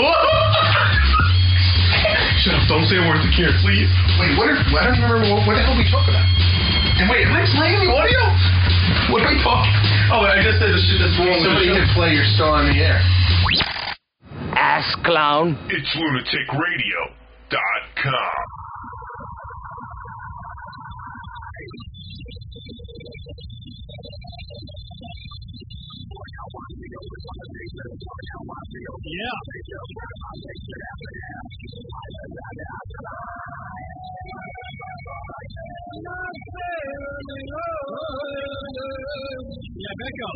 Shut up! Don't say a word to Karen, please. Wait, what? Are, I don't remember what, what the hell we talk about. And wait, am I playing the audio? What are we talking? Oh, I just said the shit that's wrong. Somebody with the hit show. play. You're still on the air. Ass clown. It's lunatic radio dot com. Yeah. Yeah, back up.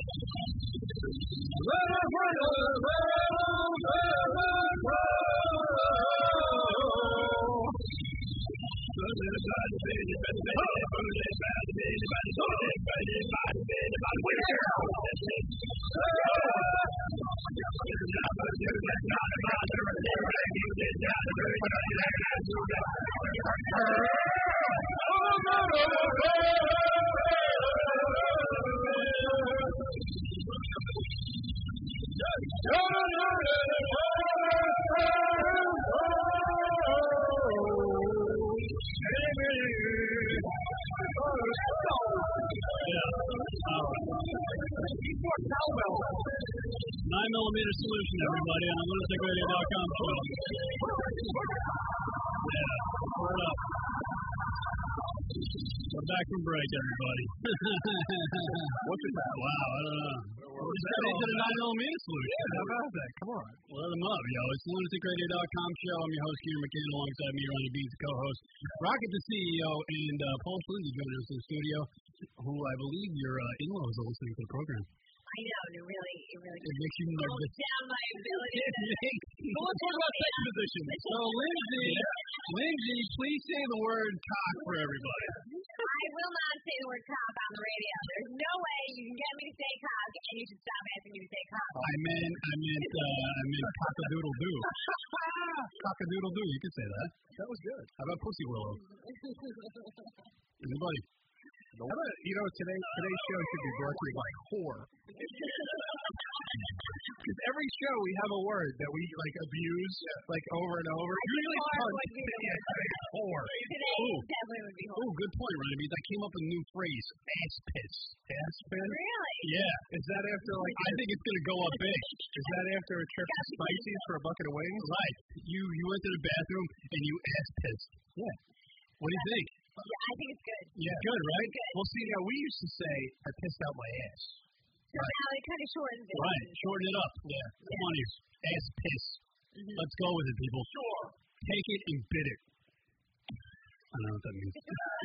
Nine millimeter solution, everybody, on the lunatic radio dot com show. Yeah. Word up. We're back from break, everybody. What's it about? Wow, I don't know. We're just getting into the nine millimeter solution. Yeah, how about that? Come on. Let them up, yo. It's the lunatic radio dot com show. I'm your host, Kieran McCann, alongside me, Ronnie Beans, the co-host. Rocket, the C E O, and uh, Paul Slindsey joining us in the studio, who I believe your uh, in-laws are listening to the program. I know, and it really, it really It makes you calms nervous. down my ability to. So let's talk about sex positions. So, Lindsay, Lindsay, please say the word cock for everybody. I will not say the word cock on the radio. There's no way you can get me to say cock, and you should stop asking me to say cock. I meant, I meant, uh, I meant cock-a-doodle-doo. Cock-a-doodle-doo, you could say that. That was good. How about pussy willow? Anybody? How about, you know, today today's show should be brought to you by whore. Because every show we have a word that we like abuse like over and over. Usually cunt. Yeah, whore. Today Ooh. definitely would be Oh, horrible. good point, Ronnie Beans. I came up with a new phrase. Ass piss. Ass piss? Really? Yeah. Is that after like? I think it's gonna go up big. Is that after a trip to Spicy's for a bucket of wings? Right. You you went to the bathroom and you ass pissed. Yeah. What do you think? Yeah, I think it's good. Yeah. Good, right? Good. Well, see, now we used to say I pissed out my ass. So now it kind of shortens it. Right. Shorten it up. Yeah. Yeah. Funny. Ass piss. Mm-hmm. Let's go with it, people. Sure. Take it and bid it. I don't know what that means.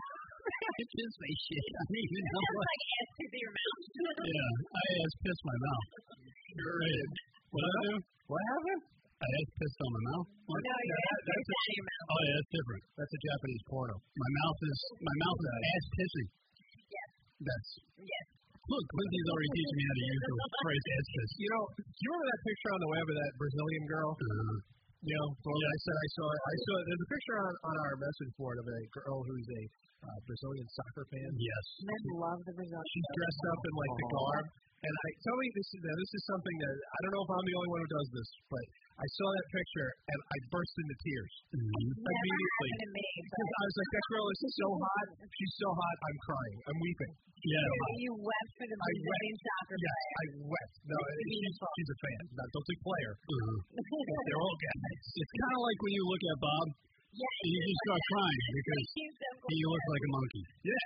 It just say shit. I don't even know It's what. like ass to your mouth. Yeah. I ass pissed my mouth. Sure is. What did I do? What happened? I ass pissed on my mouth. What? No, your ass That's is out of your mouth. Oh yeah, that's different. That's a Japanese porno. My mouth is my mouth is ass pissing. Yes. That's Yes. look. Lindsay's already teaching me how to use the phrase ass piss. You know, do you remember that picture on the web of that Brazilian girl? Uh, You know, well, I said I saw it. I saw it. There's a picture on, on our message board of a girl who's a uh, Brazilian soccer fan. yes. Men love the Brazilian. She's dressed up in like the garb, and I tell me this is now, this is something that I don't know if I'm the only one who does this, but I saw that picture and I burst into tears Mm-hmm. immediately happened to me, but- because I was like, that girl is so hot. She's so hot. I'm crying. I'm weeping. Yeah. You wept for the I wept. Brazilian soccer Yes, player. I wept. No, she's, she's a fan. Not don't say player. Uh, They're all guys. it's kind of like when you look at Bob Yeah, and you just start crying because he's so cool. he looks like a monkey. Yeah.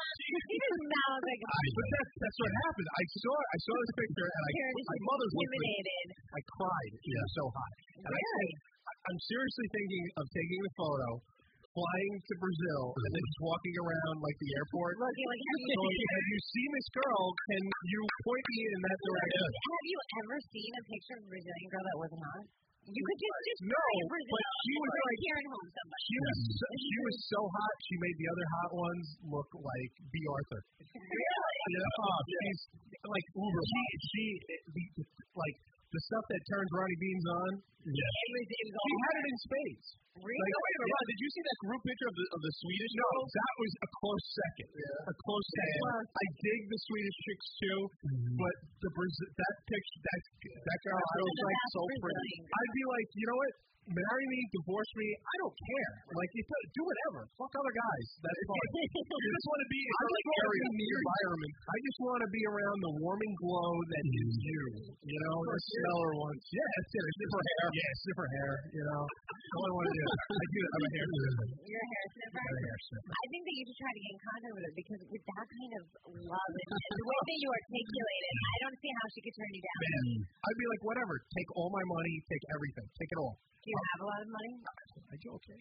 He does not look like a I- But that's that's what happened. I saw I saw this picture and I Karen is my mother's with me. intimidated. I cried. It was so hot. And I Really? said, I- I'm seriously thinking of taking the photo, flying to Brazil, and then just walking around like the airport. Looking like have So, you, have you seen this girl? Can you point me in that direction? have you ever seen a picture of a Brazilian girl that wasn't hot? You could just just No, say Brazil but she was or like- Karen home somebody. She was so, she was so hot. She made the other hot ones look like B. Arthur. Really? You know, oh, she's like uber. She she the, like the stuff that turns Ronnie Beans on. Yeah. It was, it was She all had it in spades. Really? Like, wait a minute, Ron, did you see that group picture of the of the Swedish? No, that was a close second. Yeah. A close second. I dig the Swedish chicks too, but the Brazil that picture that that girl Oh, was like that's so pretty. Brazilian. I'd be like, you know what? Marry me, divorce me. I don't care. Like, you put, do whatever. Fuck other guys. That's fine. You just want to be. I like area the environment. I just want to be around the warming glow that is you. You know, the smeller ones. Yeah, that's it. Sniff her hair. Yeah, sniff her hair. You know, that's all I want to do. I do. I'm a hair sniffer. You're a hair sniffer? I'm a hair sniffer. I think that you should try to get in contact with her because with that kind of love and the way that you articulate it, I don't see how she could turn you down. Man, I'd be like, whatever. Take all my money. Take everything. Take it all. Do you have a lot of money? I do okay.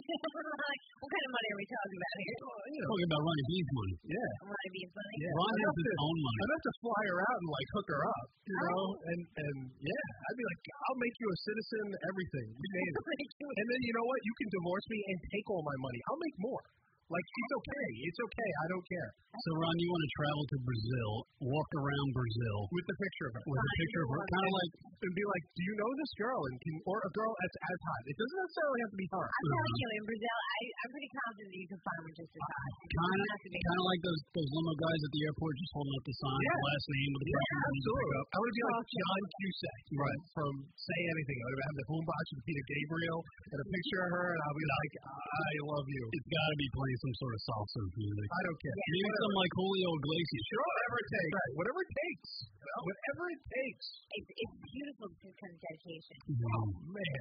Like, what kind of money are we talking about here? You know, Talking about Ronnie Beans money. yeah. Ronnie Beans money? Yeah. Ron has Enough his to- own money. Enough to fly her out and like hook her up, you Oh. know, and and yeah, I'd be like, I'll make you a citizen, everything. You name it. And then you know what? You can divorce me and take all my money. I'll make more. Like it's okay. It's okay. I don't care. So, Ron, you want to travel to Brazil, walk around Brazil With the picture of her. with a picture of her, kind of like and be like, do you know this girl? And can or a girl that's as hot. It doesn't necessarily have to be her. I'm telling you, in Brazil, I, I'm pretty confident that you can find one just as hot. kind of kind of like those those limo guys at the airport just holding up the sign, Yeah. the last name of the Yeah, person. that you absolutely. pick up. I want to be like John Cusack, right? From Say Anything. I would have the boombox with Peter Gabriel and a picture of her, and I'll be like, I love you. It's got to be playing some sort of salsa music. I don't care. Maybe some like Julio Iglesias. Sure, whatever it takes. Right. Whatever it takes. Whatever it takes. It's, it's beautiful because of dedication. Oh, man.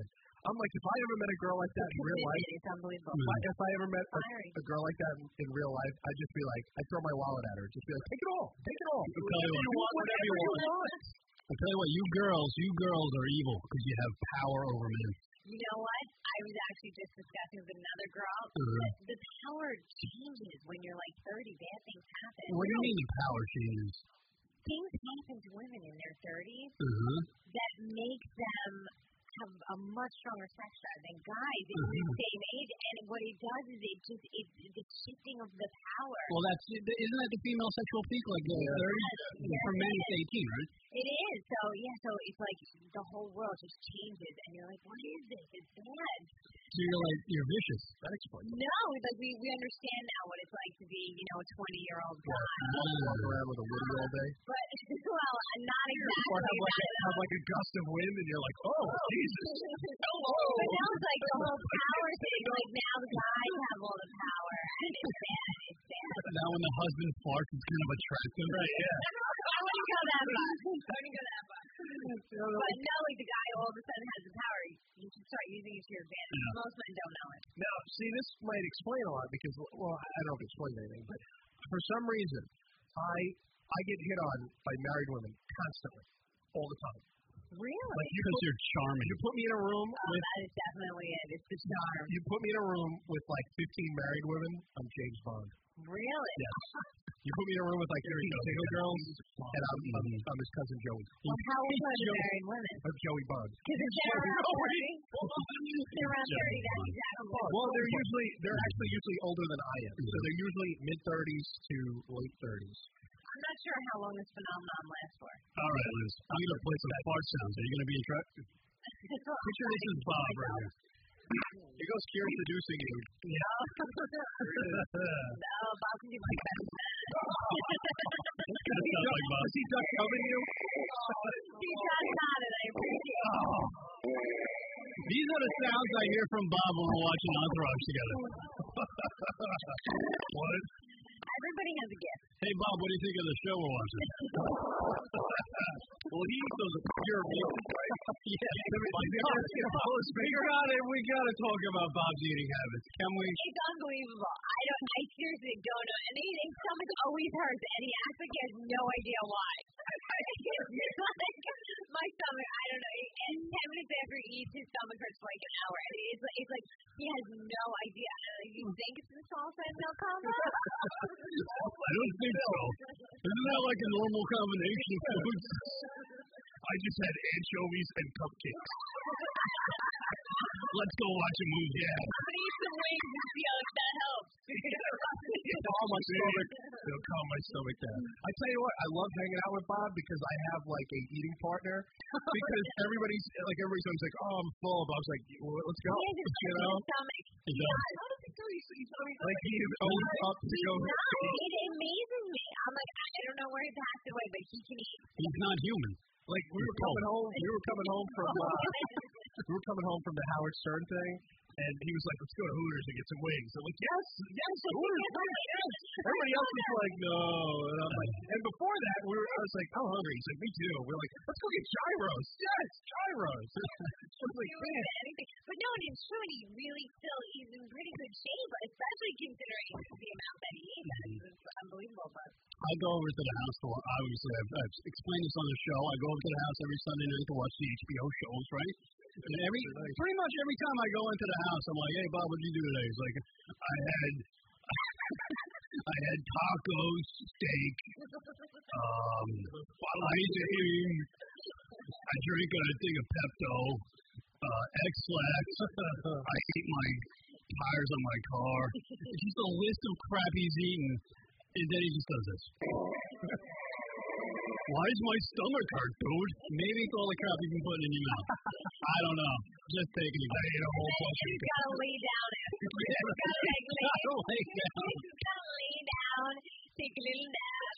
I'm like, if I ever met a girl like that in real life, it's unbelievable. If I, if I ever met a, a girl like that in, in real life, I'd just be like, I'd throw my wallet at her, just be like, take it all, take it all. I'll tell you you want whatever you want. I'll tell you what, you girls, you girls are evil because you have power over men. You know what? I was actually just discussing with another girl. Uh-huh. The, the power changes when you're like thirty. Bad things happen. What do you mean the power changes? Things happen to women in their thirties Uh-huh. that make them have a much stronger sex drive than guys in Uh-huh. the same age. And what it does is it just it's the shifting of the power. Well, that's isn't that the female sexual peak, like the Yes, thirties? yes, For men, it it's is. eighteen, right? It is. So yeah. So it's like the whole world just changes, and you're like, what is this? It's bad. So you're like you're vicious. That explains it. No, like we we understand now what it's like to be, you know, a twenty year old guy. Walk around with a woody all day. But well, not exactly. Or have like, a, have like a gust of wind, and you're like, oh, Jesus. Hello. But now it's like the whole power thing. Like now the guys have all the power, and it's bad. It's bad. Now when the husband farts, it's kind of attractive. Right, yeah. I wouldn't go that far. I wouldn't go that far. But no, like the guy all of a sudden has the power. You should start using it to your advantage. Yeah. Most men don't know it. Now, see, this might explain a lot because, well, I don't know if it explains anything, but for some reason, I I get hit on by married women constantly, all the time. Really? Like you Because put, you're charming. you put me in a room Oh, with that is definitely it. It's the charm. you put me in a room with like fifteen married women. I'm James Bond. Really? Yes. You put me in a room with like fifteen single girls, and I'm, I'm, I'm his cousin Joey. Well, how old are the married women? I'm Joey Bond. Because if they're around thirty, they're around thirty, that's exactly what. Well, they're usually they're actually usually older than I am, so they're usually mid thirties to late thirties. I'm not sure how long this phenomenon lasts for. All right, Liz. I'm going to play some fart sounds. Are you going to be interested? Picture this is Bob right here. Here goes Kieran seducing you. No. No, Bob can do much better than that. That's not like Bob. Is he duck covering you? He got caught it. I appreciate it. These are the sounds I hear from Bob when we're watching Entourage together. What? Everybody has a gift. Hey, Bob, what do you think of the show we're watching? Well, he eats those pure meals, right? Yeah. We got it. We got to talk about Bob's eating habits. Can we? It's unbelievable. I don't. I seriously don't know. And his his stomach always hurts, and he acts like he has no idea why. Like, my stomach, I don't know. And ten minutes after he eats, his stomach hurts for like an hour. And it's like, it's like he has no idea. Like, you think it's the salsa and milk combo? I don't think so. Isn't that like a normal combination of foods? I just had anchovies and cupcakes. Let's go watch a movie. Yeah. I'm gonna eat some wings and see how that helps. Calm my stomach. It'll calm my stomach down. I tell you what, I love hanging out with Bob because I have like a eating partner. Because everybody's like everybody's always like, oh, I'm full. Bob's like, well, let's go. He has his You know? stomach. He does. Like he is always up to go. It amazes me. I'm like, I don't know where he passed away, but he can eat. He's not human. Like we were coming home, we were coming home from uh, we were coming home from the Howard Stern thing, and he was like, "Let's go to Hooters and get some wings." I'm like, "Yes, yes, Hooters, Hooters, yes." Everybody else was like, "No," and I'm like, and before that, we were, I was like, "I'm hungry." He's like, "Me too." We're like, "Let's go get gyros." Yes, gyros. I was like, man. Anything. But no, and it's true, and he really still he's in pretty good shape, especially considering the amount that he eats. It's unbelievable, but. I go over to the house for, obviously, I've, I've explained this on the show. I go over to the house every Sunday night to watch the H B O shows, right? And every, pretty much every time I go into the house, I'm like, hey, Bob, what'd you do today? He's like, I had, I had tacos, steak, um, ice cream, I drink a thing of Pepto, uh, X-Lax, I ate my tires on my car. It's just a list of crap he's eaten. And then he just does this. Why is my stomach hurt, dude? Maybe it's all the crap you've been putting in your mouth. I don't know. Just taking it. I ate a whole bunch of it. You gotta lay down after. You gotta like lay, lay down. You gotta lay down, take a little nap.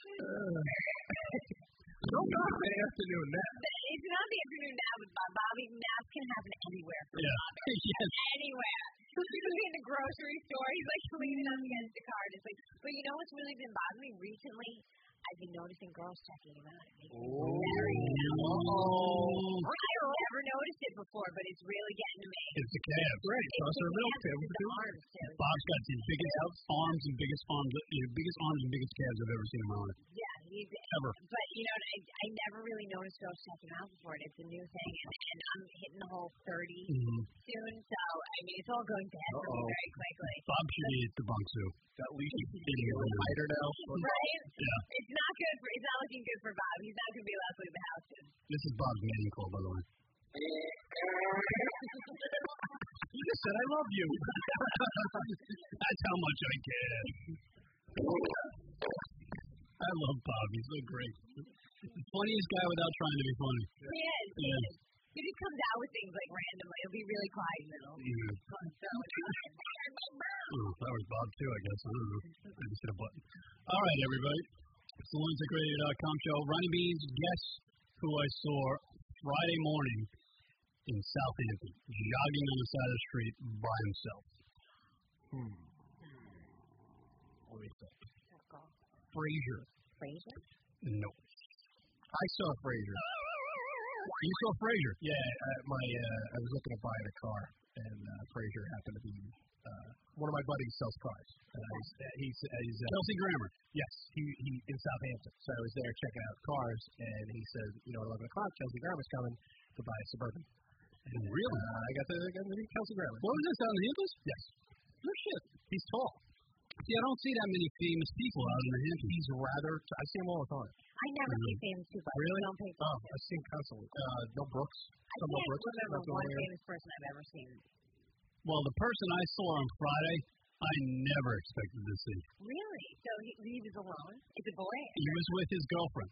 Don't go for the afternoon nap. It's not the afternoon nap with Bob. Bobby, naps can happen anywhere. For Yeah. Bob. Yes. Anywhere. He could be in the grocery store. He's like leaning up against the car. It's like, but you know what's really been bothering me recently? I've been noticing girls checking him out. It makes me Oh. very Oh. I don't never noticed it before, but it's really getting to me. It's the calves. Right. It's Toss the her milk. calves, it's the arms, too. Bob's got the biggest arms and biggest arms, you know, biggest arms and biggest calves I've ever seen in my life. Yeah, he's Ever. But you know, I, I never really noticed girls checking out before, and it's a new thing. And, and I'm hitting the whole thirty Mhm. soon, so I mean, it's all going to head for me Uh-oh. very quickly. Bob should eat the bunk soup. At least he's eating a little lighter now. Right? Yeah. It's not good for. It's not looking good for Bob. He's not going to be allowed to leave the house soon. This is Bob's mating call, by the way. You just said I love you. That's how much I care. I love Bob. He's so great. The funniest guy without trying to be funny. He is. He Yeah. is. He just comes out with things like randomly. He'll be really quiet in the middle. Yeah. So Oh, that was Bob too, I guess. I don't know. I just hit a button. All right, everybody. It's the lunatic radio dot com show. Ronnie Beans, guess who I saw Friday morning in Southampton, jogging on the side of the street by himself. Hmm. What do you think? Frazier. Frazier? No. I saw Frazier. You saw Frazier? Yeah, uh, my uh, I was looking at buying a car, and uh, Frazier happened to be uh, one of my buddies sells cars. Uh, he's he's, uh, he's uh, Kelsey Grammer. Yes, he he in Southampton. So I was there checking out cars, and he said, you know, at eleven o'clock, Kelsey Grammer's coming to buy a Suburban. And really? Uh, I got to I got to meet Kelsey Grammer. What was this out in the Hamptons? Yes. No shit. He's tall. See, I don't see that many famous people out in the Hamptons. He's rather. I see him all the time. I never Mhm. see famous people. I Really? don't pay Oh, attention. I've seen constantly. Uh, no Brooks. I Some Mel can't Brooks. remember That's the one only one. famous person I've ever seen. Well, the person I saw on Friday, I never expected to see. Really? So he, he was alone? It's a boy? He was with his girlfriend.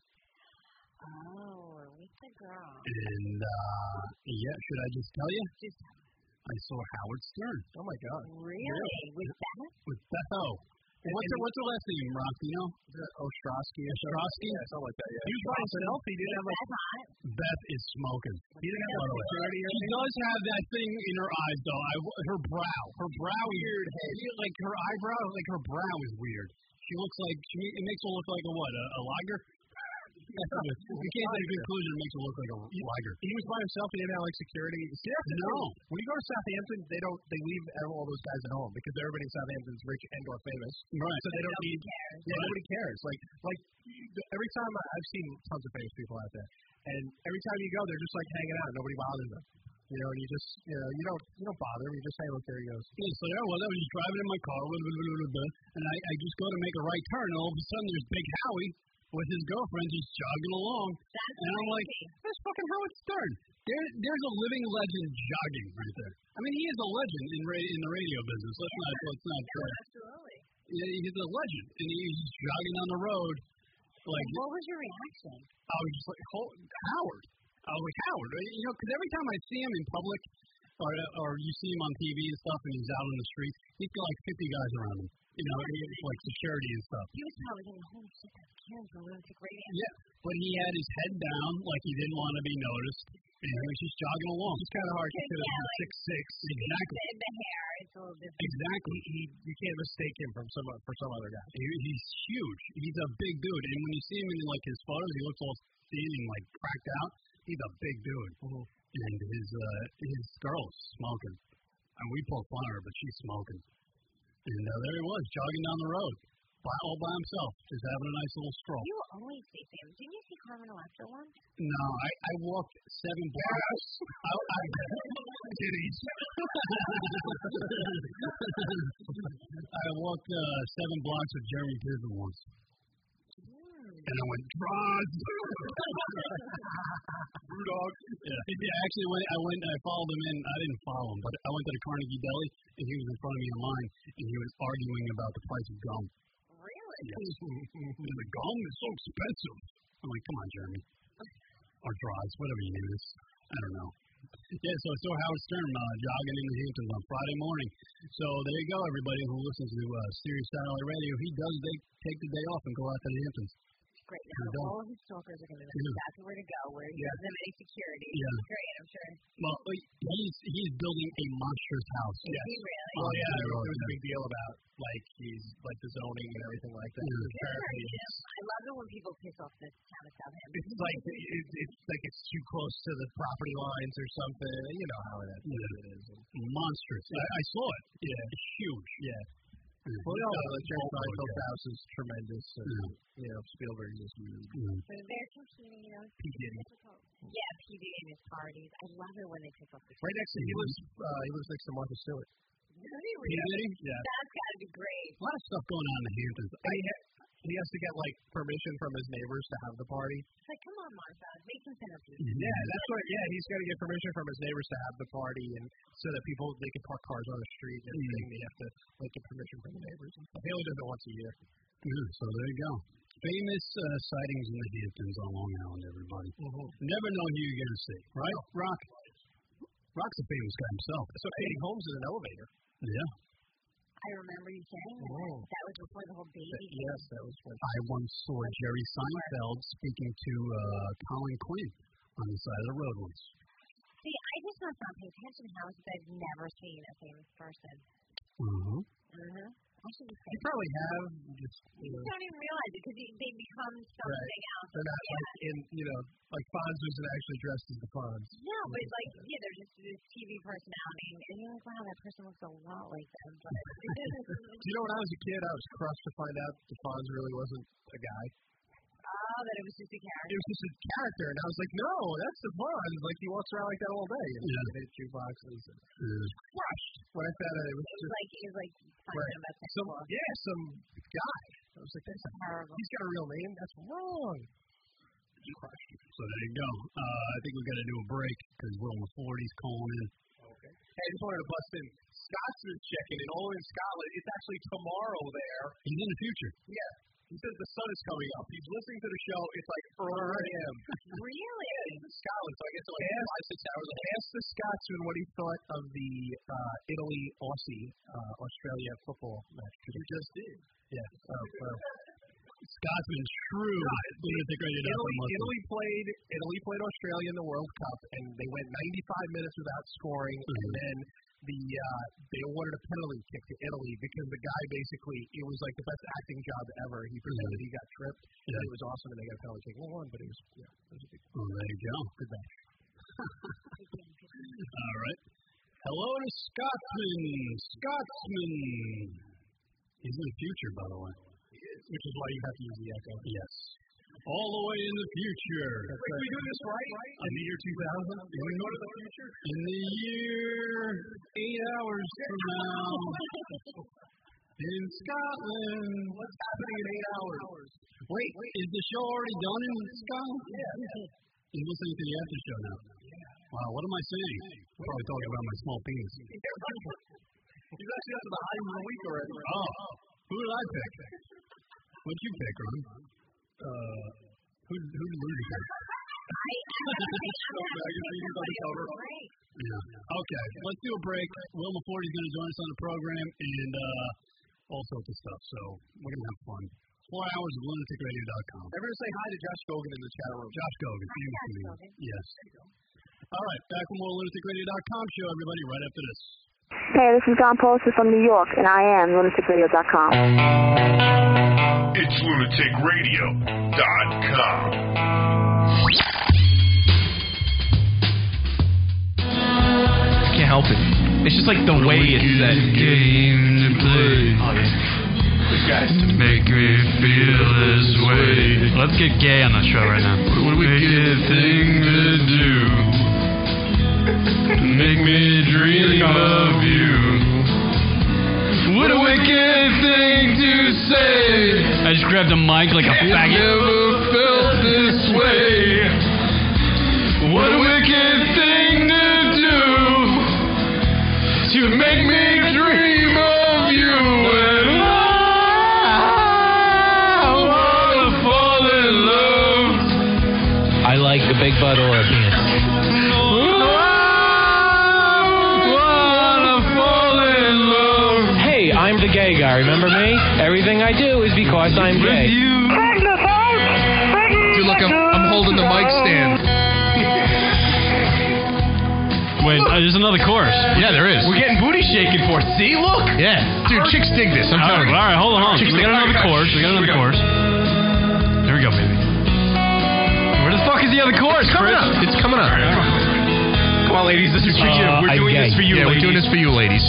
Oh, with the girl. And, uh, yeah, should I just tell you? Just I saw Howard Stern. Oh, my God. really? With Beth? With Beth O. And what's, her, what's her last name, Rock? Do you know? Ostrowski. Ostrowski? Yeah, something like that, yeah. He was by himself. He didn't have a... Beth is smoking. He didn't have a security or anything? She does have that thing in her eyes, though. I, her brow. Her brow is weird. Like, her eyebrow, like, her brow is weird. She looks like... She, it makes her look like a what? A, a lager? You can't say a conclusion. It makes her look like a lager. He was by himself. He didn't have like security. No. When you go to Southampton, they don't. They leave all those guys at home because everybody in Southampton is rich and or famous. Right. So they don't need. Cares. Yeah, nobody cares. Like like every time I, I've seen tons of famous people out there, and every time you go, they're just like hanging out. Nobody bothers them. You know, and you just, you know, you don't, you don't bother. You just say, look, there he goes. Yeah, so yeah, well, I was just driving in my car, blah, blah, blah, blah, blah, and I, I just go to make a right turn, and all of a sudden there's Big Howie with his girlfriend just jogging along, That's and I'm like, that's fucking Howard Stern. There, there's a living legend jogging right there. I mean, he is a legend in ra- in the radio business. Let's not, let's not try. Absolutely. Yeah, he's a legend, and he's just jogging on the road, like. What was your reaction? I was just like, Howard. I was like, Howard, you know, because every time I see him in public, or or you see him on T V and stuff, and he's out on the street, he's got like fifty guys around him. You know, he- like security and stuff. He was probably thinking, holy shit, that's Karen from Lunatic Radio. Yeah, but he had his head down, like he didn't want to be noticed, and he was just jogging along. It's kind of hard to Yeah, consider him like, six six. Exactly. The, the hair, it's a little different. Exactly. He, you can't mistake him from some for some other guy. He, he's huge. He's a big dude, and when you see him in like his photos, he looks all thin and like cracked out. He's a big dude, Mm-hmm. and his uh, his girl's smoking. And we poke fun at her, but she's smoking. And uh, there he was, jogging down the road, by, all by himself, just having a nice little stroll. You always see him. Didn't you see Carmen Electra once? No, I, I walked seven blocks. I, I, titties. I walked uh, seven blocks with Jeremy Piven once. And I went, Draws! Brewdog. Yeah. yeah, actually, when I went, I followed him in. I didn't follow him, but I went to the Carnegie Deli, and he was in front of me in line, and he was arguing about the price of gum. Really? Yes. The gum is so expensive. I'm like, come on, Jeremy. Or Draws, whatever you name this. I don't know. Yeah, so I saw Howard Stern uh, jogging in the Hamptons on Friday morning. So there you go, everybody who listens to uh, Sirius Satellite Radio. He does they take the day off and go out to the Hamptons. Great. Now all of his stalkers are going to know Yeah. exactly where to go, where he Yeah. doesn't have any security. Yeah. Great, I'm sure. Well, he's he's building a monstrous house. Is he really? Oh yeah, there there was a big deal about like he's like the zoning and everything like that. Yeah. Apparently it's, I love it when people piss off this town of Southampton. it's like it, it's like it's too close to the property lines or something. You know how it is. Yeah. It is. Monstrous. I, I saw it. Yeah, it's huge. Yeah. Yeah. Well, no, the Jerry Oh, Seinfeld yeah. house is tremendous. And, Yeah. You know, Spielberg is huge. Yeah. But they're competing, you know. P. Diddy. Yeah, P. Diddy and his parties. I love it when they piss off the Right next to he lives. Uh, he lives next to Martha Stewart. Really? P. Diddy? Yeah. That's got to be great. A lot of stuff going on in the Hamptons. And he, ha- he has to get like permission from his neighbors to have the party. It's like, come on, Martha, make some centerpiece. Yeah, that's what. Yeah, he's got to get permission from his neighbors to have the party, and so that people they can park cars on the street and everything. They have to like get permission from the neighbors. He only does it once a year. Yeah, so there you go. Famous uh, sightings in the Hamptons on Long Island, everybody. Mm-hmm. Never know who you're going to see, right? Rock. Rock's a famous guy himself. So Katie Holmes is an elevator. Yeah. I remember you saying that. Oh. That was before the whole baby That- thing. yes, that was when. I once saw Jerry Seinfeld speaking to uh, Colin Quinn on the side of the road once. See, I just not stop paying attention to houses I've never seen a famous person. Uh-huh. Mm-hmm. I should be You probably have just. You You know, just don't even realize it because they become something else. they're not Yeah. like in you know like Fonz isn't actually dressed as the Fonz. No, but it's like, yeah, they're just this T V personality, and you're like, wow, that person looks a lot like them. But Do you know when I was a kid, I was crushed to find out the Fonz really wasn't a guy. oh, that it was just a character. It was just a character, and I was like, no, that's the Fonz. Like he walks around like that all day. And Yeah. he hit jukeboxes. And Yeah. crushed when I found out it was It was just like, it was like finding right. out about sex some law. yeah some guy. I was like, that's Terrible. he's got a real name. That's wrong. Crushed. So there you go. Uh, I think we've got to do a break because we're on the forties calling in. Okay. Hey, I just wanted to bust in. Scotsman's checking in all in Scotland. It's actually tomorrow there. He's in the future. Yeah. He says the sun is coming up. He's listening to the show. It's like four a.m. Really? Yeah, he's in Scotland, so I guess it's like ask, five, six hours. Ask the Scotsman what he thought of the uh, Italy-Aussie uh, Australia football match. Because you just did. Yeah. Uh, uh, Scotsman, true. Lunatic Radio dot com. Italy, Italy played. Italy played Australia in the World Cup, and they went ninety-five minutes without scoring. Mm-hmm. And then the uh, they awarded a penalty kick to Italy because the guy basically it was like the best acting job ever. He pretended Mm-hmm. he got tripped. Yeah. And it was awesome, and they got a penalty kick. Well, one, but it was yeah, it was a big. Oh, there you go. Good match. All right. Hello to Scotsman. Scotsman. He's in the future, by the way. Which is why you have to use the echo. Yes. All the way in the future. Wait, can we do this right? In the year two thousand? Can we go to the future? In the year eight hours from now. In Scotland. What's happening in eight hours? Wait, is the show already done in Scotland? Yeah. He's listening to the after show now. Wow, what am I saying? I'm probably talking about my small penis. He's actually up to the high of the week already. Oh, who did I pick? What'd you pick, Ron? Uh, who, who did you pick? Yeah. Okay, let's do a break. Wilma Forty's going to join us on the program and uh, all sorts of stuff. So we're going to have fun. Four hours of lunatic radio dot com. Everyone say hi to Josh Gogan in the chat room. Josh Gogan. Hi, Josh Gogan. Yes. All right, back on more lunatic radio dot com show, everybody, right after this. Hey, this is Don Polster from New York, and I am lunatic radio dot com. It's lunatic radio dot com. Can't help it. It's just like the way it's said. Game to play. Oh, yeah. These guys make me feel this way. Let's get gay on the show right now. What a wicked thing to do. Make me dream of you. What a wicked thing to say. I just grabbed a mic like a faggot. I never felt this way. What a wicked thing to do. To make me dream of you. And I wanna fall in love. I like the big butt Olympians. I'm the gay guy, remember me? Everything I do is because I'm gay. Check this out! look, I'm, I'm holding the mic stand. Wait, uh, there's another chorus. Yeah, there is. We're getting booty shaking for it. See, look. Yeah. Dude, chicks dig this. I'm all telling right, you. All right, hold on, hold on. Chicks We got dig- another chorus. We got another chorus. Here we go, baby. Where the fuck is the other chorus, It's coming Chris? up. It's coming up. Come on, ladies. This is for you. Uh, We're I'm doing gay. this for you, Yeah, ladies. we're doing this for you, ladies.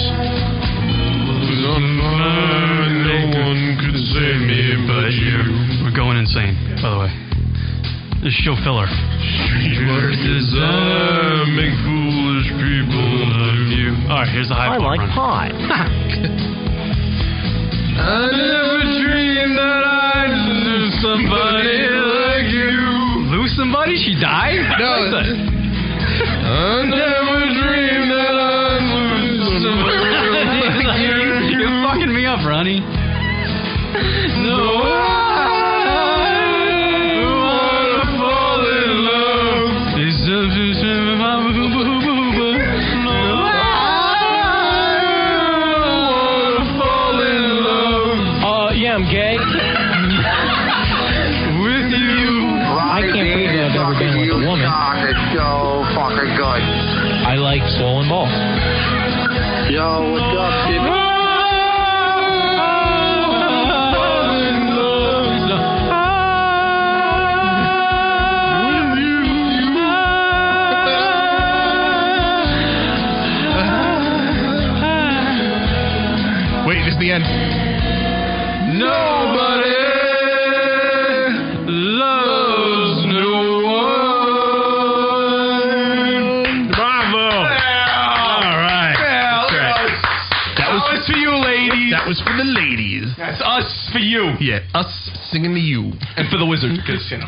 No one could save me but you. We're going insane, by the way. This is show filler. Desire make foolish people of you. All right, here's the high I part like run. pie. I never dreamed that I'd lose somebody like you. Lose somebody? She died? No. I never dreamed that I'd lose somebody like you. You're fucking me up, Ronnie. No, I wanna fall in love. It's just my boo boo boo boo. No, I wanna fall in love Uh, yeah, I'm gay. with you. I can't believe that I've ever been with a woman. It's so fucking good. I like swollen balls. Yo, what's up, people? Wait, this is the end. Nobody loves no one. Bravo. All right. Yeah, That's right. That was for you, ladies. That was for the ladies. That's us for you. Yeah, us singing to you. And for the wizard, because, you know.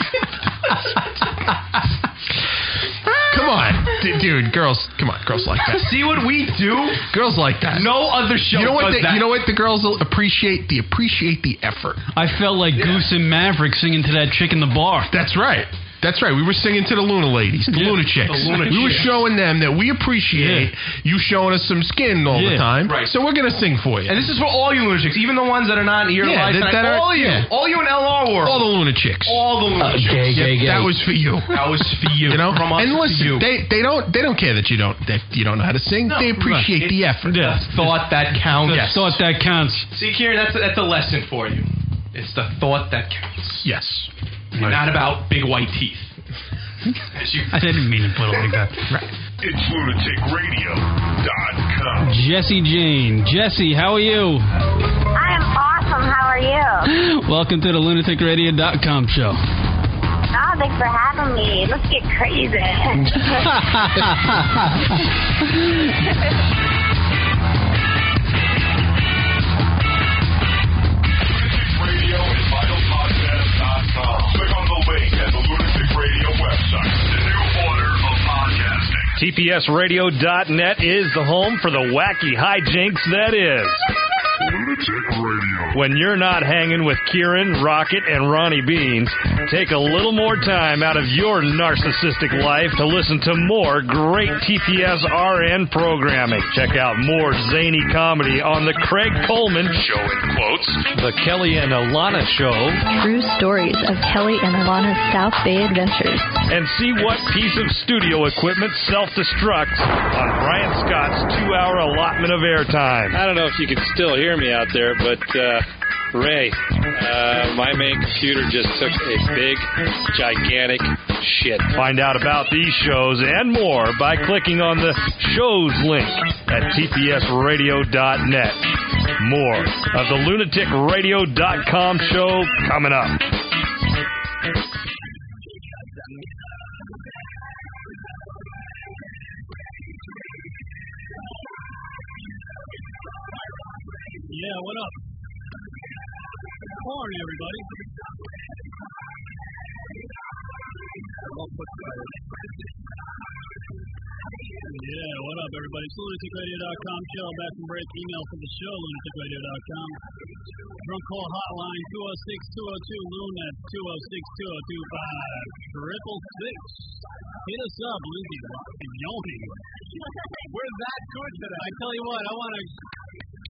Come on. D- dude, girls, come on. Girls like that. See what we do? Girls like that. No other show You know what? does The, that. you know what? The girls will appreciate the appreciate the effort. I felt like Goose and Maverick singing to that chick in the bar. That's right. That's right. We were singing to the Luna ladies, the Yeah, Luna chicks. the Luna we were chicks. showing them that we appreciate you showing us some skin all the Yeah. time. Right. So we're gonna sing for you. And this is for all you lunatics, even the ones that are not here Yeah, live that- tonight. that are- all you. yeah. All you in L R world. all the Luna chicks. All the lunatics. gay, gay, Yep, gay. That was for you. That was for you. You know, From us and to listen, you. they they don't they don't care that you don't that you don't know how to sing. No, they appreciate right. the effort. Yeah. The thought that counts. The thought that counts. See, Kieran, that's a, that's a lesson for you. It's the thought that counts. Yes. And not about big white teeth. As you, I didn't mean to put it like that. Right. It's lunatic radio dot com. Jesse Jane. Jesse, how are you? I am awesome. How are you? Welcome to the lunatic radio dot com show. Oh, thanks for having me. Let's get crazy. Radio and vital podcast dot com. Click on the link at the Lunatic Radio website. The new order of podcasting. T P S radio dot net is the home for the wacky hijinks that is. Lunatic Radio. When you're not hanging with Kieran, Rocket, and Ronnie Beans, take a little more time out of your narcissistic life to listen to more great T P S R N programming. Check out more zany comedy on The Craig Coleman Show in quotes, The Kelly and Alana Show, True stories of Kelly and Alana's South Bay adventures. and see what piece of studio equipment self-destructs on Brian Scott's two-hour allotment of airtime. I don't know if you can still hear me out there, but uh, Ray, uh, my main computer just took a big, gigantic shit. Find out about these shows and more by clicking on the shows link at T P S radio dot net. More of the lunatic radio dot com show coming up. Yeah, what up? Good morning, everybody. Yeah, what up, everybody? It's the lunatic radio dot com show. Back from break. Email for the show, lunatic radio dot com. Drunk call hotline, two oh six, two oh two, Loon. That's two oh six, two oh two, five triple six. Hit us up, Lindsay. Yoni. We're that good today. I tell you what, I want to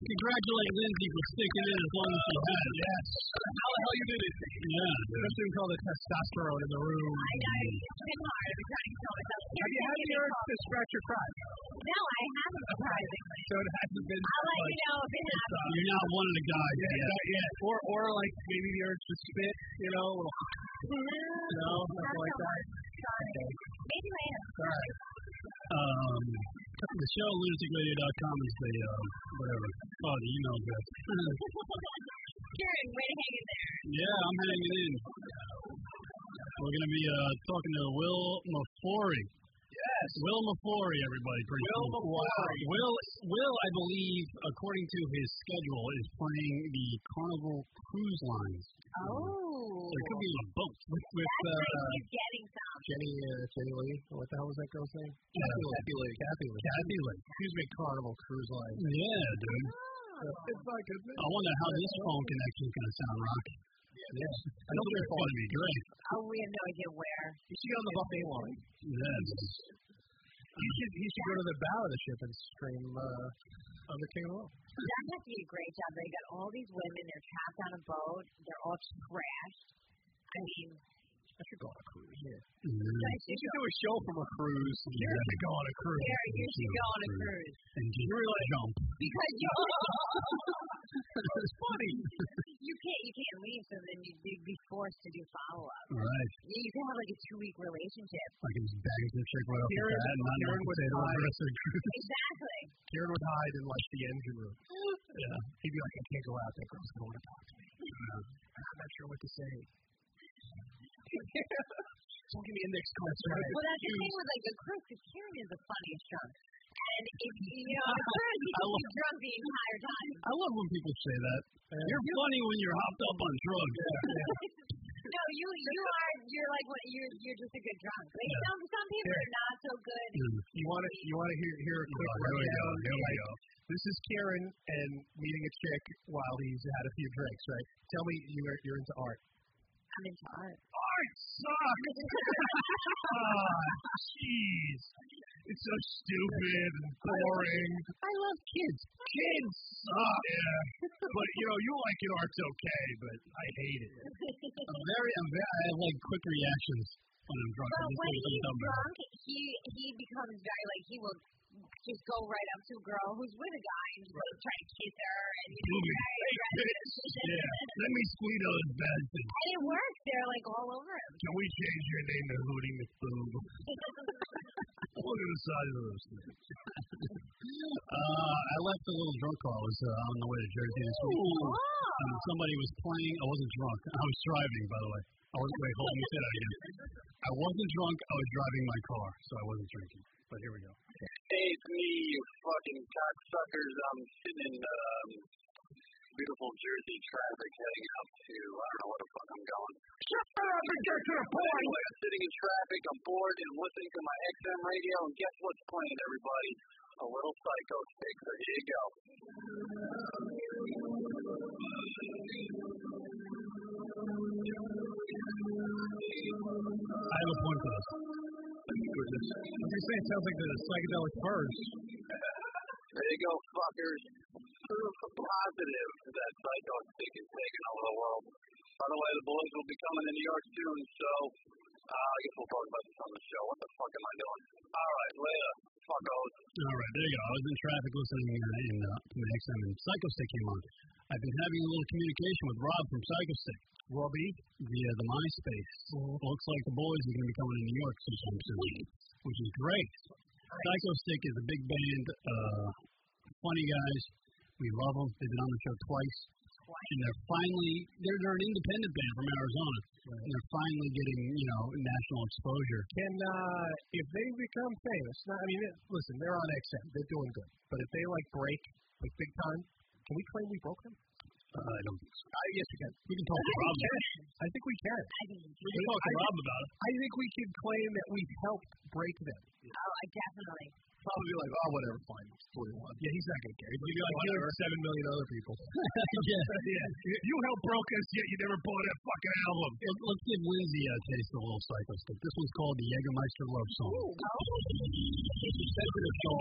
congratulate Lindsay for sticking in as long as she has. Yes. How the hell you did it? Yeah. Especially with all the testosterone in the room. I know. It's been hard. I've been trying to tell myself. Have you had the urge to scratch your crotch? No, I haven't, surprisingly. So it hasn't been. I'll let you know if it happens. You're not one of the guys. Yeah, yet. not yet. Or, or like maybe the urge to spit, you know, a little. No, nothing like that. Sorry. Maybe later. All right. Um, the show, lunatic radio dot com is the, um, whatever, oh, the email address. Kieran, way to hang in there. Yeah, I'm hanging in. We're going to be uh, talking to Will Mafori. Yes. Will Mafori, everybody. Pretty Will cool. Mafori. Will, Will, I believe, according to his schedule, is playing the Carnival Cruise Lines. Oh. So it could be on a boat. With, with That's uh, nice. He's getting some. Jenny, uh, Jenny Lee. What the hell was that girl's name? Kathy Kathy Lee. Lee. Kathy Lee. Kathy Lee. Excuse me, Carnival Cruise Line. Yeah, dude. Uh, it's not good. I wonder how this phone connection is going to sound, Rocky. Yes. I know it's going to be great. Oh, we have no idea where. You should go on the buffet line. Yes. You should, you should go to the bow of the ship and stream uh, on the King of the World. That must be a great job. They got all these women. They're trapped on a boat. They're all trashed. I mean, I should go on a cruise. Yeah. Mm-hmm. You should do a show from a cruise. You Yeah. should go on a cruise. Gary, you should go on a cruise. And just really jump. Because you It's funny. you can't you can't leave, so then you'd be- be forced to do follow up. Right. You you can have like a two week relationship. I can just bang some chick right off the Kieran- bat and not Kieran know would say the hide. rest of the cruise. Exactly. Kieran would hide in like the engine room. Yeah. He'd be like, I can't go out. That girl's going to want to talk to me. I'm not sure what to say. Don't give me index cards. Right? Well, that's the thing with like a cruise, because Kieran is the funniest drunk. And if you know, on a cruise, you can be drunk the entire time. I love when people say that. You're funny when you're hopped up on drugs. No, you you are you're like what you're you're just a good drunk. Like, Yeah. some some people are not so good. You want to you want to hear hear a quick Oh, here we go, rundown? here we Like, go. This is Kieran and meeting a chick while he's had a few drinks, right? Tell me you're you're into art. I'm into art. Art sucks. Ah, jeez. It's so stupid and boring. I love kids. Kids suck. Yeah. But you know, you like it, art's okay, but I hate it. I'm very, I'm very, I have like quick reactions when I'm drunk. I But just when think he's I'm dumb. drunk, he he becomes very like he will just go right up to a girl who's with a guy and just like try to kiss her and you know, very aggressive. Yeah. Let me squeeze those bad things. And it works. They're like all over him. Can we change your name to Hootie McBoob? Look at the size of those things. uh, I left a little drunk call. I was uh, on the way to Jersey this week. Um, somebody was playing. I wasn't drunk. I was driving, by the way. I wasn't. Wait, hold on. Let me say that again. I wasn't drunk. I was driving my car, so I wasn't drinking. But here we go. Hey, it's me, you fucking cocksuckers. I'm sitting in um, beautiful Jersey traffic heading up to, I don't know where the fuck I'm going. Shut up and get to the point! Anyway, I'm sitting in traffic, I'm bored, and listening to my X M radio, and guess what's playing, everybody? A little Psycho Stick, so here you go. I have a point for this. Goodness. I was gonna say it sounds like the psychedelic purse. There you go, fuckers. Proof positive that Psycho Stick is taking over the world. By the way, the boys will be coming to New York soon, so uh, I guess we'll talk about this on the show. What the fuck am I doing? All right, later. Fuckos. All right, there you go. I was in traffic listening uh, in uh, to my X M, and Psycho Stick came on. I've been having a little communication with Rob from Psycho Stick. Robbie? Via the MySpace. Mm-hmm. Looks like the boys are going to be coming to New York sometime soon, which is great. Psycho Stick is a big band, uh, funny guys. We love them. They've been on the show twice. And they're finally, they're, they're an independent band from Arizona. Right. And they're finally getting, you know, national exposure. Can, uh, if they become famous, not, I mean, it, listen, they're on X M. They're doing good. But if they, like, break, like, big time, can we claim we broke them? Uh, I don't think so. Uh, yes, we can. We can talk to Rob about it. I think we can. I think we can talk to Rob about it. I think we can claim that we helped break them. Oh, I definitely. probably be like, oh, whatever, fine, it's forty-one. Yeah, he's not gonna care. He's gonna be like, Whatever. killing seven million other people. yeah. yeah. You helped broke us, yet you never bought that fucking album. Let's, let's give Lindsay a taste of a little Psycho Stick. This one's called the Jägermeister Love Song. It's a sensitive song.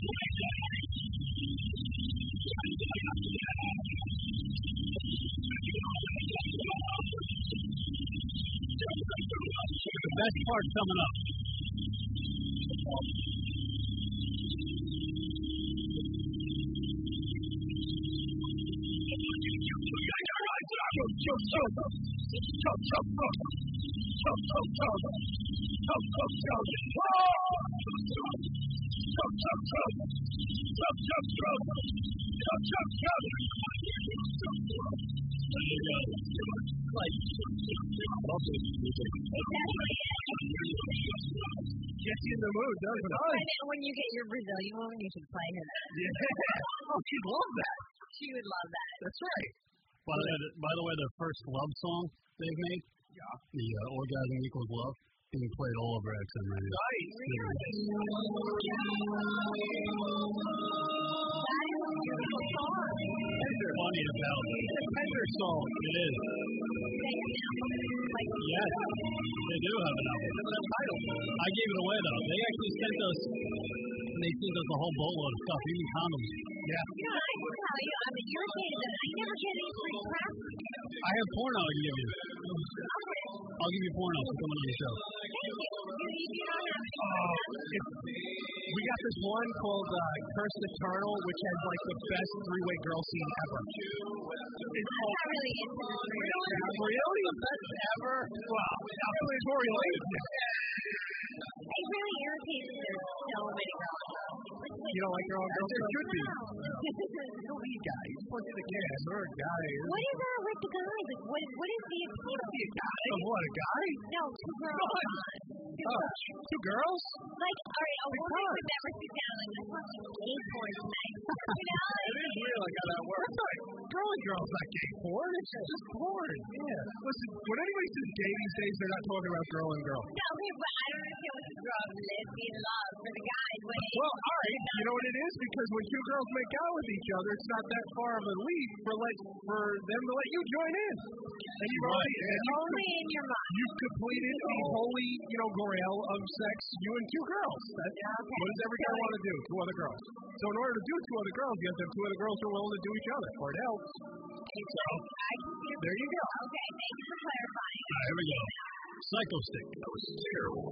The best part coming up. Gets you in the mood, doesn't it? And when you get your Brazilian woman, you should play her that. Yeah. Oh, she'd love that. She would love that. That's right. By the way, the, by the way, their first love song they've made, yeah. the uh, Orgasm Equals Love, being played all over X M Radio. Nice. Tender. Funny about it. It's a tender song. It is. Yes, they do have an album. Title. I gave it away though. They actually sent us. They sent us a whole boatload of stuff, even condoms. You Yeah. know, I can tell you, I'm irritated that I never get any free crap. I have porno I can give you. I'll give you porno for coming on the show. Oh, it's, we got this one called uh, Cursed Eternal, which has like the best three-way girl scene ever. It's I'm not really into this. Really? Really? The best ever? Wow. Now, it's more related. It really irritates me. There's so many girls. You don't like your own girls? There should be. No, these guys. Punch in the gas. They're a guy. What is there with the guys? Like, what, what is the appeal? Be a guy? Of what, a guy? No, two girls. Two oh, two girls? Like, all right, a woman would never sit down and just watch gay porn tonight. You know? It is weird like how that works. Girl and girls not gay porn. It's just porn. Yeah. Listen, when anybody says gay these days, they're not talking about girl and girl. No, okay, but I don't understand what the girl lesbian love for the guys. When it, well, all right. You know what it is? Because when two girls make out with each other, it's not that far of a leap for like for them to let you join in. And you've already and you, only in your mind. You've completed the holy, you know, grail of sex. You and two girls. That's yeah, okay. What does every guy want to do? Two other girls. So in order to do two other girls, you have to have two other girls who are willing to do each other, or it helps. So there you go. Okay, thank you for clarifying. All right, here we go. Psycho Stick. That was terrible.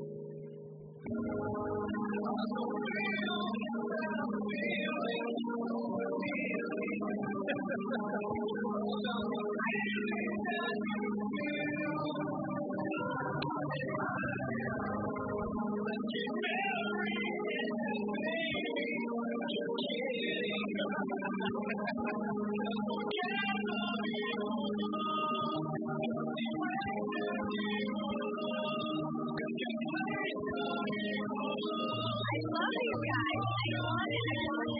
I love you guys. I love it. I love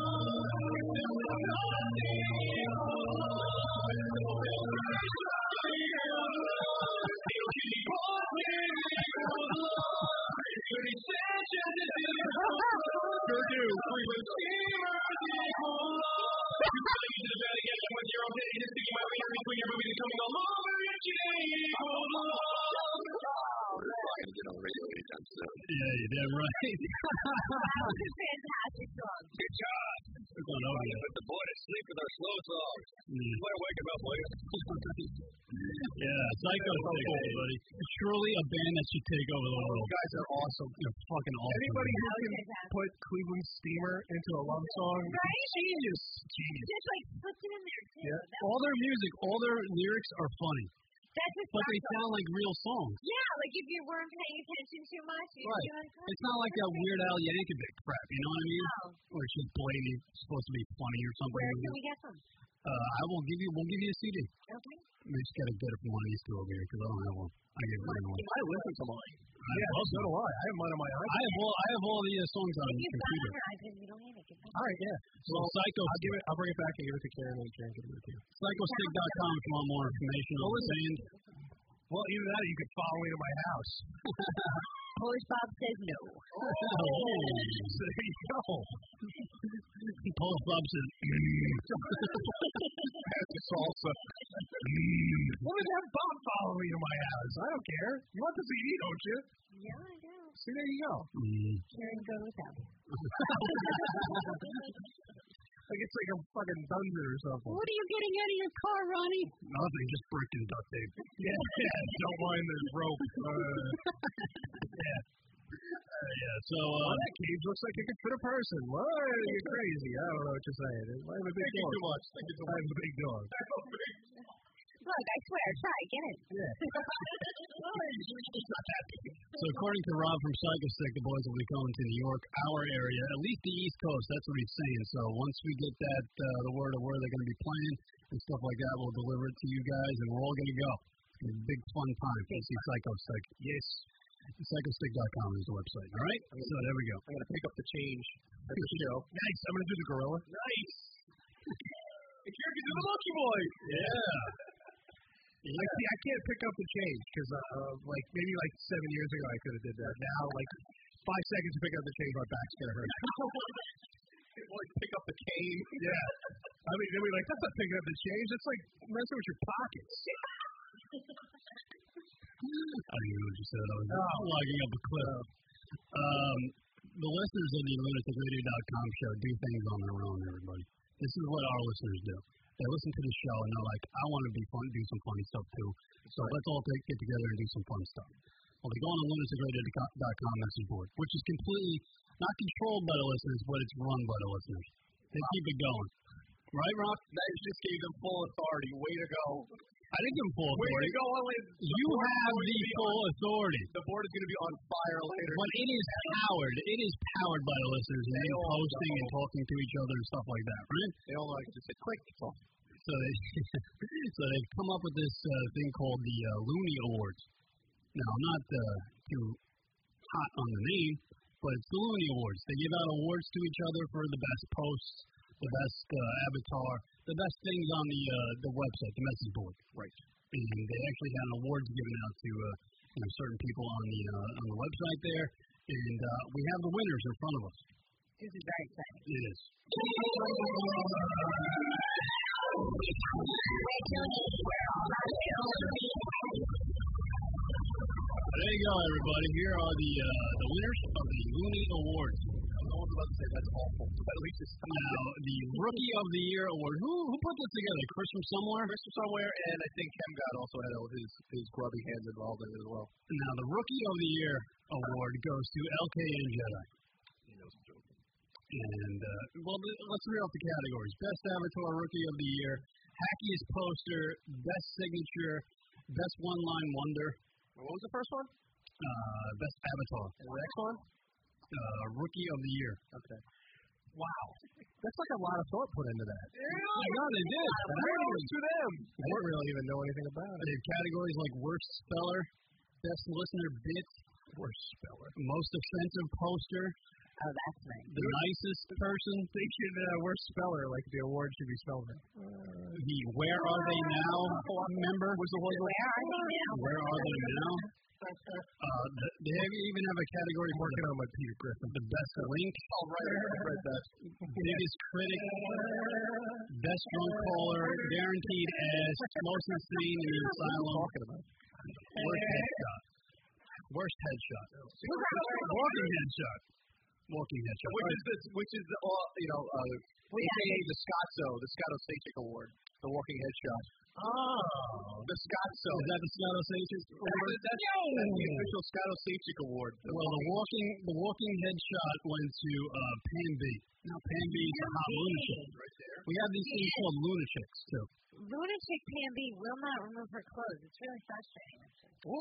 Yeah, you damn right. That was a fantastic song. Good job. We're going over here. Put the boy to sleep with our slow songs. Mm. Play wake him up, please. Yeah, Psycho Stick, everybody. It's truly a band that should take over the world. You guys are awesome. They're fucking awesome. Anybody who can put Cleveland Steamer into a love song, right? Genius. Genius. Just like puts it in there too. Yeah. That All their music, all their lyrics are funny. That's just but they sound like real songs. Yeah, like if you weren't paying attention too much, you'd right. be like, It's not like that Weird Al Yankovic crap, you know what I mean? No. Where it's just blatantly supposed to be funny or something. Where can we get them? Uh, I will give you. We'll give you a C D. Okay. We just gotta get it from one of these two over here because I don't have one. I get one. I listen to mine. I yeah, also, so do I. I have mine on my iPad. I have all. I have all the uh, songs on the You've got computer. your iPad, you don't need it. Get that. All right, yeah. So well, Psycho. I'll give it. I'll bring it back and give it to Karen and Karen can give it to you. Psychostick dot com if you want more information on the band. Well, either that or you could follow me to my house. Polish Bob says no. Oh, so there you go. Polish Bob says, mm. That's a salsa. Mm. Well, then have Bob follow me to my house. I don't care. You want the C D, don't you? Yeah, I do. See, there you go. Mm. Karen, go with them. Like it's like a fucking dungeon or something. What are you getting out of your car, Ronnie? Nothing, just brick and duct tape. Yeah, yeah. Don't mind the rope. Uh, yeah. Uh, yeah, so, uh, well, that cage looks like it could fit a person. Well, you're crazy. I don't know what you're saying. I have a big dog. too much. Thank you too I have a big dog. Look, I swear, try, get it. Yeah. So according to Rob from Psychostick, the boys will be coming to New York, our area, at least the East Coast. That's what he's saying. So once we get that, uh, the word of where they're going to be playing and stuff like that, we'll deliver it to you guys, and we're all going to go. It's a big fun time to see Psychostick. Yes. Psychostick dot com is the website. All right? So there we go. I'm going to pick up the change at the show. Nice. I'm going to do the gorilla. Nice. And Karen can do the monkey boy. Yeah. Yeah. Like, see, I can't pick up the change because, uh, uh, like, maybe like seven years ago I could have did that. Now, like, five seconds to pick up the change, my back's gonna hurt. Like, pick up the cane. Yeah. I mean, they'll be like, that's not picking up the change. That's like messing with your pockets. I don't even know what you said. I was oh. logging up a clip. Um, the listeners of the lunatic radio dot com show do things on their own, everybody. This is what our listeners do. They listen to the show and they're like, I want to be fun, do some funny stuff too. So right. let's all take, get together and do some fun stuff. Well, they go on the lunatic radio dot com message board, which is completely not controlled by the listeners, but it's run by the listeners. They keep it going. Right, Rock? That just gave them full authority. Way to go. I didn't give them full authority. Way to go, Ellen. You have the full on, authority. The board is going to be on fire later. But it is powered. It is powered by the listeners and they posting and talking to each other and stuff like that, right? They all like to say, click. So, they, so they've come up with this uh, thing called the uh, Looney Awards. Now, I'm not uh, too hot on the name, but it's the Looney Awards. They give out awards to each other for the best posts, the best uh, avatar, the best things on the uh, the website, the message board. Right. And they actually had awards given out to uh, you know, certain people on the uh, on the website there, and uh, we have the winners in front of us. This is very exciting. It is. There you go, everybody. Here are the uh, the winners of the Looney Awards. No one's about to say that's awful. But at least it's now the Rookie of the Year award. Who who put this together? Chris from somewhere. Chris from somewhere, and I think Kem God also had his his grubby hands involved in it as well. Now the Rookie of the Year award goes to L K N Jedi. He knows I'm joking. And uh, well, let's read off the categories: Best Avatar Rookie of the Year, Hackiest Poster, Best Signature, Best One Line Wonder. What was the first one? Uh, best Avatar. And the next one? Uh, Rookie of the Year. Okay. Wow. That's like a lot of thought put into that. Yeah, no, they did. Kudos to them. I didn't really even know anything about it. They have categories like Worst Speller, Best Listener Bit, Worst Speller, Most Offensive Poster. Oh, that's right. The nicest person. They should, uh, Worst Speller, like the award should be spelled out. Uh, the Where Are They Now member. Was the one Where Are They Now? Where Are They Now? Uh, they even have a category I'm working on my Peter Griffin. The Best Link. Oh, right. I read that. Biggest Critic. Best Drunk Caller. Guaranteed Ass. Most Insane in the Asylum. Talking about. Worst Headshot. Worst Headshot. Walking Headshot. Walking Headshot. Which is this? Which is the, uh, you know, uh, A K A the Scotzo, the Scotto Sachik Award, the Walking Headshot. Oh, the Scotzo. Is that the Scotto Sachik Award? That's, that's, that's the official Scotto Sachik Award. The well, the walking, the walking headshot went to uh, Pan B. Now, Pan B is a hot lunatic. Right there. We have these things called lunatics too. Lunatic Pan B will not remove her clothes. It's really frustrating. Whoa!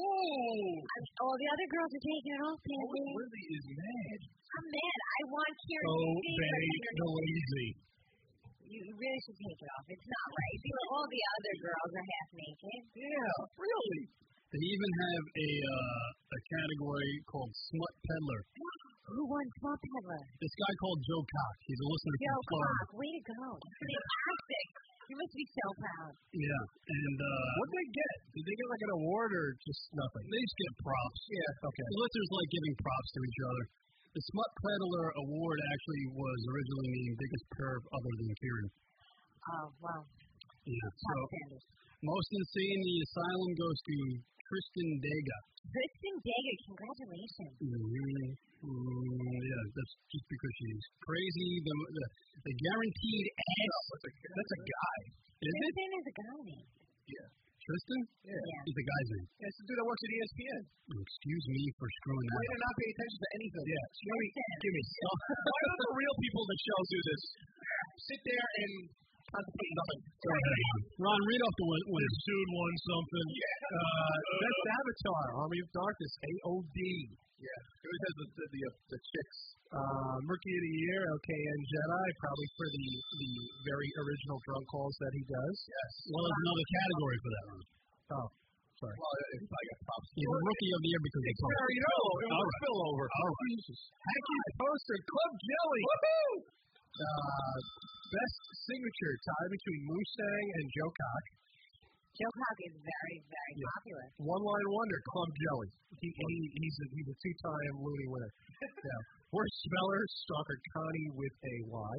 Oh, the other girls are taking it off, Pan B. Lizzie is mad. I'm mad. I want Kieran Oh, to see they the lazy. You really should take it off. It's not right. Because all the other girls are half naked. Yeah, really. They even have a uh, a category called Smut Peddler. Who won Smut Peddler? This guy called Joe Cox. He's a listener Joe from Florida. Cox. Way to go. Fantastic. You must be so proud. Yeah, and uh, what did they get? Did they get like an award or just nothing? They just get props. Yeah, okay. The listeners like giving props to each other. The Smut Peddler Award actually was originally named Biggest Perv Other Than Kieran. Oh, wow. Yeah, so most insane in the asylum goes to Tristan Dega. Tristan Dega, congratulations. Mm-hmm. Mm, yeah, that's just because she's crazy. The the, the guaranteed ass. No, that's, a, that's a guy. Is it? Tristan is a guy name. Yeah. Tristan? Yeah. yeah. He's the guy's name. Yeah, it's the dude that works at E S P N. Excuse me for screwing that Why up. do not pay attention to anything? Yeah. Give me, give me some. Why don't the real people that shows do this? Sit there and contemplate nothing. Go ahead, Ron. Ron, read off the win- winners. This dude won something. Yeah. Uh, Best Avatar, Army of Darkness, A O D. Yeah. It always has the, the, the, uh, the chicks. Uh, Rookie of the Year, L K N Jedi, probably for the, the very original drunk calls that he does. Yes. Well, there's another category for that, Ron. Oh, sorry. Well, if I got props. He's a Rookie of the Year because it's very low. It was a spillover. All right. Jesus. Hankey's poster, Club Jelly. Woohoo! Uh, best signature tie between Mustang and Joe Cock. Joe Cock is very, very Yeah. popular. One line wonder, Club Jelly. He, he he's a he's a two time Looney winner. Yeah. Worst speller, Stalker Connie with a Y.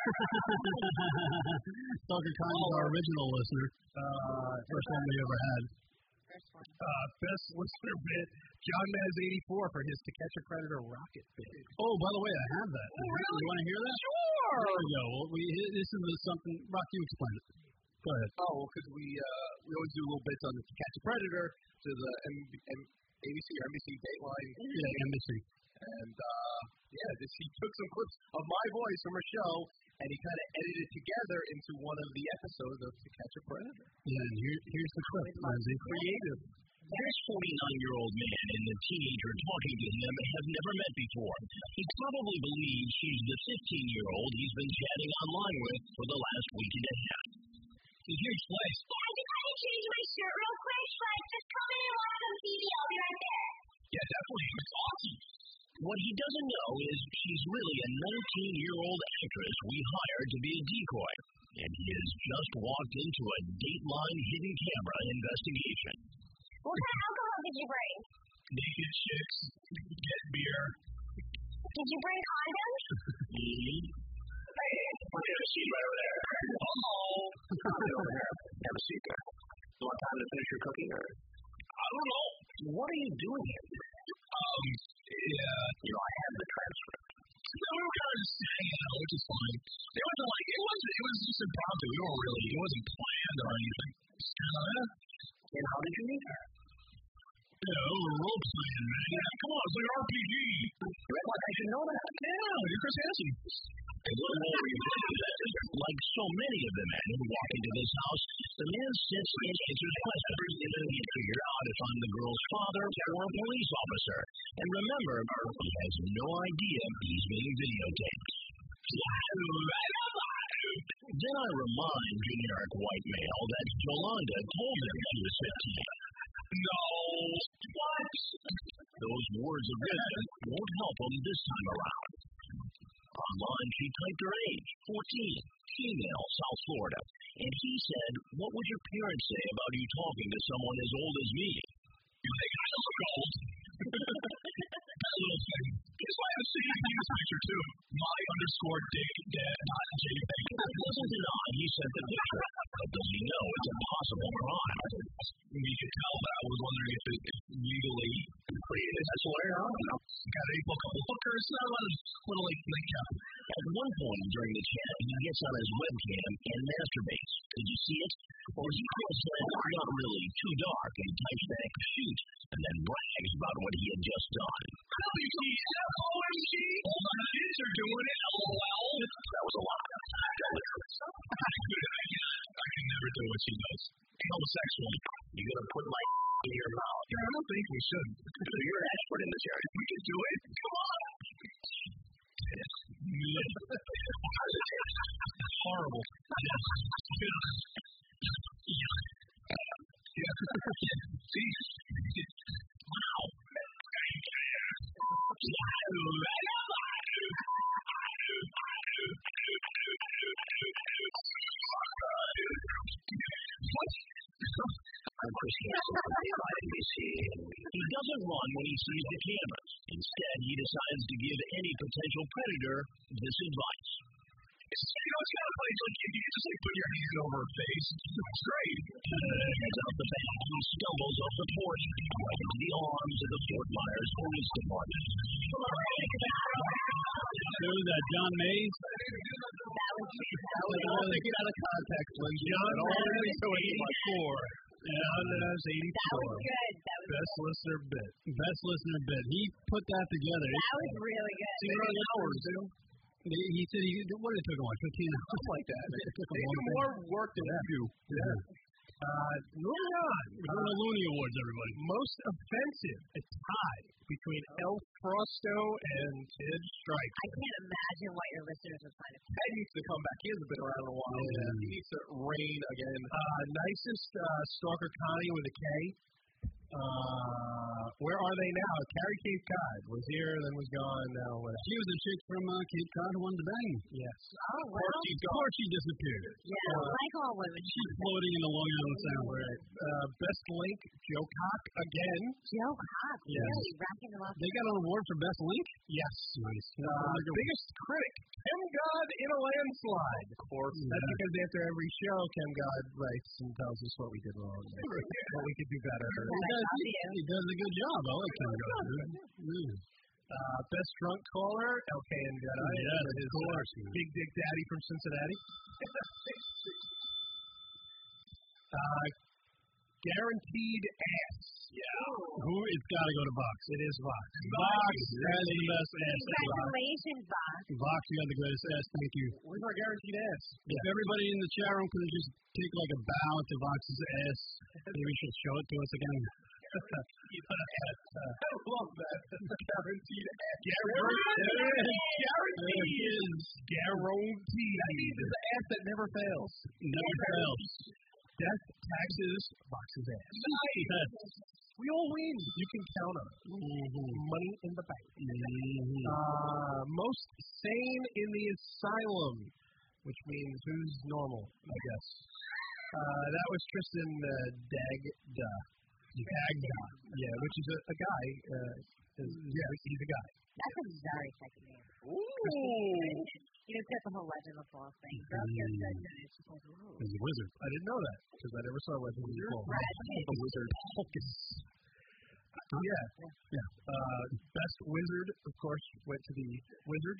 Stalker Connie is our original listener. Uh, First one we ever had. First one. Uh, best listener bit, John Maz eighty-four for his To Catch a Predator rocket bit. Oh, by the way, I have that. Oh, really? You want to hear that? Sure. There we go. Well, we, this is something. Rock, you explain it. Go ahead. Oh, well, because we uh, we always do little bits on the To Catch a Predator to the M- M- A B C or N B C Dateline. Yeah, N B C. And uh, yeah, this, he took some clips of my voice from a show, and he kind of edited together into one of the episodes of To Catch a Predator. Yeah, and here, here's the clip, Lindsay. Creative. This forty-nine-year-old man and the teenager talking to him have never met before. He probably believes she's the fifteen-year-old he's been chatting online with for the last week and a half. It's a huge place. Guys, if I can change my shirt real quick, like, just come in and watch some T V. I'll be right there. Yeah, definitely. It's awesome. What he doesn't know is she's really a nineteen-year-old actress we hired to be a decoy, and he has just walked into a Dateline hidden camera investigation. What kind of alcohol did you bring? Naked chicks, get beer. Did you bring condoms? Mm-hmm. Hey, we're gonna see right over there. Uh-oh. Come over here. Have a seat there. You want time to finish your cooking, or? I don't know. What are you doing here? Um, yeah. You know, I have the transcript. No, we were kind of just saying, you know, which is fine. It wasn't like, it was, it was just impromptu. We weren't really, it wasn't planned or anything. Just kind of, eh. And how did you meet her? Yeah, we were role playing, man. Yeah, come on, it's like R P G. Like, I should know that. Yeah, you're Chris Hansen. And what more like so many of the men who walk into this house, the man sits and answers questions until he figures out if I'm the girl's father or a police officer. And remember, he has no idea he's being videotaped. Then I remind generic white male that Yolanda told him she was fifteen. No. What? Those words of wisdom won't help him this time around. Online, she typed her age, fourteen, female, South Florida. And he said, what would your parents say about you talking to someone as old as me? You think I look old? That little thing. Guess why I'm seeing you in this picture, too? My underscore dick dad, not JPEG. It wasn't an odd, he sent the picture. But does he know it's a possible crime? You could tell that. I was wondering if it legally created. That's why I don't know. Got a couple hookers, not a lot of little like nightcap. At one point during the chat, he gets on his webcam and masturbates. Did you see it? Or he calls it not really too dark and types back shoot, and then brags about what he had just done. O M G! All my kids are doing it, LOL. That was a lot. I can never do what she does. Homosexual. You're gonna put my in your mouth. I don't think we should. So you're an expert in this area. We can do it. Come on. Horrible. See? Wow. He doesn't run when he sees the cameras. Instead, he decides to give any potential predator this advice. It's, you know, it's kind of funny. Like, you just like put your hand over her face. It's great. He's out the back. He stumbles off the porch, right into the arms of the Fort Myers Police Department. Who's that, John Mays? That was That was all they get out of context, Lindsay. John Always Mays, eighty-four. John Mays, eighty-four. That was good. That was Best listener bit. Best listener bit. He put that together. That was really good. Zero hours, dude. He, he said he, what did it took him, like fifteen hours? Something like that. It took him They one do thing. more work than we do. Yeah. Uh, moving on. We're doing the Looney Awards, everybody. Most offensive, a tie between El Frosto and Ted Strike. I can't imagine what your listeners would find it. Ted needs to come back. He hasn't been around in a while. Yeah. He needs to reign again. Uh, nicest uh, Stalker Connie with a K. Uh, where are they now? Carrie Cape Cod was here, then was gone. Now what? She was a chick from uh, Cape Cod who wanted to bang. Yes. Oh, Of well. course she, of course she disappeared. Yeah, Uh, like all women. She's floating in the Long Island Sound. Right. Uh, best link, Joe Cock again. Joe Cock, Yes. really racking them up. They got an award for best link? Yes. Nice. Uh, biggest critic, Kem God in a landslide. Of course. Yeah. That's because after every show, Kem God writes and tells us what we did wrong, what we could do better. He does, he, he does a good job. I like Ken God. Mm. Uh, best drunk caller, L K N Jedi. Yes, his, of course. Uh, Big Dick Daddy from Cincinnati. uh, guaranteed ass. Yeah. Who? It's got to go to Vox. It is Vox. Vox has the best ass. Congratulations, Vox. Vox, you got the greatest ass. Thank you. Where's our guaranteed ass? If everybody in the chat room could just take like a bow to Vox's ass, maybe we should show it to us again. I love that. Guaranteed ass. Guaranteed. Guaranteed. Guaranteed. That means it's an ass that never fails. Never fails. Death, taxes, Vox's ass. Nice. We all win. You can count on it. Mm-hmm. Money in the bank. Mm-hmm. Uh, most sane in the asylum, which means who's normal, I guess. Uh, that was Tristan uh, Dagda. Dagda. Yeah, which is a, a guy. Uh, is, yeah, he's a guy. That's a very sexy name. Ooh. You know, got the whole Legend of the Fall thing. Girl, you're good, and it's just like, ooh. He's a wizard. I didn't know that because I never saw Legend of the Fall. The wizard. Hocus. Yeah. Yeah. Uh, best wizard, of course, went to the wizard.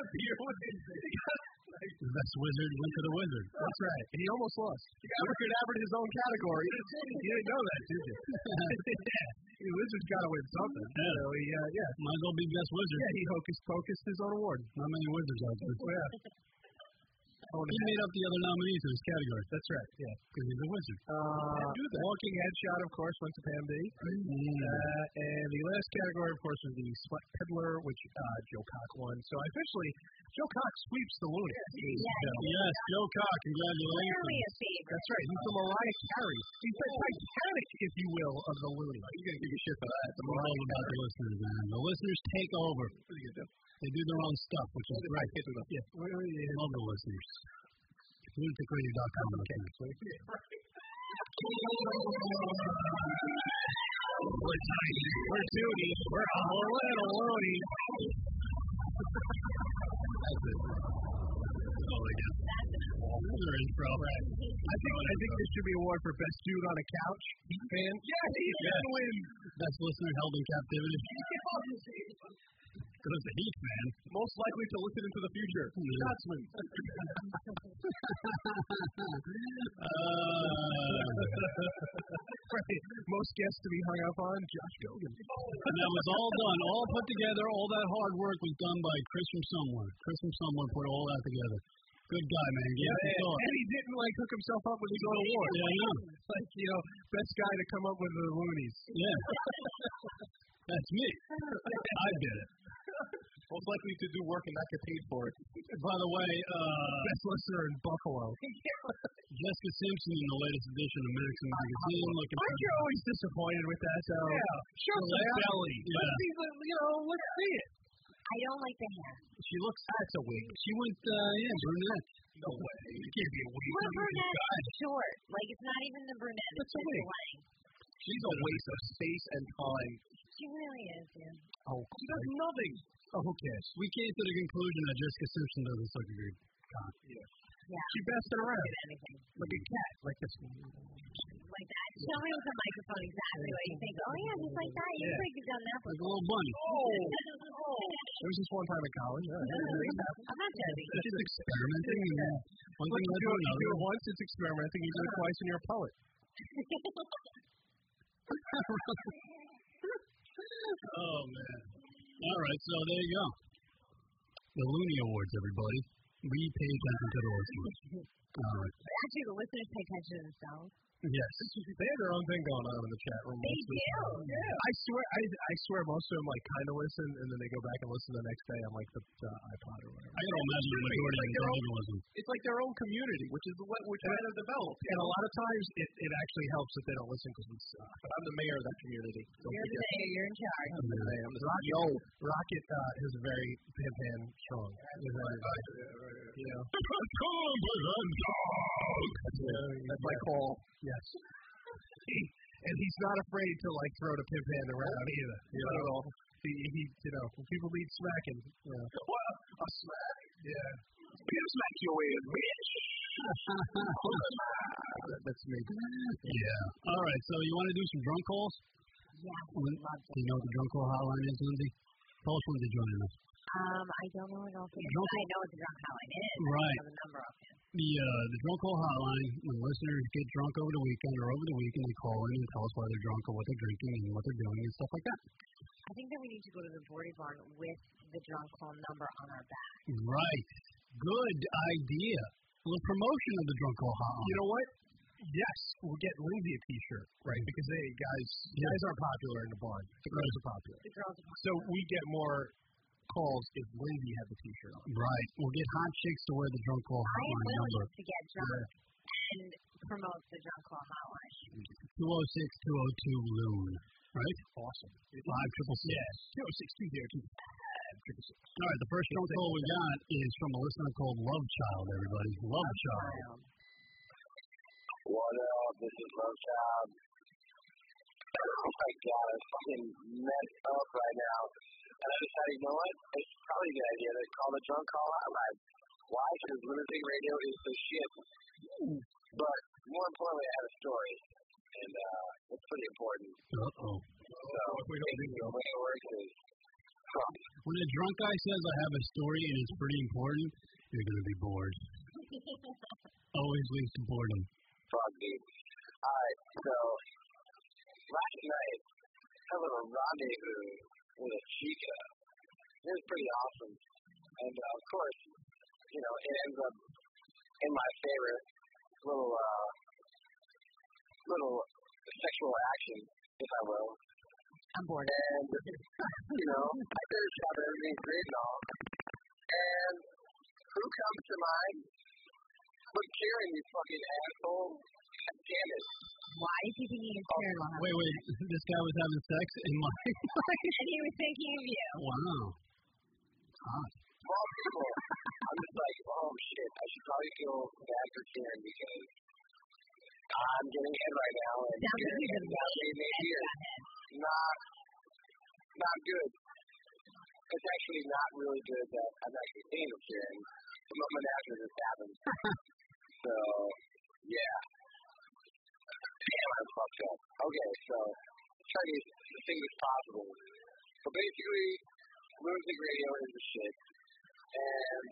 The best wizard went to the wizard. That's right. He almost lost. Richard Abbott in his own category. You didn't know that, did you? The wizard's got to win something. Yeah. So he, uh, yeah. Might as well be best wizard. Yeah, he hocus pocus his own award. Not many wizards out there. Oh, yeah. He made up the other nominees in his category. That's right, yeah. Because he's a wizard. Uh, Walking Headshot, of course, went to Pam B. Mm. Uh, and the last category, of course, was the Sweat Peddler, which uh, Joe Cock won. So officially, Joe Cock sweeps the Looney. Yeah. Yes, Joe Cock, congratulations. Clearly a favorite. That's right. He's the Mariah Carey. He's the Titanic, if you will, of the Looney. You're going to give a shit for that. The We're all about the listeners, man. The listeners take over. What are you going to do? They do their own stuff, which is Right. great. Yeah. I love the listeners. lunatic radio dot com. Okay. We're tiny. We're tooty. We're a little loony. That's it. That's all I get. Those are intro. Right. I think I think this should be award for best dude on a couch. Heat fan. Yeah, Heat fan wins. Best listener held in captivity. Goes the Heat fan. Most likely to listen into the future. Scotsman. Right. Most guests to be hung up on, Josh Gogan. And that was all done, all put together. All that hard work was done by Chris from somewhere. Chris from somewhere put all that together. Good guy, man. Gave Yeah, us a and, thought. and he didn't like hook himself up with his own award. Yeah, I know. Like, you know, best guy to come up with the Loonies. Yeah. That's me. I did it. Most likely to do work and not get paid for it. By the way, uh, Best listener in Buffalo. Jessica Simpson in the latest edition of Maxim Magazine. Looking Aren't you always disappointed with that, though? Yeah. Show The some belly. Let's Yeah. see the, you know, let's see it. I don't like the hair. She looks, that's a wig. She went, uh, yeah, brunette. No way. It can't be a wig. Well, brunette is short. Like, it's not even the brunette. It's That's a just the wig. length. She's a waste of space and time. She really is, yeah. Oh, she does nothing. Oh, who cares? We came to the conclusion that Jessica Simpson doesn't suck a good cock. Yeah. Yeah. She bounced it around. Do anything. Like a cat. Like this one. Like that. Show me with the microphone exactly what you think. Oh, yeah, just like that. You Yeah. think you've done that Like a little bunny. Oh. There was this one time in college. Yeah, I'm not judging. It's just experimenting. And then one Look, thing you led do to it, you do another. it once, it's experimenting. You do it twice, and you're a poet. Oh, man. All right, so there you go. The Looney Awards, everybody. We pay attention to the listeners. All right. Actually, the listeners pay attention to themselves. Yes. They have their own thing going on in the chat room. They most of the do. time. Yeah. I swear, I, I swear, most of them like kind of listen, and then they go back and listen the next day on like the, the iPod or whatever. I can imagine the majority of them don't even listen. It's like their own community, which is what we're trying to develop. And a lot of times, it, it actually helps if they don't listen because we suck. But I'm the mayor of that community. Don't You're the forget. mayor. You're in charge. I'm the mayor. I'm the Rocket, yo, Rocket uh, is very pimp hand strong. He's very, you know. Yeah, that's my call. Yes. And he's not afraid to like throw the pimp hand around either. You know, he, he you know, when people need smacking, you know. What? A smack? Yeah. Pimp smack your ass, bitch. That's me. Yeah. All right, so you want to do some drunk calls? Yeah. Do you know what the drunk call hotline is, Lindsay? Tell us when to join us. Um, I don't know it offhand. Drunk- I know what the drunk hotline is. Right. I don't have the number offhand. The uh, the drunk call hotline, when listeners get drunk over the weekend or over the weekend, they call in and tell us why they're drunk or what they're drinking and what they're doing and stuff like that. I think that we need to go to the Bordy Barn with the drunk call number on our back. Right. Good idea. Well, the promotion of the drunk call hotline. You know what? Yes, we'll get Lindsay a T-shirt, right? Because they guys, guys are popular in the barn. The girls are popular. The girls are popular. So we get more calls if Lindsay had the T-shirt on. Right. We'll get hot chicks to wear the drunk call I am hotline willing number. to get drunk and promote the drunk call hotline. two oh six, two oh two, Loon. Right? Awesome. Five triple six. Yes. two oh six, two oh two, five triple six. All right, the first drunk call we got is from a listener called Love Child, everybody. Love Child. What up? This is Love Child. Oh my god, I'm fucking messed up right now. And I decided, you know what? It's probably a good idea to call the drunk call hotline. Why? Because Lunatic Radio is the shit. But more importantly, I have a story. And uh, it's pretty important. Uh-oh. So, basically, the way it works is, huh. When a drunk guy says I have a story and it's pretty important, you're going to be bored. Always leads to boredom. Fuck, dude. Alright, so, last night, I had a little rendezvous with a chica. It was pretty awesome. And, uh, of course, you know, it ends up in my favor. Little, uh, little sexual action, if I will. I'm bored. And, you know, I did a job, everything's great and all. And who comes to mind? But Kieran, you fucking asshole. God damn it. Why is he thinking of Kieran? Oh, wait, wait. This guy was having sex in my life? And he was thinking of you. Wow. Hot. Well, people, I'm just like, oh shit, I should probably feel bad for Kieran because I'm getting hit right now. And Sounds like Kieran he's has got me made here. Not, not good. It's actually not really good that I'm actually seeing with Kieran the moment after this happens. So, yeah. Damn, I'm fucked up. Okay, so, try to get as things as possible. So basically, Lunatic Radio is the shit. And,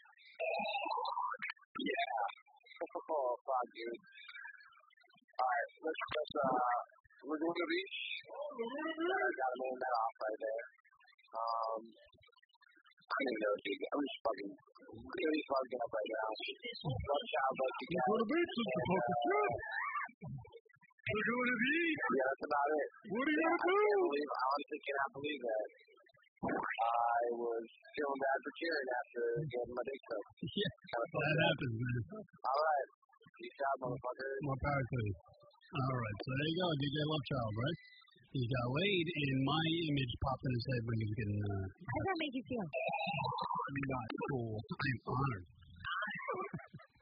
yeah. Oh, fuck, dude. Alright, let's, let's, uh, Laguna Beach. I gotta name that off right there. Um, I don't even know, dude. I'm just fucking, really fucking up right now. Love Child, love you guys. Laguna Beach is the fucking shit. Laguna Beach. Yeah, that's about it. What are you yeah, gonna do? I can't believe, I honestly cannot believe that. I was feeling bad for Kieran after getting my dick sucked. Yeah, that happens, man. Alright. Peace out, motherfucker. More power to you. All right, so there you go, D J Love Child, right? He got laid, and my image popped in his head when he was getting. Uh, How does that make you feel? not cool. I'm honored.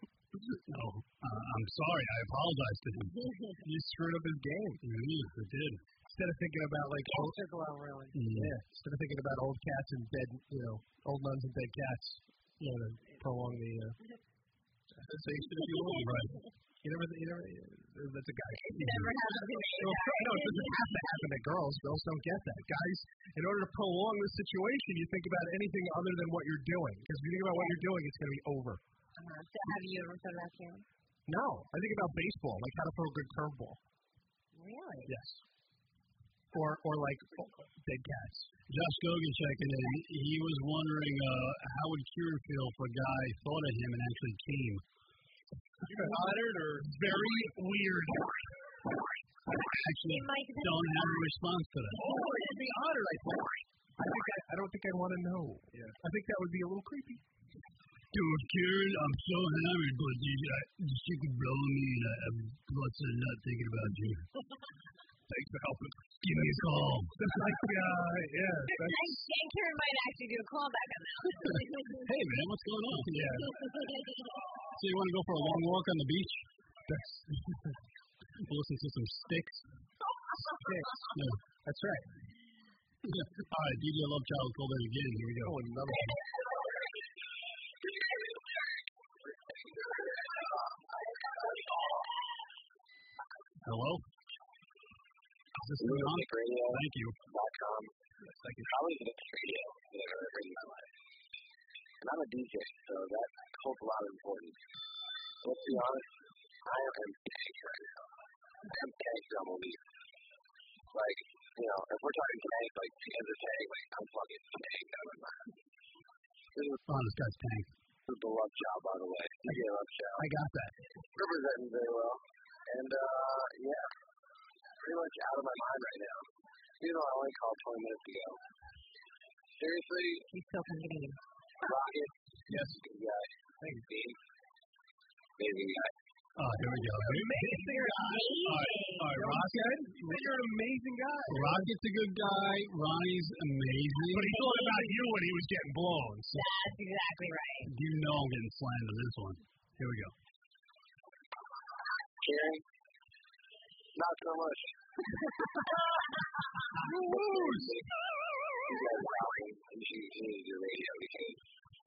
No, uh, I'm sorry. I apologize to him. You screwed up his game. Yeah, I did. Instead of thinking about like old, well, really. yeah, instead of thinking about old cats and dead, you know, old nuns and dead cats, you know, to prolong the uh, sensation, if you will. Right. You never, you never, that's a guy. It never happens to me. No, no, it doesn't have to happen to girls. Girls don't get that. Guys, in order to prolong the situation, you think about anything other than what you're doing. Because if you think about what you're doing, it's going to be over. Uh-huh. So have you ever thought about Karen? No, I think about baseball, like how to throw a good curveball. Really? Yes. Or, or like dead cats. Josh Gogan checking in. He was wondering uh, how would Kieran feel if a guy thought of him and actually came. You got honored or very weird. Actually, don't have a response to that. Oh, it'd be honored, I think. I think I, I don't think I'd want to know. Yeah. I think that would be a little creepy. Dude, Kieran, I'm so hammered, but you, I, you could blow me, and I, I'm lots of not thinking about you. Thanks for helping. Give me a call. That's like, uh, yeah. That's... And Karen might actually do a callback on that. Hey, man, what's going on? Yeah. So you want to go for a long walk on the beach? That's we'll listen to some sticks. Sticks. Yeah. That's right. All right, D J Love Child called in again. Here we go. Oh, another one. Hello? Is this going on? Thank you. .com. Thank you. Probably the best radio that I've ever heard in my life. And I'm a D J, so that holds a lot of importance. Let's be honest, I am tanked right now. I am tanked on a leaf. Like, you know, if we're talking tank, like Kansas tank, like I'm fucking tanked out of my mind. This is oh, this guy's tanked. This is the Love Child, by the way. I get Love Child. I got that. Representing very well. And, uh, yeah, pretty much out of my mind right now. Even though I only called twenty minutes ago. Seriously? He's still thinking. Rocket? Yes, good guy. Thanks, Dean. Amazing guy. Oh, here we go. Amazing guy. All right, all right, Rocket. You're an amazing guy. Rocket's a good guy. Ronnie's amazing. But he thought about you when he was getting blown. So. That's exactly right. You know I'm getting slammed on this one. Here we go. Karen? Not so much. You lose. You guys are talking, and she needs your radio because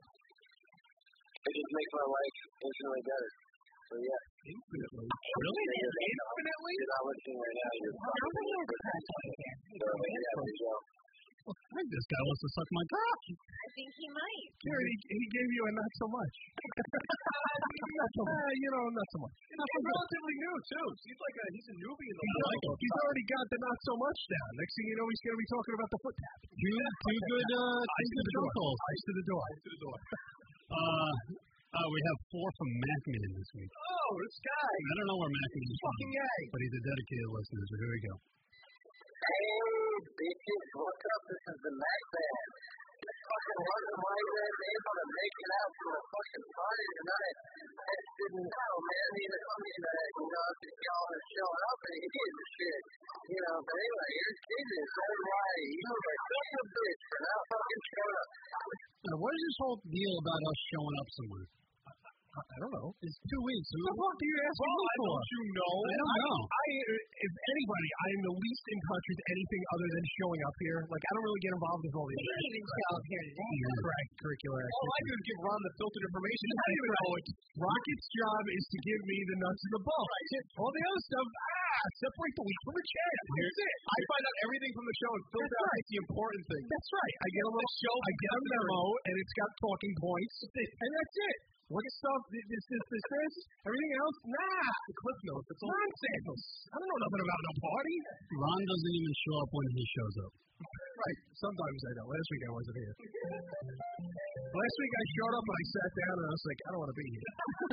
it just makes my life infinitely better. So, yeah. Infinitely? Really? Infinitely? You're not listening right now. You're probably So, yeah, there you go. I think this guy wants to suck my cock. I think he might. Karen, he, he gave you a not so much. Not so much. Uh, you know, not so much. He's relatively new, too. He's like a, he's a newbie in the He's, like, he's already got the not so much down. Next thing you know, he's going to be talking about the foot tap. Two, two good, uh, two good phone calls. Ice to the door. Ice to the door. Uh, uh, we have four from Macman this week. Oh, this guy. I don't know where Macman is from, Fucking guy. but he's a dedicated listener, so here we go. Hey, bitches, what's up? This is the Mac Band. This fucking wasn't like that. Able to make it out to a fucking party tonight. I didn't know, man. You know, I mean, uh, you know, if y'all are showing up and he did the shit. You know, but anyway, here's Jesus. That's why you were such a bitch for not fucking showing up. Now, what is this whole deal about us showing up somewhere? I don't know. It's two weeks. What the fuck do you ask Well, me I for? don't you know. I don't know. I, if anybody, I am the least in touch with anything other than showing up here. Like, I don't really get involved with all these. He didn't even show up here today. Correct, curricular All I do is give Ron the filtered information. I don't even know it. Rocket's job is to give me the nuts and the bolts. All the other stuff, ah, separate the wheat from the chaff. That's it. I find out everything from the show and filter That's out right. the important things. That's right. I get a little show. I get a memo, and it's got talking points, and that's it. Look at stuff, this, this, this, this, this, everything else, nah. The clip notes. It's all Nonsense. I don't know nothing about no party. Ron doesn't even show up when he shows up. Right. Sometimes I don't. Last week I wasn't here. Last week I showed up and I sat down and I was like, I don't want to be here.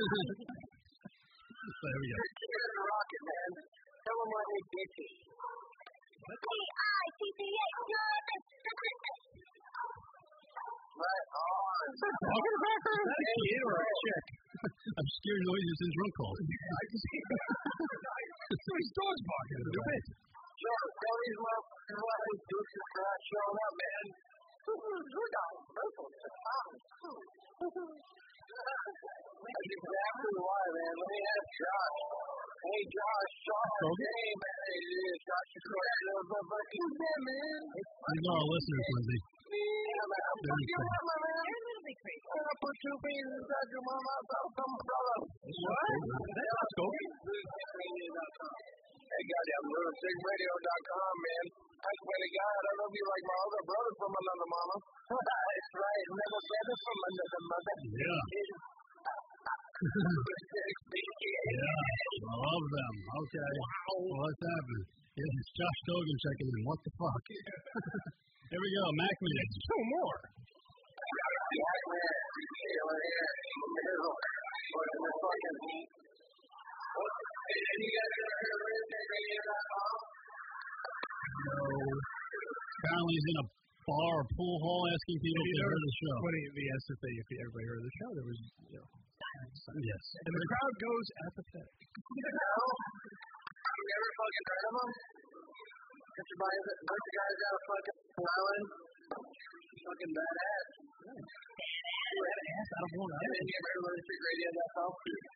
So here we go. You're the rocket, man. Tell him why they did you. P I T C H. Right on. Is that talking about her? Is that a kid or a chick? Obscure noises in drunk calls. I can see it. Somebody's dog's barking. It's a bit. Sure, tell these motherfuckers why they do this for not showing up, man. That's exactly why, man. Kogan? These are our listeners, Lindsay. Very cool. Put two beans inside your mama's house, umbrella. What? That's not Kogan? Hey, goddamn, lunatic radio dot com, man. I swear to God, I love you like my other brother from another mama. That's right, never better from another mother. Yeah. Yeah, I love them. Okay. What's happening? Yeah, it's Josh Kogan checking in. What the fuck? Here we go. Mac Man. Two more. Mac Man. Still here. Middle. What's the fucking... Have you guys ever heard of lunatic radio dot com? No. Apparently he's in a bar or pool hall asking people if they heard the show. When he, he asked if, they, if everybody heard the show, there was, you know, yes. And the crowd goes apathetic. You know? You never fucking heard of them? Bunch of guys, bunch of guys out fucking smiling. Fucking badass. Badass out of one eye. And then you ever heard of lunatic radio dot com?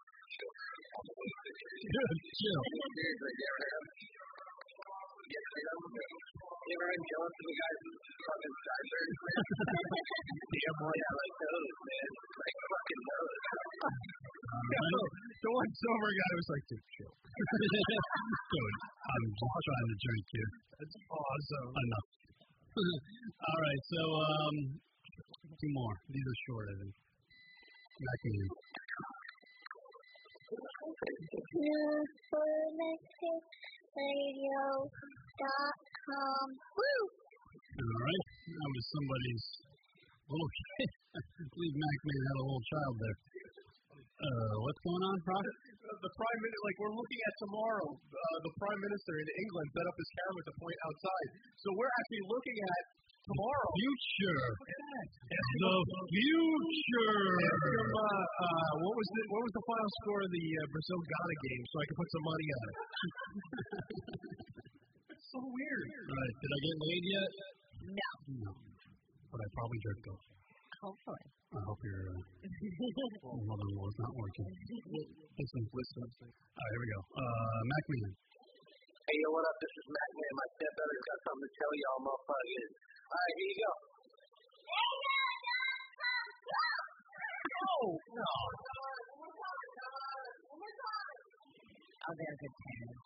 Good. Chill. Seriously, you ever heard of them? You ever been jealous of the guys who fucking started? Yeah, boy, I like those, man. Like fucking those. No, the one sober guy was like, dude, chill. Dude, I'm just trying to drink here. That's awesome. Enough. All right, so um, two more. These are short, I think. Back to you. lunatic radio dot com. Woo! All right, that was somebody's little kid. I believe Mac Man had a little child there. Uh, what's going on, Prof? The prime minister, like we're looking at tomorrow, uh, the prime minister in England set up his camera to point outside. So we're actually looking at tomorrow. Future. The future. Ask him, uh, uh, what was the what was the final score of the uh, Brazil Ghana game, so I can put some money on it. It's so weird. Right. Did I get laid yet? No. No. But I probably jerked off. Hopefully. I hope your uh, mother-in-law is not working. Listen, listen. All right, here we go. Uh, Mac Man. Hey, yo, what up? This is Mac Man. My stepbrother's got something to tell y'all, motherfuckers. All right, here you go. Oh, no. Oh, they're good parents.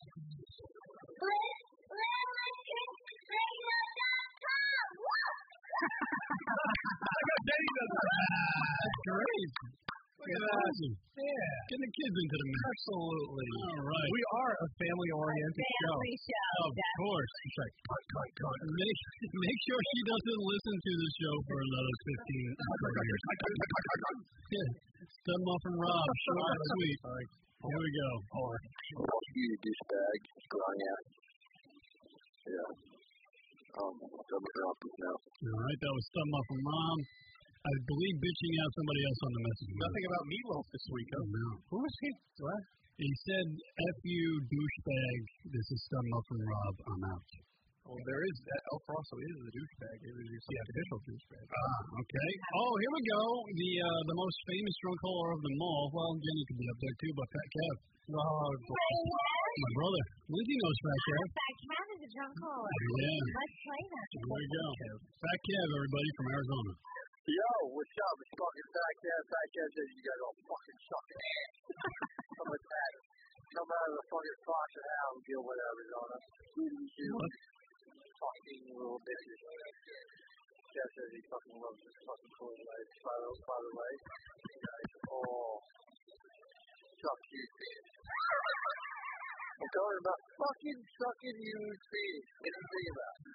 That's great. That's awesome. Yeah. Get the kids into the mix. Absolutely. All right. We are a family-oriented show. Family show. Of course. It's like, cut, cut, cut. Make, make sure she doesn't listen to the show for another fifteen years. Yeah. Stud Muffin Rob. Short and sweet. All right. Here we go. All right. Fuck you, douchebag. Strong ass. Yeah. Um, I'm now. All right. That was Stud Muffin Rob. I believe bitching out somebody else on the message. Nothing about Meatloaf this week, huh? No. Who was he? What? He said, F you, douchebag. This is Stud Muffin Rob. I'm out. Well, there is, El Frosso is the douchebag. It is the official douchebag. Ah, okay. Oh, here we go. The uh, the most famous drunk caller of them all. Well, Jenny could be up there too, but Fat Kev. Oh, my brother. Lindsay knows Fat Kev. Fat Kev is a drunk caller. Yeah. Let's play that. Here we go. Fat Kev, everybody from Arizona. Yo, what's up? It's fucking Fat Kev. Fat Kev says you guys all fucking suck ass. Come with that. Come out of the fucking Fox and Hound deal with Arizona. What? Fucking little bitches. Jeff says he fucking loves this fucking cool life. By the, by the way, you guys all suck huge feet. I'm talking about fucking sucking huge feet. What do you think about it?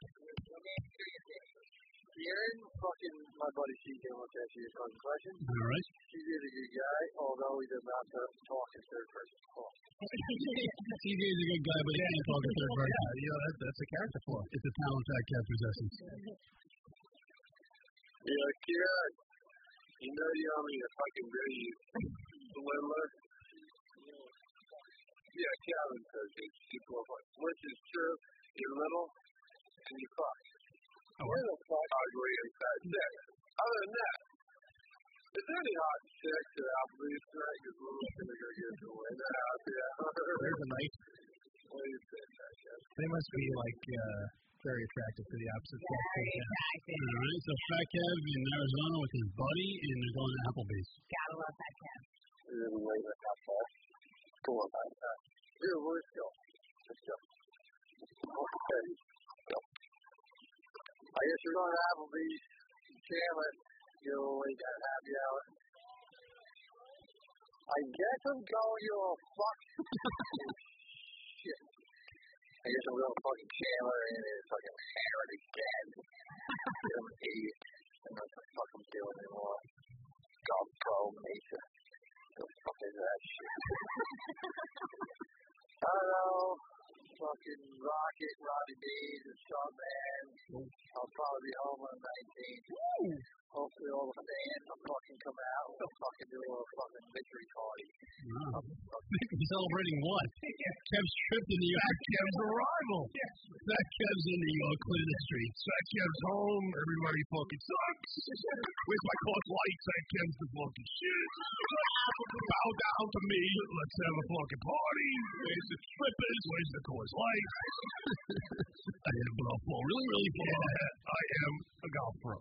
Kieran, fucking my buddy C J wants to ask you a fucking question. All right. C J's a good guy, although he does not talk in third person. C J is a good guy, but he can't talk in third person. Yeah, you know, that's, that's a character flaw. It's a talent Fat Kev possesses. Yeah, Kieran, you know you want me to fucking do you swindler? Yeah, Calvin says it's super fun. Which is true, you're little and you fuck. Oh, Where the fuck are you inside sex? Other than that, is there any hot sex at Applebee's tonight? Because we're going to go get some window out there. There's a night. must be like uh, very attractive to the opposite sex. Very attractive. All right, so Fat Kev in Arizona with his buddy, and they're going to Applebee's. Gotta love that Kev. Really late at that ball. Go on, man. Here, let's go. Let's go. Okay. Go. I guess you're going to Applebee's. Chandler, you always got happy hour. I guess I'm going, you little fuck. Shit. I guess I'm going to fucking Chandler and his fucking parent again. I'm an idiot. I don't know what the fuck I'm doing anymore. God, bro, Mesa. What the fuck is that shit? I don't know. Fucking Rocket, Roddy Bees, and Sean Man. I'll probably be home on the nineteenth. Hopefully all the fans will fucking come out. We'll fucking do a little fucking victory party. Wow. Celebrating what? Kev's trip to New York. Kev's arrival. Fat Kev's in New York, clear the streets. Fat Kev's home. Everybody fucking sucks. Where's my course lights? Fat Kev's the fucking shit. Bow down to me. Let's have a fucking party. Where's the strippers? Where's the course lights? I am a golf pro. Really, really pro. Yeah, I am a golf pro.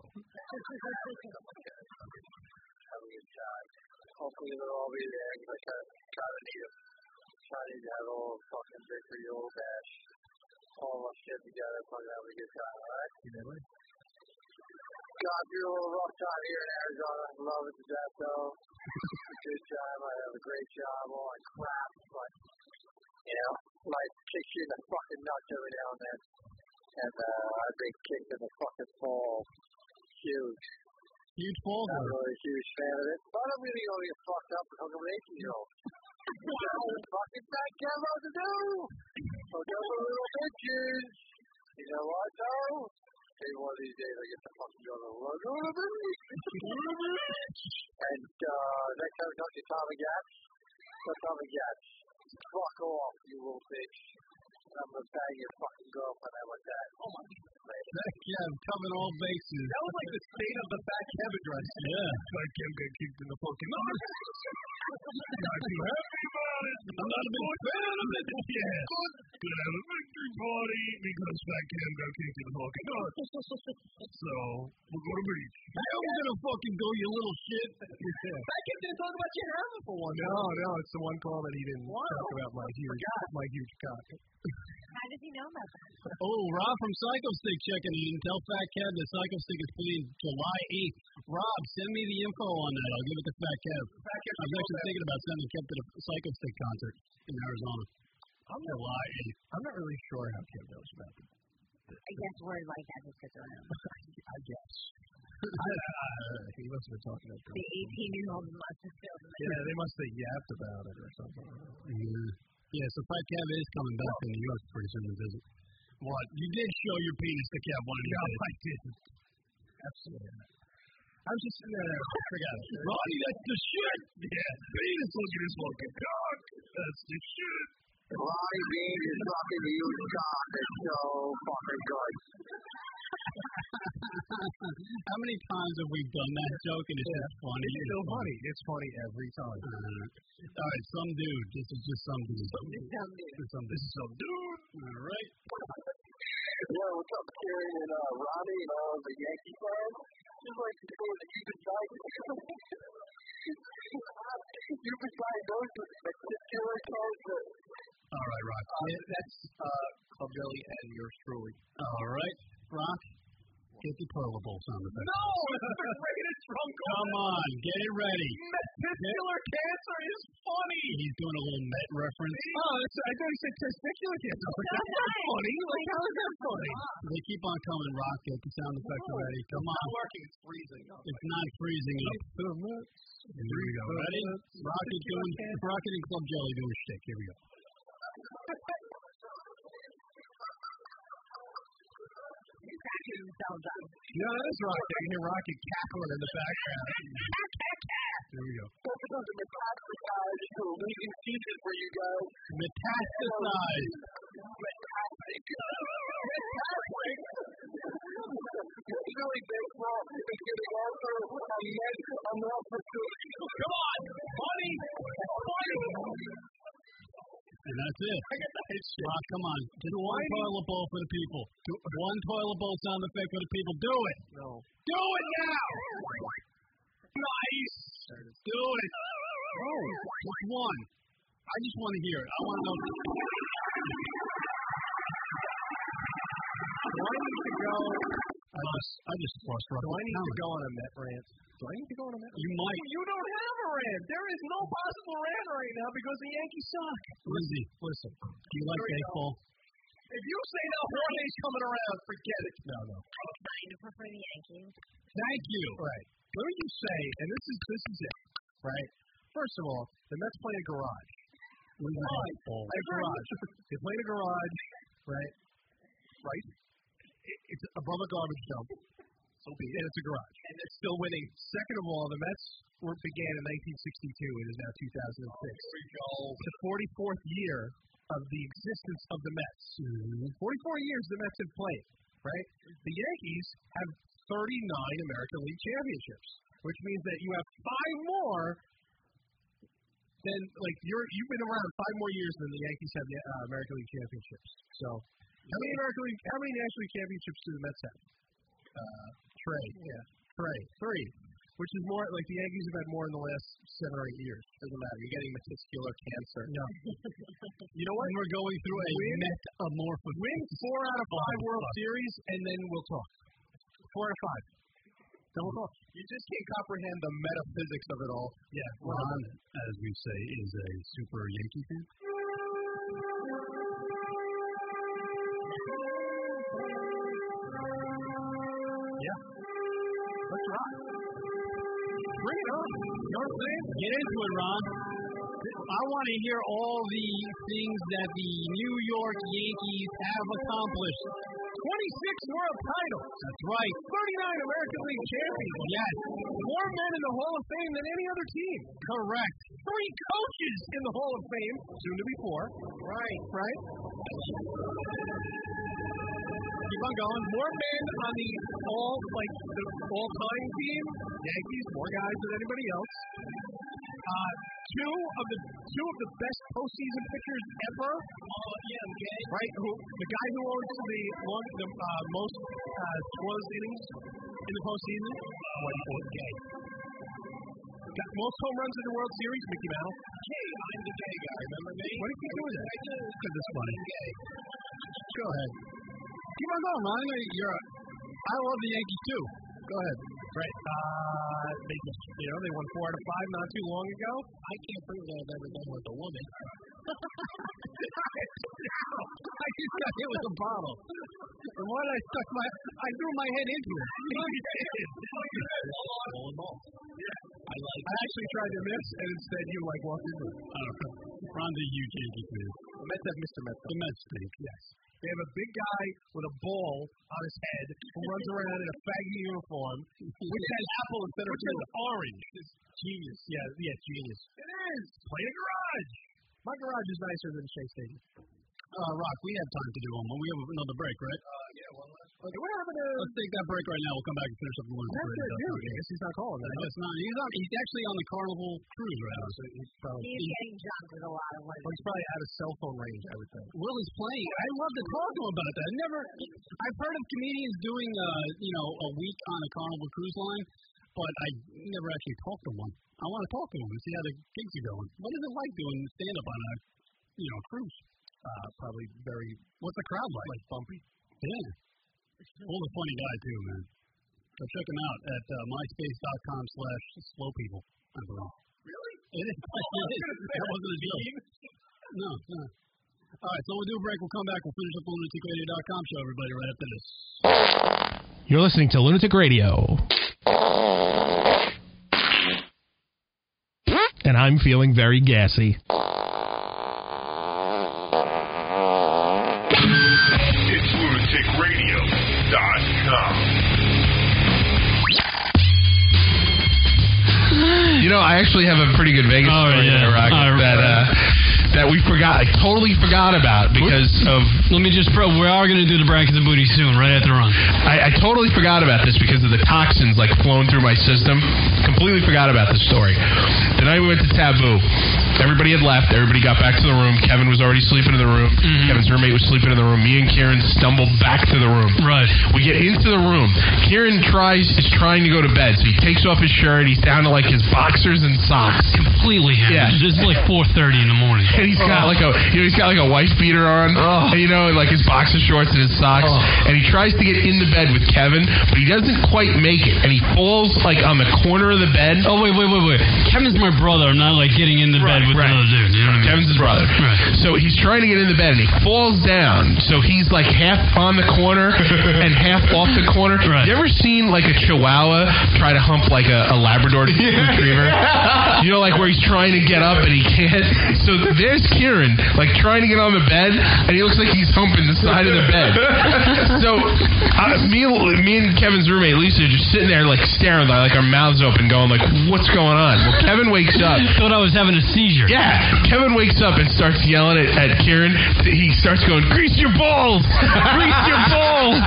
Have a good time. Hopefully they'll all be there because I kind of, kind of need them. I need to have a little fucking victory, old dash. All of us get together, fucking have a good time, alright? Really? God, you're a little rough time here in Arizona. Love it to death, though. Good time. I have a great job. All that crap, but, you know, life kicks you in the fucking nuts every now and then. And, uh, I've been kicked in the fucking ball. Huge. Huge ball, I'm not really a huge fan of it. But I'm really going to get fucked up because I'm an eighteen-year-old. Wow, fucking fat cat what to do. So those are little bitches. You know what, though? Maybe one of these days I get to fucking go to the road. And, uh, next time I talk to Tommy Gatz, what's Tommy Gatz? Fuck off, you little bitch. I'm gonna bang your fucking girlfriend. How about that? Oh my God. Fat Kev covering all bases. That was like the state of the Fat Kev address. Yeah. Fat Kev got kicked in the fucking nuts. Not too happy about it. I'm not a big fan of it. Yeah. Gonna have a victory party because Fat Kev got kicked in the fucking nuts. So, we'll go to the beach. Hell, we're gonna fucking go, you little shit. Yeah. Fat Kev didn't talk about your hair for one. No, no, it's the one call that he didn't Wow. talk about my huge, my huge cock. How does he know about that? Oh, Rob from Psycho Stick checking in. Tell Fat Kev that Psycho Stick is playing July eighth. Rob, send me the info on that. I'll give it to Fat Kev. Fat Kev I was actually thinking about sending Kev to the Psycho Stick concert in Arizona. I'm not, July eighth. I'm not really sure how Kev knows about it. I guess words like that just gets around. I guess. uh, he must have been talking about The eighteen-year-old must have filled him. Yeah, they must have yapped about it or something. Yeah. Yeah, so Fat Kev is coming back to New York pretty soon to visit. What? You did show your penis to Kev one of these No, days. I didn't. Absolutely not. I was just, no, no, forget it. Ronnie, that's the shit. Yeah, penis look at his fucking cock. That's the shit. Ronnie Bean is fucking huge cock. It's so fucking good. How many times have we done that joke and it's Yeah. just funny? It's still funny. It's funny every time. Uh, all right, some dude. This is just some dude. Some dude. This is some, this is some dude. All right. Yeah, what's up, Karen and uh, Ronnie and all the Yankee fans? Just like to go to the Cuban side. Cuban side goes to the killer culture. All right, Rock. Uh, that's uh, Club Jelly and yours truly. All right, Rock. Get the toilet sound effect. No! It's the greatest drum Come on, get it ready. Testicular cancer is funny. He's doing a little Met reference. Oh, it's, I thought he said testicular cancer. Like, that's not funny. Like, how is that funny? They keep on coming, Rock. Get the sound effect ready. Come on. It's not working. It's freezing. It's not freezing up. Here we go. Ready? Rocket doing Rocket and Club Jelly doing shtick. Here we go. Yeah, that is Rocket. I can hear Rocket cackling in the background. Here we go. That's because of metastasize to a leading season for you guys. Metastasize. Metastic. Metastic. It's really baseball. It's getting also a net on the opportunity. Come on, funny, funny. And That's it. I got that shit. Rock, come on. Just one toilet bowl for the people. One toilet bowl sound effect for the people. Do it. No. Do it now. Nice. Do it. Oh, just one. I just want to hear it. I want to know. Do I need to go? I just, I just lost Rock. Do I need to go on a Met rant? Do I need to go on a Met rant? You might. You don't have a rant. There is no possible rant right now because the Yankees suck. Lindsay, listen. Do you like baseball? If you say no, Jorge's coming around, forget it. No, no. I kind of prefer the Yankees. Thank you. Right. Let me just say, and this is this is it, right? First of all, the Mets play in a garage. What is that? A garage. They play in a garage, right? Right? It, it's above a garbage dump. So be it. And it's a garage. And it's still winning. Second of all, the Mets were began in nineteen sixty-two. It is now two thousand six. Oh, there we go. The forty-fourth year of the existence of the Mets. Mm-hmm. forty-four years the Mets have played, right? The Yankees have thirty-nine American League championships, which means that you have five more than, like, you're, you've been around five more years than the Yankees have the uh, American League championships. So, how many American League, how many National League championships do the Mets have? Uh, Trey, yeah, Trey, three. Which is more, like, the Yankees have had more in the last seven or eight years. Doesn't matter. You're getting testicular cancer. No. You know what? And we're going through a win, metamorphosis. Win four out of five World Series, and then we'll talk. Four out of five. Then we'll talk. You just can't comprehend the metaphysics of it all. Yeah. Ron, as we say, is a super Yankee fan. Yeah. Let's rock. Bring it on. You know what I'm saying? Get into it, Ron. I want to hear all the things that the New York Yankees have accomplished. twenty-six world titles. That's right. thirty-nine American League champions. Yes. More men in the Hall of Fame than any other team. Correct. Three coaches in the Hall of Fame, soon to be four. Right. Right? Keep on going. More men on the all, like, the all-time team. Yankees, more guys than anybody else. Uh, two of the two of the best postseason pitchers ever. Uh, yeah, okay. Right. Who the guy who owns the long, the uh, most uh, scoreless innings in the postseason? What Gay. Got most home runs in the World Series, Mickey Mantle. Gay, I'm the gay guy. Remember me? What did you do with that? I do. Because it's funny. Gay. Go ahead. Keep on going, Ron. You're a, I love the Yankees too. Go ahead. Right. Uh, they just, you know, they won four out of five not too long ago. I can't prove that I've ever done with a woman. I just got hit with a bottle. And why did I stuck my, I threw my head into it. I like. I actually tried to miss, and instead you like walked into it. I don't know. Ron's a huge Yankee fan. The Mets have Mister Mets. The Mets stink. Yes. They have a big guy with a ball on his head who runs around in a faggy uniform, which has apple instead of orange. It's genius. Yeah, yeah, genius. It is. Play in a garage. My garage is nicer than Shea Stadium. Uh, Rock, we have time to do one. We have another break, right? Uh, yeah, one last. Okay, what happened to... Let's take that break right now. We'll come back and finish up the one. That's it, dude. I guess he's not calling that. I guess not. He's, on, he's actually on the Carnival cruise right now. So he's probably... He's getting drunk with a lot of women. Well, he's probably out of cell phone range, I would think. Will is playing. I love to talk to him about that. I never... I've heard of comedians doing, uh, you know, a week on a Carnival cruise line, but I never actually talked to one. I want to talk to him and see how the gigs are going. What is it like doing stand-up on a, you know, cruise? Uh, probably very... What's the crowd like? Like bumpy. Yeah. Full of funny guy, too, man. So check him out at uh, myspace.com slash slow people. I don't know. Really? It is. That wasn't a joke. No, no. All right, so we'll do a break. We'll come back. We'll finish up the lunatic radio dot com show, everybody, right after this. You're listening to Lunatic Radio. And I'm feeling very gassy. It's lunatic radio dot com. You know, I actually have a pretty good Vegas oh, story yeah. there, Rock, uh, that uh, that we forgot. I totally forgot about because of. Let me just. Pro, we are going to do the brackets and booty soon, right after the run. I, I totally forgot about this because of the toxins like flowing through my system. Completely forgot about this story. Then I went to Taboo. everybody had left. Everybody got back to the room. Kevin was already sleeping in the room. Mm-hmm. Kevin's roommate was sleeping in the room. Me and Kieran stumbled back to the room. Right. We get into the room. Kieran tries is trying to go to bed, so he takes off his shirt. He's down to like his boxers and socks. Completely hammered. Yeah. It's like four thirty in the morning. And he's got oh. like a you know he's got like a wife beater on. Oh. And, you know, like his boxer shorts and his socks. Oh. And he tries to get into bed with Kevin, but he doesn't quite make it. And he falls like on the corner of the bed. Oh wait, wait, wait, wait. Kevin's my brother. I'm not like getting into Right, bed with right. another dude. You know what I mean? Kevin's his brother. Right. So he's trying to get into bed and he falls down. So he's like half on the corner and half off the corner. Right. You ever seen like a Chihuahua try to hump like a, a Labrador retriever? You know, like where he's trying to get up and he can't. So there's Kieran, like trying to get on the bed, and he looks like he's humping the side of the bed. So uh, me, me and Kevin's roommate Lisa are just sitting there like staring, like our mouths open, going like, "What's going on?" Well, Kevin wakes up. Thought I was having a seizure. Yeah, Kevin wakes up and starts yelling at, at Kieran. He starts going, "Grease your balls! Grease your balls!"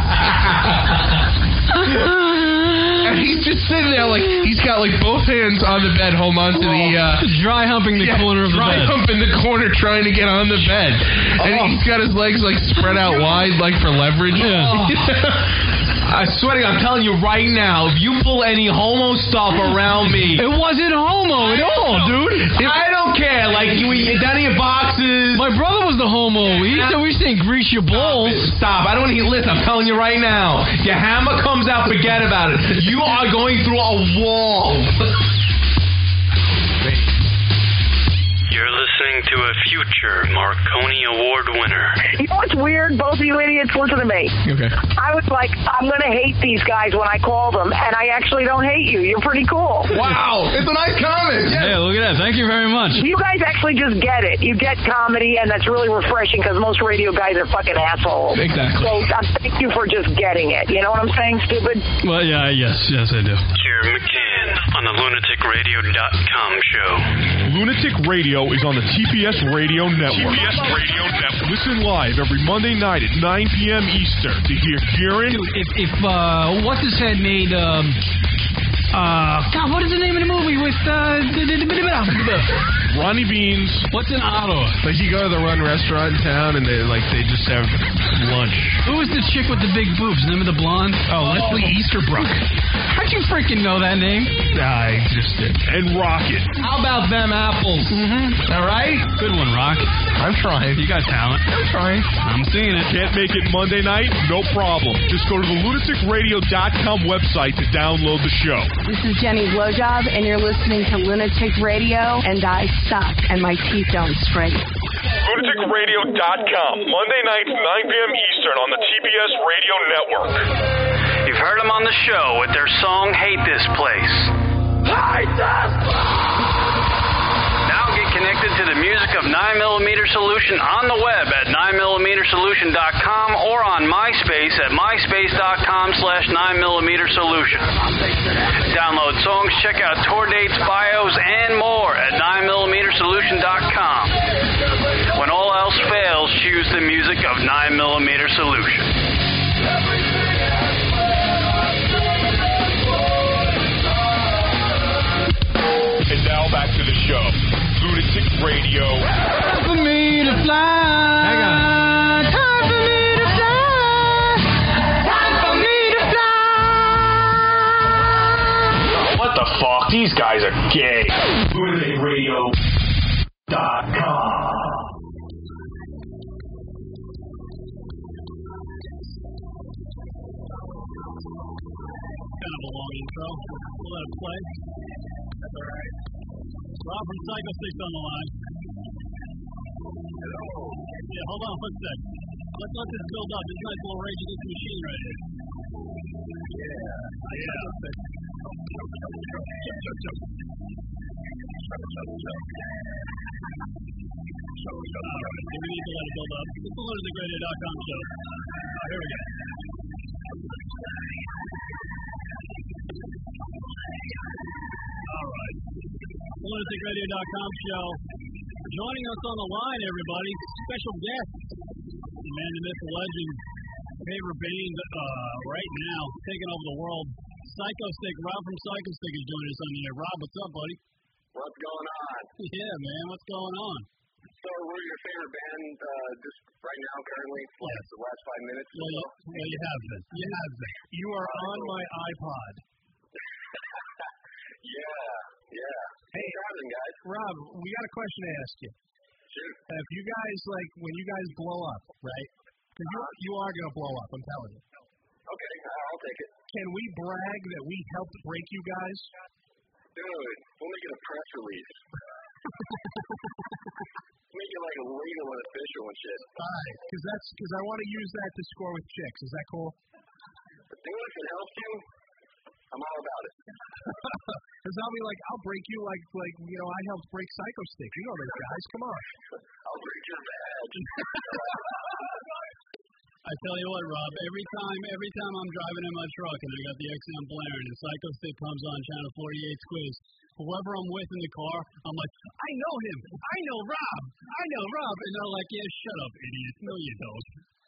And he's just sitting there like he's got like both hands on the bed, holding on to the uh, dry humping the yeah, corner of the dry bed. humping the corner, trying to get on the bed, and Oh. he's got his legs like spread out wide, like for leverage. I swear to God, I'm telling you right now, if you pull any homo stuff around me, It wasn't homo at all, dude. I don't care. Like you, you down in your boxes. My brother was the homo. He said we saying grease your balls. Stop! I don't want to hear. Listen, I'm telling you right now. Your hammer comes out, forget about it. You are going through a wall. You're listening to a future Marconi Award winner. You know what's weird? Both of you idiots, listen to me. Okay. I was like, I'm going to hate these guys when I call them, and I actually don't hate you. You're pretty cool. Wow, it's a nice comment. Hey, look at that. Thank you very much. You guys actually just get it. You get comedy, and that's really refreshing because most radio guys are fucking assholes. Exactly. So um, thank you for just getting it. You know what I'm saying, stupid? Well, yeah, yes, yes, I do. Kieran McCann on the lunatic radio dot com show. Lunatic Radio is on the T P S Radio Network. T P S Radio Network. Listen live every Monday night at nine p.m. Eastern to hear Kieran. Dude, if, if uh, what's his head made, um, uh, God, what is the name of the movie with, uh, Ronnie Beans. What's an Ottawa? Like you go to the Run restaurant in town and they like they just have lunch. Who was the chick with the big boobs? Name of the blonde? Oh, Leslie Easterbrook. How'd you freaking know that name? I just did. And Rocket. How about them apples? Mm-hmm. All right. Good one, Rock. I'm trying. You got talent. I'm trying. I'm seeing it. Can't make it Monday night? No problem. Just go to the lunatic radio dot com website to download the show. This is Jenny Blowjob, and you're listening to Lunatic Radio, and I suck, and my teeth don't straight. lunatic radio dot com. Monday nights, nine p.m. Eastern on the T P S Radio Network. You've heard them on the show with their song Hate This Place. Hate this Now get connected to the music of nine millimeter Solution on the web at nine millimeter solution dot com or on MySpace at myspace dot com slash nine millimeter solution. Download songs, check out tour dates, bios, and more at nine millimeter solution dot com. When all else fails, choose the music of nine millimeter Solution. And now back to the show. Lunatic Radio. Time for me to fly. Hang on. Time for me to fly. Time for me to fly. What the fuck? These guys are gay. lunatic radio dot com. Kind of a long intro. We'll let it play. That's all right. Rob from Psycho Six on the line. Hello. Yeah, hold on one sec. Let's let this build up. This nice little Rage Against the Machine right here. Yeah. Yeah. All right. We need to let it build up. It's the lunatic radio dot com show. All right, here we go. All right. lunatic radio dot com show. Joining us on the line, everybody, special guest, the man, the myth, the legend, favorite band uh, right now, taking over the world. Psycho Stick, Rob from Psycho Stick is joining us on the air. Rob, what's up, buddy? What's going on? Yeah, man, what's going on? So, we're your favorite band uh, just right now, currently, for like the last five minutes. Well, you, well, you have been. You have been. You are on my iPod. Yeah, yeah. Hey, happening, guys? Rob, we got a question to ask you. Sure. If you guys, like, when you guys blow up, right? Because you, you are going to blow up, I'm telling you. Okay, I'll take it. Can we brag that we helped break you guys? Dude, we'll make it a press release. Make it like a legal and official and shit. Alright, because that's because I want to use that to score with chicks. Is that cool? Dude, if it helps you, I'm all about it. Because I'll be like, I'll break you like, like you know, I helped break Psycho Stick. You know those guys. Come on. I'll break your badge. I tell you what, Rob, every time every time I'm driving in my truck and I got the X M blaring and Psycho Stick comes on Channel forty-eight Squiz, whoever I'm with in the car, I'm like, I know him. I know Rob. I know Rob. And they're like, yeah, shut up, idiot. No, you don't.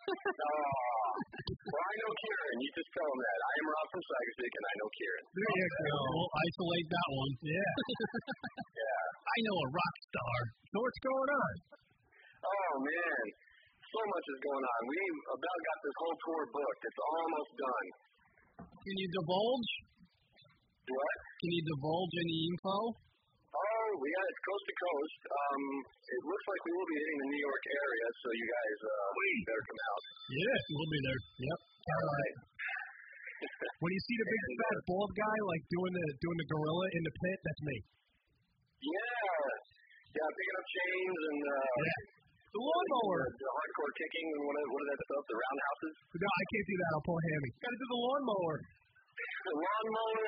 Oh, well, I know Kieran. You just tell him that. I am Rob from Psycho Stick, and I know Kieran. There you go. We'll isolate that one. Yeah. Yeah. I know a rock star. So what's going on? Oh, man. So much is going on. We about got this whole tour booked. It's almost done. Can you divulge? What? Can you divulge any info? Oh, we got it coast to coast. Um, it looks like we will be hitting the New York area, so you guys uh, better come out. Yeah, we'll be there. Yep. All right. When you see the big fat bald guy like doing the doing the gorilla in the pit, that's me. Yeah. Yeah, picking up chains and uh, yeah. The lawnmower. The, the hardcore kicking and what, what is that stuff? The roundhouses? No, I can't do that. I'll pull a hammy. Got to do the lawnmower. The lawnmower.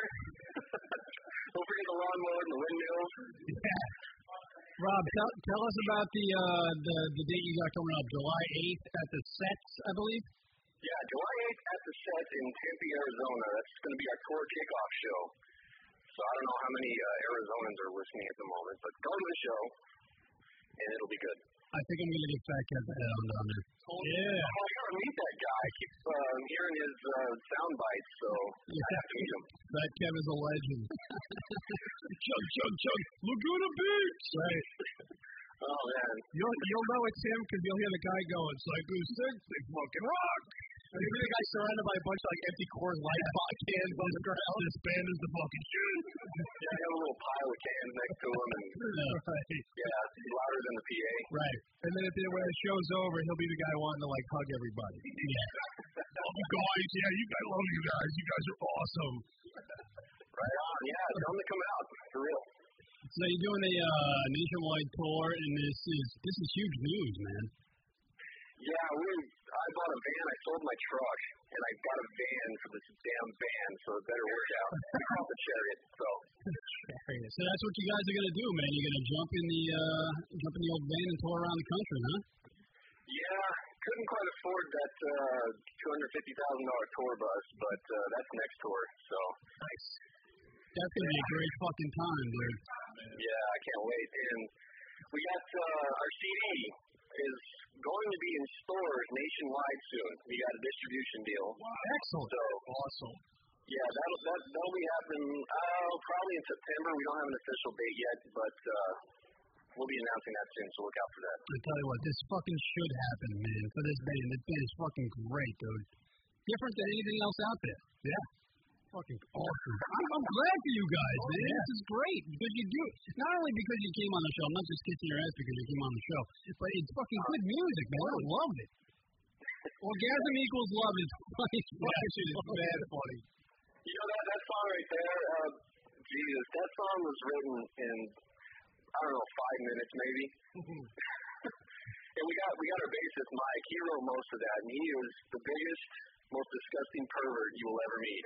Don't forget the lawnmower and the windmills. Yeah. Rob, tell, tell us about the uh, the the date you got coming up, July eighth at the Sets, I believe. Yeah, July eighth at the Sets in Tempe, Arizona. That's going to be our tour kickoff show. So I don't know how many uh, Arizonans are listening at the moment, but go to the show, and it'll be good. I think I'm going to get Fat Kev to head on down there. Yeah. Oh, I gotta meet that guy. I keep uh, hearing his uh, sound bites, so yeah. I have to meet him. Fat Kev is a legend. Chug, chug, chug. Laguna Beach. Right. Oh, man. You'll, you'll know it's him because you'll hear the guy going, Psycho Stick, they fucking rock. And you hear the guy surrounded by a bunch of like empty Coors Light cans on the ground. This band is the fucking shit. Yeah, I have a little pile of cans next to him, and right. yeah, louder than the P A. Right. And then at the, when the show's over, he'll be the guy wanting to like hug everybody. Yeah. Oh, guys, yeah, you guys love you guys. You guys are awesome. Right on. Yeah, tell them to come out for real. So you're doing a uh, nationwide tour, and this is this is huge news, man. Yeah, we. I bought a van. I sold my truck, and I got a van for this damn van, so it better work out. I called the Chariot. So. So that's what you guys are gonna do, man. You're gonna jump in the uh, jump in the old van and tour around the country, huh? Yeah, couldn't quite afford that uh, two hundred fifty thousand dollar tour bus, but uh, that's next tour. So. Nice. That's gonna be a great fucking time, dude. Yeah, I can't wait. And we got uh, our C D is going to be in stores nationwide soon. We got a distribution deal. Wow, excellent. So awesome. Yeah, that'll that, that'll be happening uh, probably in September. We don't have an official date yet, but uh, we'll be announcing that soon. So look out for that. I tell you what, this fucking should happen, man. For this band, this band is fucking great, dude. Different than anything else out there. Yeah. Fucking awesome. I'm, I'm glad for you guys, man. Yeah. This is great because you do it. Not only because you came on the show, I'm not just kissing your ass because you came on the show, but it's fucking good music, man. I love it. Orgasm equals love is fucking yeah, shit is bad funny. You know that that song right there, uh, Jesus, that song was written in I don't know five minutes maybe. And we got we got our bassist Mike. He wrote most of that, and he is the biggest, most disgusting pervert you will ever meet.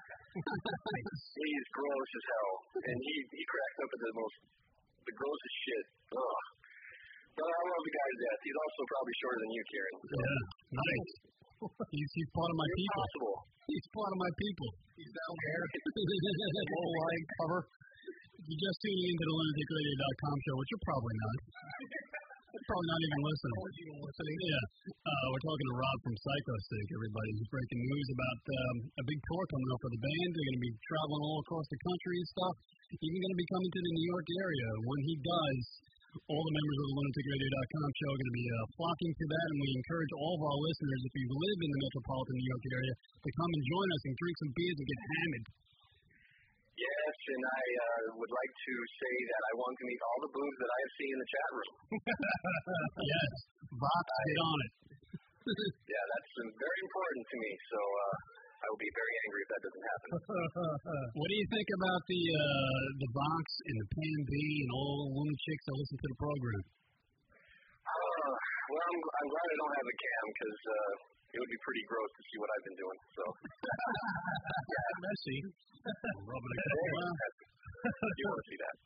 He's gross as hell, and he he cracks up at the most the grossest shit. Ugh. But I love the guy to death. He's also probably shorter than you, Kieran. So. Yeah, nice. He's, he's part of my people. Impossible. He's part of my people. He's down there. Low line cover. If you're just tuning into the lunatic radio dot com show, which you're probably not. probably not even listening. listening. Yeah. Uh, we're talking to Rob from Psychosync, everybody. He's breaking news about um, a big tour coming up for the band. They're going to be traveling all across the country and stuff. Even going to be coming to the New York area. When he does, all the members of the lunatic radio dot com show are going to be uh, flocking to that, and we encourage all of our listeners, if you live in the metropolitan New York area, to come and join us and drink some beers and get hammered. Yes, and I uh, would like to say that I want to meet all the boobs that I have seen in the chat room. Yes, Vox, get on it. Yeah, that's uh, very important to me, so uh, I will be very angry if that doesn't happen. What do you think about the uh, the Vox and the Pan B and all the women chicks that listen to the program? Uh, well, I'm, I'm glad I don't have a cam, because uh, it would be pretty gross to see what I've been doing. So, yeah, messy. Rubbing it around. You want to see that?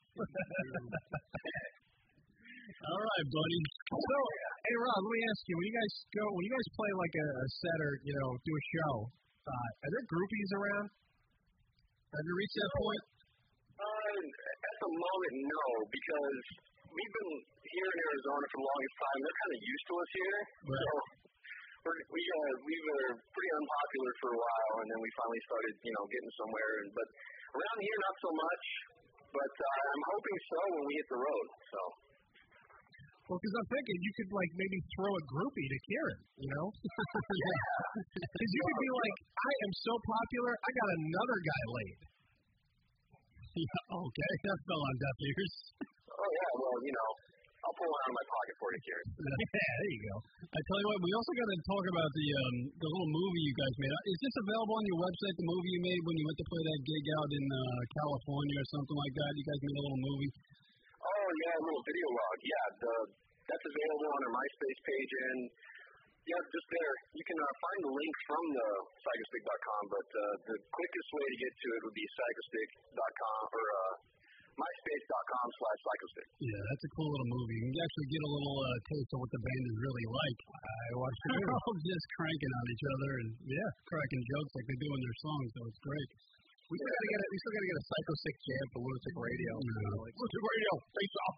All right, buddy. So, hey Rob, let me ask you: when you guys go, when you guys play like a, a set or you know do a show, uh, are there groupies around? Have you reached that point? Uh, at the moment, no, because we've been here in Arizona for the longest time. They're kind of used to us here. Right. So we're, we uh, we were pretty unpopular for a while, and then we finally started, you know, getting somewhere. And, but around here, not so much. But uh, I'm hoping so when we hit the road. So. Well, because I'm thinking you could like maybe throw a groupie to Kieran, you know? Yeah. Because you could be like, I am so popular, I got another guy laid. Yeah, okay, that fell on deaf ears. Oh yeah, well, you know, I'll pull one out of my pocket for you, Kieran. Yeah, there you go. I tell you what, we also got to talk about the um, the little movie you guys made. Is this available on your website? The movie you made when you went to play that gig out in uh, California or something like that? You guys made a little movie. Oh yeah, a little video log. Yeah, the, that's available on our MySpace page, and yeah, just there. You can uh, find the link from the psychostick dot com, but uh, the quickest way to get to it would be psychostick dot com or uh, myspace dot com slash psychostick. Yeah, that's a cool little movie. You can actually get a little uh, taste of what the band is really like. I watched it. They're all just cranking on each other and yeah, cracking jokes like they do in their songs, so it's great. We still gotta get a, we still gotta get a Psycho Sick jam for Lunatic Radio. Yeah. Like, Lunatic Radio, face up.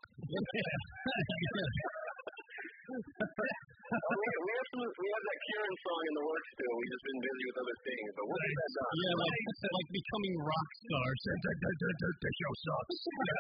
uh, we, we, have some, we have that Kieran song in the works still. We've just been busy with other things, but we'll get that done. Yeah, like like becoming rock stars. The show sucks.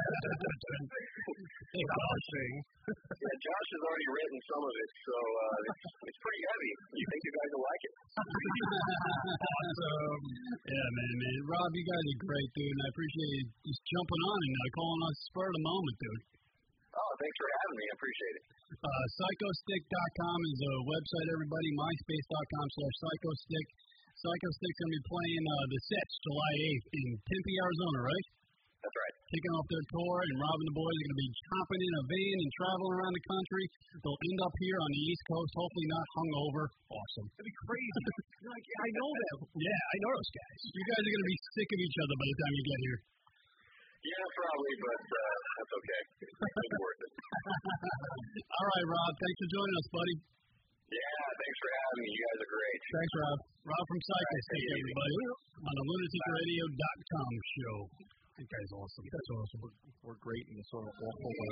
Yeah, Josh has already written some of it, so uh, it's, it's pretty heavy. You think you guys will like it? Awesome. Yeah, man, man. Rob, you guys are great, dude, and I appreciate you just jumping on and uh, calling us spur of the moment, dude. Oh, thanks for having me. I appreciate it. Uh, psychostick dot com is a website, everybody. myspace dot com slash psychostick. Psychostick's going to be playing uh, the sets July eighth in Tempe, Arizona, right? That's right. Kicking off their tour, and Rob and the boys are going to be hopping in a van and traveling around the country. They'll end up here on the East Coast, hopefully not hungover. Awesome. That'd be crazy. Like, I know them. Yeah, I know those guys. You guys are going to be sick of each other by the time you get here. Yeah, probably, but uh, that's okay. It's worth it. All right, Rob. Thanks for joining us, buddy. Yeah, thanks for having me. You guys are great. Thanks, Rob. Rob from Psychostick, right, everybody, on the lunatic radio dot com show. You guys are awesome. That's awesome. We're, we're great in this sort of awful way.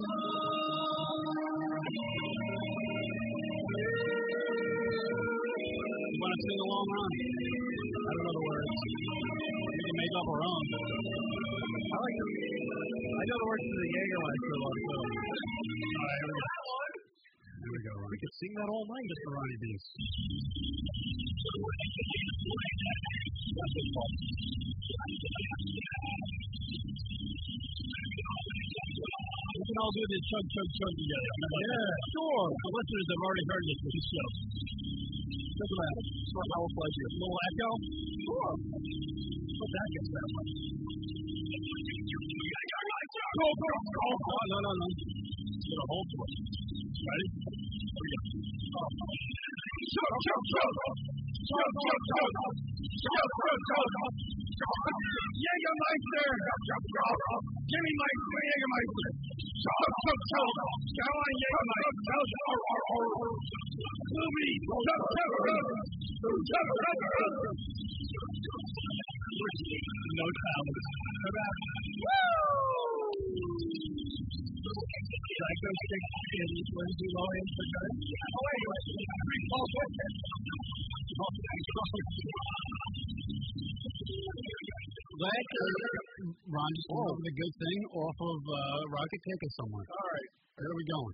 You want to sing along, Ron? I don't know the words. We can make up our own. I like the, I know the words to the Jägermeister love, so. All right, here we go. Here we go, Ron. We could sing that all night. Just for Ronnie Beans. We can all do this chug, chug, chug together. Yeah, sure. The listeners have already heard this with this show. Doesn't matter. It's not how we'll you. A little echo? Sure. What that gets that much? Go, go, go. Oh, no, no, no. It's going to hold to us. Ready? Here we go. Chug, chug, chug. Chug, chug, chug. Chug, chug, chug. Jägermeister! Give me my Jägermeister! Chug, chug, chug! Come on, Jägermeister! Movie! Chug, chug, chug! Chug, chug, chug! No talent. Woo! Psycho Stick in Lindsay Lohan's vagina. Oh, wait, wait. Oh, wait. Oh, thanks, Let uh, Ron just come up with a good thing off of uh, Rocket. Take us somewhere. All right. Where are we going?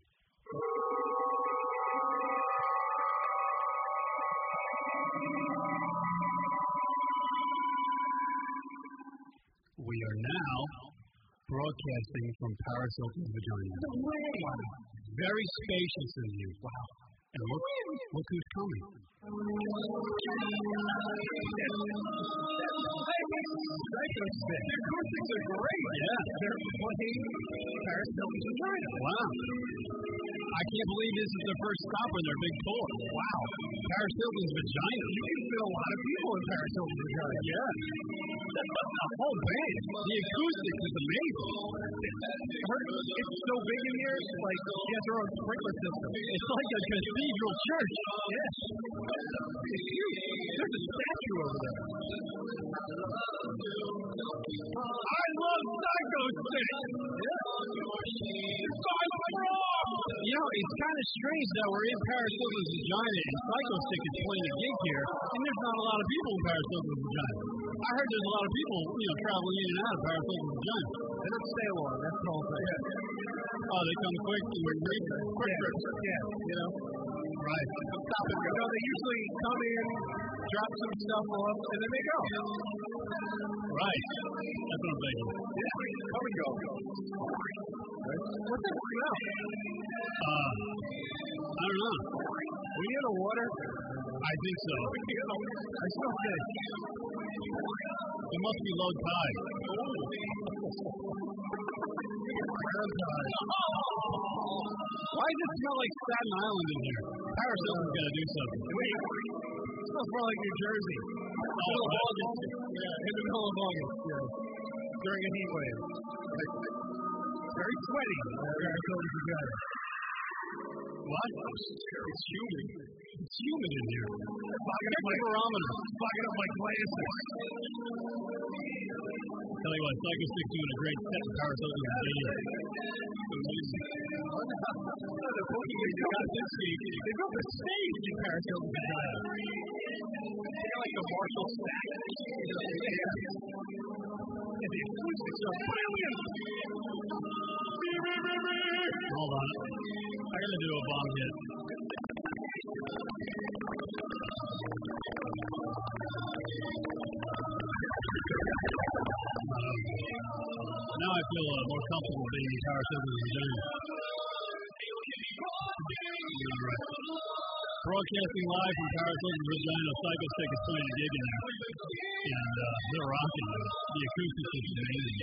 We are now broadcasting from Paris Hilton's vagina. No way. Wow. Very spacious in you. Wow. And look, look who's coming. Psycho Stick. Their acoustics are great. Yeah. They're playing Paris Hilton's vagina. Wow. I can't believe this is their first stop on their big tour. Wow. Paris Hilton's vagina. You can fit a lot of people in Paris Hilton's vagina. Yeah. A whole band. The acoustics is amazing. I heard it's so big in here, it's like she has her own sprinkler system. It's like a cathedral church. Yes. It's huge. There's a statue over there. I love Psycho Stick. You know, it's kind of strange that we're in Paris Hilton's vagina and Psycho Stick is playing a gig here, and there's not a lot of people in Paris Hilton's vagina. I heard there's a lot of people, you know, traveling in and out of Paris Hilton's vagina. They don't stay long. That's the whole thing. Oh, they come quick and quick, quick yeah. trips. Yeah, you know. Right. Stop it. You know, they usually come in, drop some stuff off, and then they go. Right. That's what I'm thinking. Yeah. Come and go. What's that smell? Uh, I don't know. We in the water? I think so. I smell fish. It must be low tide. Why does it smell like Staten Island in here? Paris Hilton's got to do something. Wait. It smells more like New Jersey. Oh, middle of right. August. Yeah, in the middle of August. Yeah. During a heat wave. Very sweaty. Paris Hilton's vagina. What? It's humid. It's humid in here. Fogging up my barometer. Fogging up my glasses. Tell you what, Psycho Stick's doing a great set in Paris Hilton's vagina. The booking they got this week, they built a stage in Paris Hilton's vagina. They're like the Marshall stack. And the acoustics are brilliant. Hold on. I gotta do a bomb hit. Now I feel uh, more comfortable being in Paris Hilton's vagina. Right. Broadcasting live from Paris Hilton's vagina, Psycho Stick is playing a gig in there. And uh, they're rocking it. The acoustics is amazing.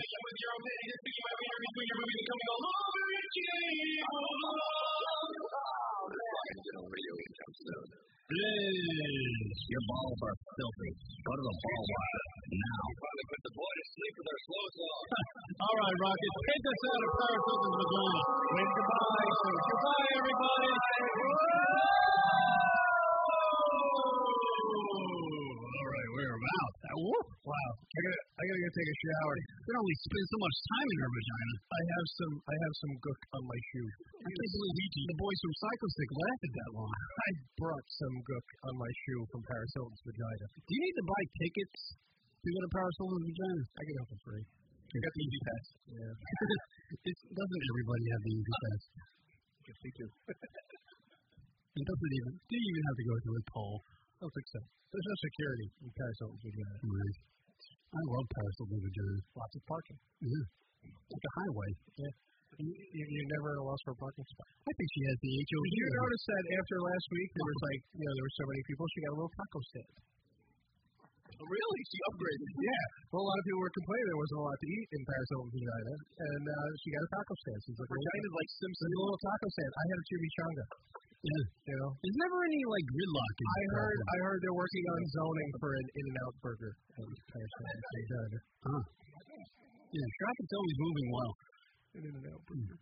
Your balls are filthy. Go to the ball wire now. Probably put the boy to sleep with our slow song. All right, Rocket, take us out of Paris Hilton's vagina. Wave goodbye. So goodbye, everybody. All right, we're about. Whoop. Wow. I gotta, I gotta go take a shower. We don't only spend so much time in her vagina. I have some, I have some gook on my shoe. I can't believe the boys from Psycho Stick lasted that long. I brought some gook on my shoe from Paris Hilton's vagina. Do you need to buy tickets to go to Paris Hilton's vagina? I get it for free. I got the Easy Pass. Yeah. it, doesn't everybody have the Easy Pass? Yes, they do. It doesn't even. Do you even have to go through a toll? I don't think so. There's no security in Paris Hilton's vagina. Right. I love Paris Hilton's vagina. Lots of parking. Yeah. It's like a highway. Yeah. You, you, you're never at a loss for a parking spot. I think she has the H O V. Did you notice that after last week there was like, you know, there were so many people, she got a little taco stand. Really? She upgraded. Yeah. Well, a lot of people were complaining there wasn't a lot to eat in Paris Hilton's vagina, and uh, she got a taco stand. She's like, vagina's like Simpson. A little taco stand. I had a chimichanga. Yeah. You know? There's never any like gridlock in I heard. I heard they're working on zoning for an In-N-Out burger at Paris Hilton's vagina. Huh. Yeah, traffic's always moving well. An In-N-Out burger.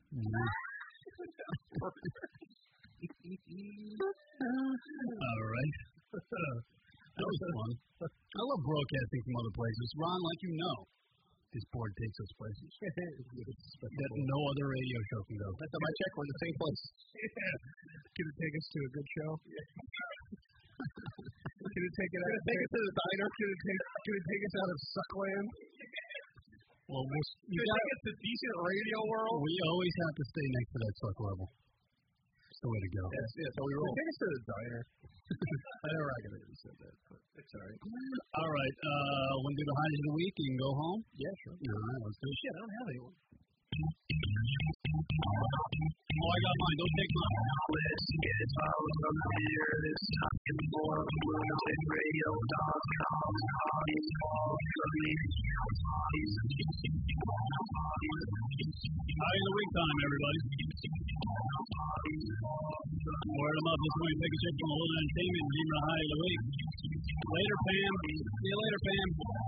All right. That was fun. I love broadcasting from other places. Ron, like you know, This board takes us places that no other radio show can go. Last time I checked, we're in the same place. Can it take us to a good show? Can it take it out? Can it take us to the diner? Can it take? Can it take us out of Suckland? Well, we'll Can it take us to decent radio world? We always have to stay next to that suck level. It's the way to go. Yes, yeah, so we roll. Take us to the diner. I never recognized you said that, but it's all right. All right, uh, want to do the highs of the week? You can go home. Yeah, sure. All right, let's do it. Shit, I don't have anyone. Oh, I got mine. Don't take mine. Let's get out from here. This time for lunatic radio dot com. Hotties all coming. Hotties. High of the week time, everybody. Word them up. This is when we take a trip from a little entertainment and give them the high of the week. Later, Pam. See you later, Pam.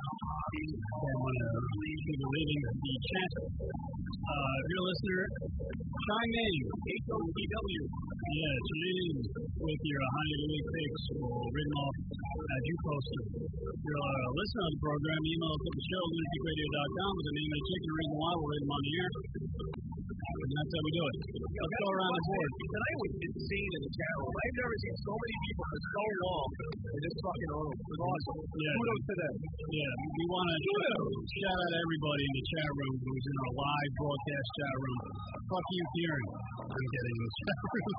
I want to keep living the chat. Uh, if you're a listener, chime in. H O T W. Yeah, chime in with your high of the week picks written off as you post them. If you're a listener of the program, email us at the show, lunatic radio dot com with the name of the chick and reason why we'll read them on the air. And that's how we do it. Let's go around the board. Tonight was insane in the chat room. I've never seen so many people for so long in this fucking room. It was awesome. Yeah. Kudos to them. Yeah, we want to shout out everybody in the chat room who's in our live broadcast chat room. Fuck you, Kieran. I'm getting in the chat room.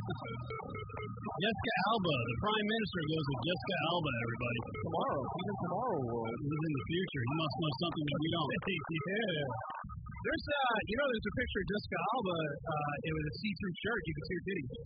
Jessica Alba, the Prime Minister goes with Jessica Alba, everybody. Tomorrow, even tomorrow world. This is in the future. He must know something that we don't. Yeah. There's, uh, you know, there's a picture of Jessica Alba uh, with a see-through shirt. You can see her titties.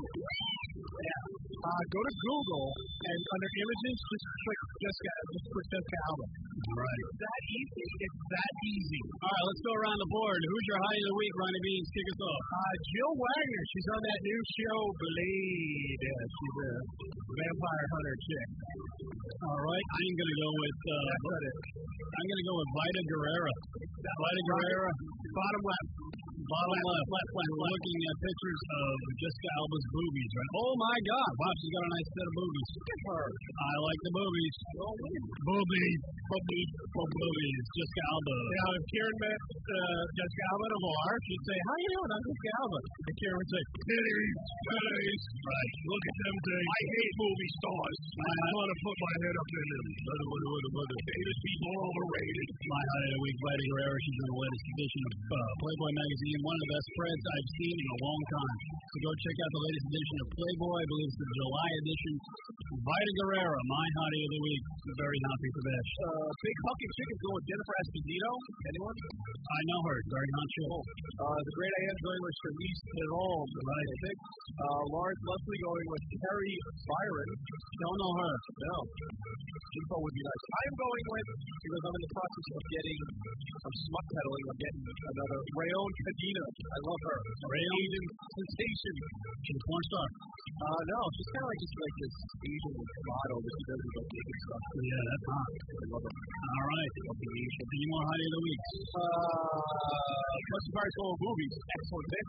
Yeah. Uh, go to Google and under images, just click Jessica, just click Jessica Alba. Right. It's that easy. It's that easy. All right, let's go around the board. Who's your high of the week, Ronnie Beans? Kick us off. Uh, Jill Wagner. She's on that new show, Blade. Yeah, she's a vampire hunter chick. All right, I'm going to go with, uh, I'm going to go with Vita Guerrera. Vita Guerrera. Bottom left. Bottom left. Left, left, left. Looking at pictures of Jessica Alba's boobies, right? Oh, my God. Wow, she's got a nice set of boobies. Look at her. I like the boobies. Oh, boobies. Boobies. Boobies. Jessica Alba. Now, if Kieran met uh, Jessica Alba at a bar, she'd say, how you doing? I'm Jessica Alba. And Kieran would say, titties, titties. Right. Look at them things. I hate movie stars. I want to put my head up in them. Famous people are overrated. My high of the week, Vita Guerrera. She's in the latest edition of uh, Playboy magazine, one of the best spreads I've seen in a long time. So go check out the latest edition of Playboy. I believe it's the July edition. Vita Guerrera, my hottie of the week. I'm very happy for that. Uh, big hulking chicken going with Jennifer Esposito. Anyone? I know her. Very hot chick. Uh, the great I am going with Charlize Theron. Right. I think. Uh, Lawrence Leslie going with Carrie Byron. Don't know her. No. Info would be nice. I'm going with, because I'm in the process of getting some smut peddling, I'm getting another Rayon Cadena. I love her. Rayon Asian sensation. She's a porn star. Uh, no, she's kind of like just like this Asian model that she does with like naked stuff. Yeah, that's hot. I love her. All right. Any more hottie of the week? Uh, Pussy Pirates going with movies. Excellent pick.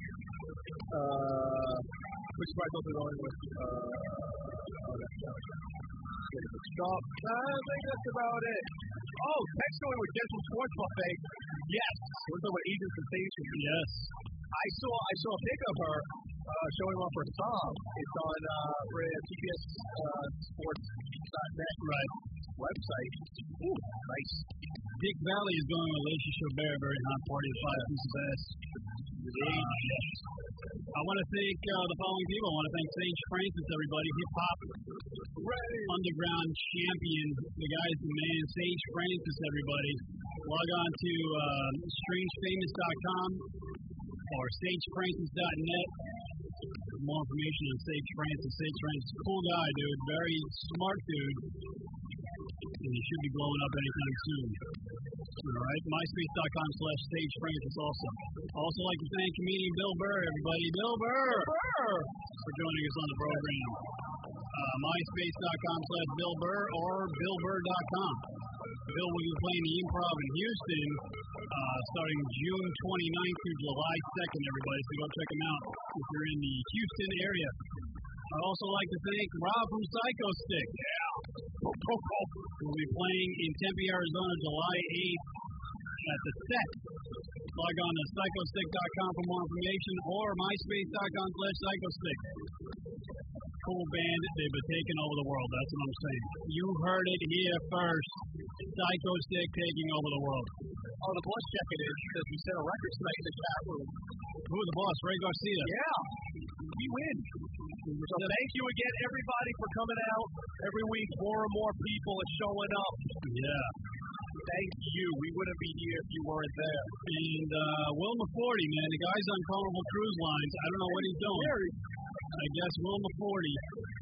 Uh, Pussy Pirates also going with, uh, oh, that's not Stop. I think that's about it. Oh, Tex going with Gentle Sports Buffet. Yes. We're talking about Asian sensation. Yes. I saw I saw a pic of her uh, showing off her song. It's on uh, T B S uh, sports dot net right. website. Ooh, nice. Dick Valley is going with Lacey Chabert, very hot party of five pieces of ass. I want to thank uh, the following people. I want to thank Sage Francis, everybody. Hip hop underground champion. The guy's the man. Sage Francis, everybody. Log on to uh, strange famous dot com or sage francis dot net. More information on Sage Francis. Sage Francis, cool guy, dude. Very smart dude. And he should be blowing up anytime soon. All right, myspace dot com slash Sage Francis also. Also like to thank comedian Bill Burr, everybody. Bill Burr, Burr for joining us on the program. Uh, myspace dot com slash Bill Burr or bill burr dot com. Bill will be playing the Improv in Houston uh, starting June twenty-ninth through July second, everybody. So go check him out if you're in the Houston area. I'd also like to thank Rob from Psycho Stick. Yeah. We'll be playing in Tempe, Arizona, July eighth. at the set. Log on to psychostick dot com for more information or myspace dot com slash psychostick. Cool band. They've been taking over the world. That's what I'm saying. You heard it here first. Psychostick taking over the world. Oh, the boss checking in because we set a record tonight in the chat room. Who is the boss? Ray Garcia. Yeah. We win. So thank you again, everybody, for coming out every week. More and more people are showing up. Yeah. Thank you. We wouldn't be here if you weren't there. And uh, Wilma Forty, man, the guy's on Carnival Cruise Lines. I don't know what he's doing. I guess Wilma Forty.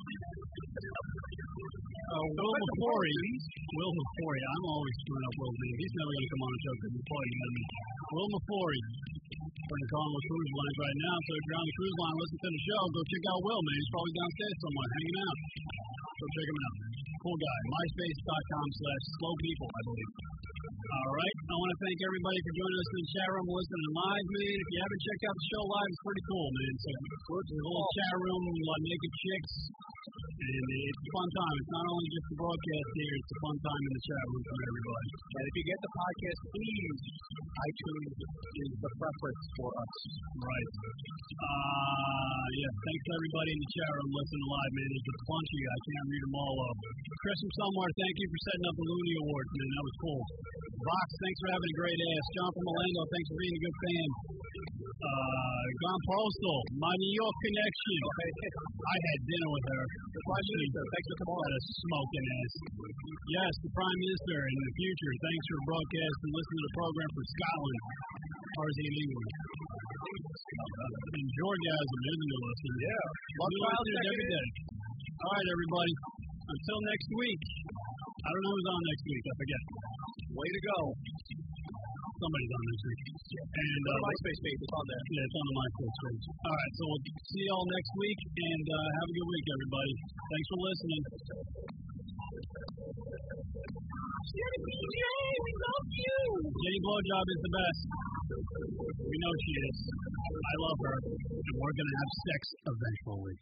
Uh, Wilma Forty. Wilma Forty. I'm always screwing up Will's name. He's never going to come on the show because he's partying with me. Wilma Forty. We're in the Carnival Cruise Lines right now, so if you're on the cruise line, listen to the show. Go check out Will, man. He's probably downstairs somewhere hanging out. Go check him out. Cool guy. myspace dot com slash slow people, I believe. All right. I want to thank everybody for joining us in the chat room, listening live, man. If you haven't checked out the show live, it's pretty cool, man. So go to the little chat room, a lot of naked chicks, and it's a fun time. It's not only just the broadcast here, it's a fun time in the chat room for everybody. And if you get the podcast, please, iTunes is the preference for us. Right. Uh, yeah, thanks to everybody in the chat room listening live, man. There's a bunch of you. I can't read them all up. Chris from somewhere, thank you for setting up the Looney Awards, man. That was cool. Vox, thanks for having a great ass. John from Orlando, thanks for being a good fan. Uh, Gone Postal, my New York connection. I had dinner with her. The Prime Minister, thanks for coming on. What a smoking ass. Yes, the Prime Minister in the future. Thanks for broadcasting and listening to the program from Scotland. Or is he in England? Uh, and Georgasm isn't a listener. Yeah. Love Wild every day. All right, everybody. Until next week. I don't know who's on next week. I forget. Way to go. Somebody's on next week. And uh, uh, MySpace page. It's on there. Yeah, it's on the MySpace page. All right, so we'll see y'all next week, and uh, have a good week, everybody. Thanks for listening. We love you. Jenny Blowjob is the best. We know she is. I love her, and we're gonna have sex eventually.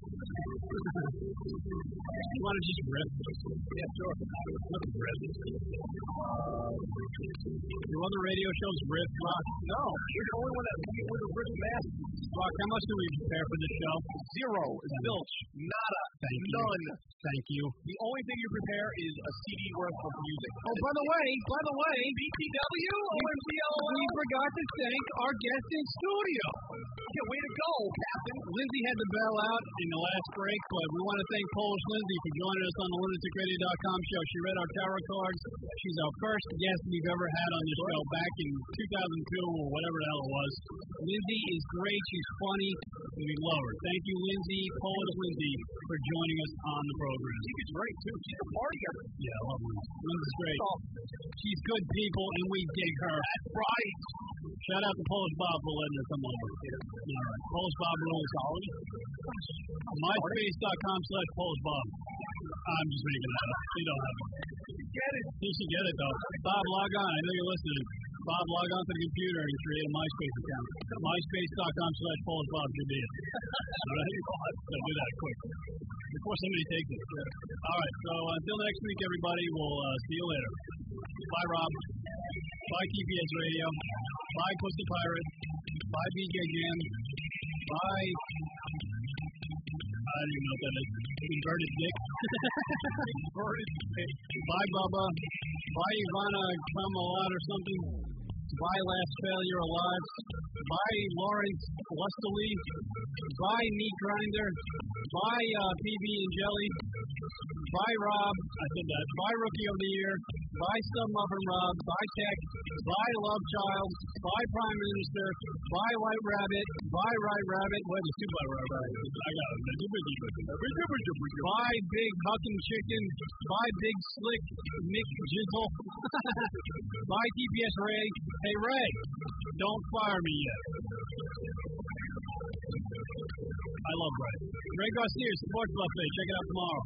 You want to just rip? Yeah, sure. Let's rip. Do other radio shows rip, Rock? No, we're the only one that we're the rip master. Rock, how much do we prepare for this show? Zero. Zilch. Nada. Thank you. None. Thank you. The only thing you prepare is a C D worth of music. Oh, by the way, by the way, B T W, O M C L O. We forgot to thank our guest in studio. Yeah, way to go, Captain. Lindsay had to bail out in the last break, but we want to thank Polish Lindsay for joining us on the lunatic radio dot com show. She read our tarot cards. She's our first guest we've ever had on this show back in two thousand two or whatever the hell it was. Lindsay is great. She's funny. And we love her. Thank you, Lindsay, Polish Lindsay, for joining us on the program. She's great, too. She's a party girl. Yeah, I love Lindsay. Lindsay's great. She's good people, and we dig her. That's right. Shout out to Polish Bob for letting her come over. All right. Polish Bob rules. MySpace dot com slash Polish Bob. I'm just making that up. You don't have it. Get it. You should get it, though. Bob, log on. I know you're listening. Bob, log on to the computer and create a MySpace account. MySpace dot com slash Polish Bob should be it. All right? So do that quick. Before somebody takes it. All right. So until next week, everybody, we'll uh, see you later. Bye, Rob. Bye, T P S Radio. Bye, Pussy Pirate. Bye, B J Jam. Bye. I don't even know what that is. Inverted dick. Inverted dick. Bye, Bubba. Bye, Ivana Kamalot or something. Bye, Last Failure Alive. Bye, Lawrence Lustily. Bye, Meat Grinder. Bye, uh, P B and Jelly. Bye, Rob. I said that. Bye, Rookie of the Year. Bye, Sub Muffin Rob. Bye, Tech. Bye, Love Child. Bye, Prime Minister. Bye, White Rabbit. Bye, Right Rabbit. Wait, there's two White Rabbits. I got it. Bye, Big Hucking Chicken. Bye, Big Slick Mick Jizzle. Bye, T P S Ray. Hey, Ray, don't fire me yet. I love Ray. Ray Garcia, Sports Buffet. Check it out tomorrow.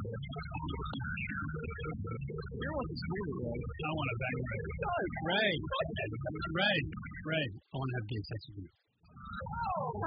Here wants to scream it, Ray. I want to bang Ray. Ray. Ray. Ray. I want to have gay sex with you.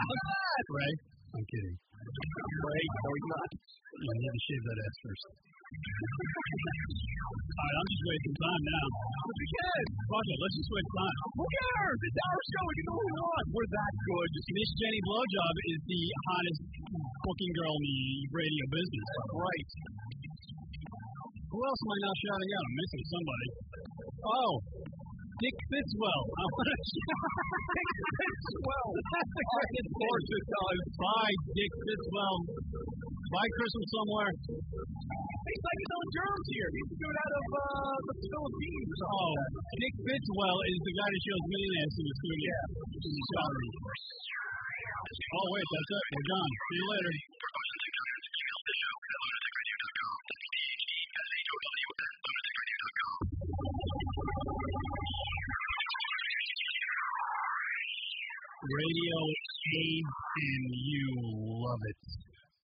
Ray. I'm kidding. Ray, no, he's not. You need to shave that ass first. All right, I'm just wasting time now. But we can. Fuck it, let's just waste time. Who cares? It's our show. We can do what we want. We're that good. Miss Jenny Blowjob is the hottest booking girl in the radio business. Right. Who else am I not shouting out? I'm missing somebody. Oh, Dick Fitzwell. I want to Dick Fitzwell. That's the greatest sports to tell us. Bye, Dick Fitzwell. Bye, Christmas somewhere. He's like his own germs here. He's a dude out of uh, the Philippines or something. Oh, Dick Fitzwell is the guy that shows millionaires in the studio. Yeah. Which is a salary. Oh, wait, that's it. We're done. See you later. Radio aids and you love it.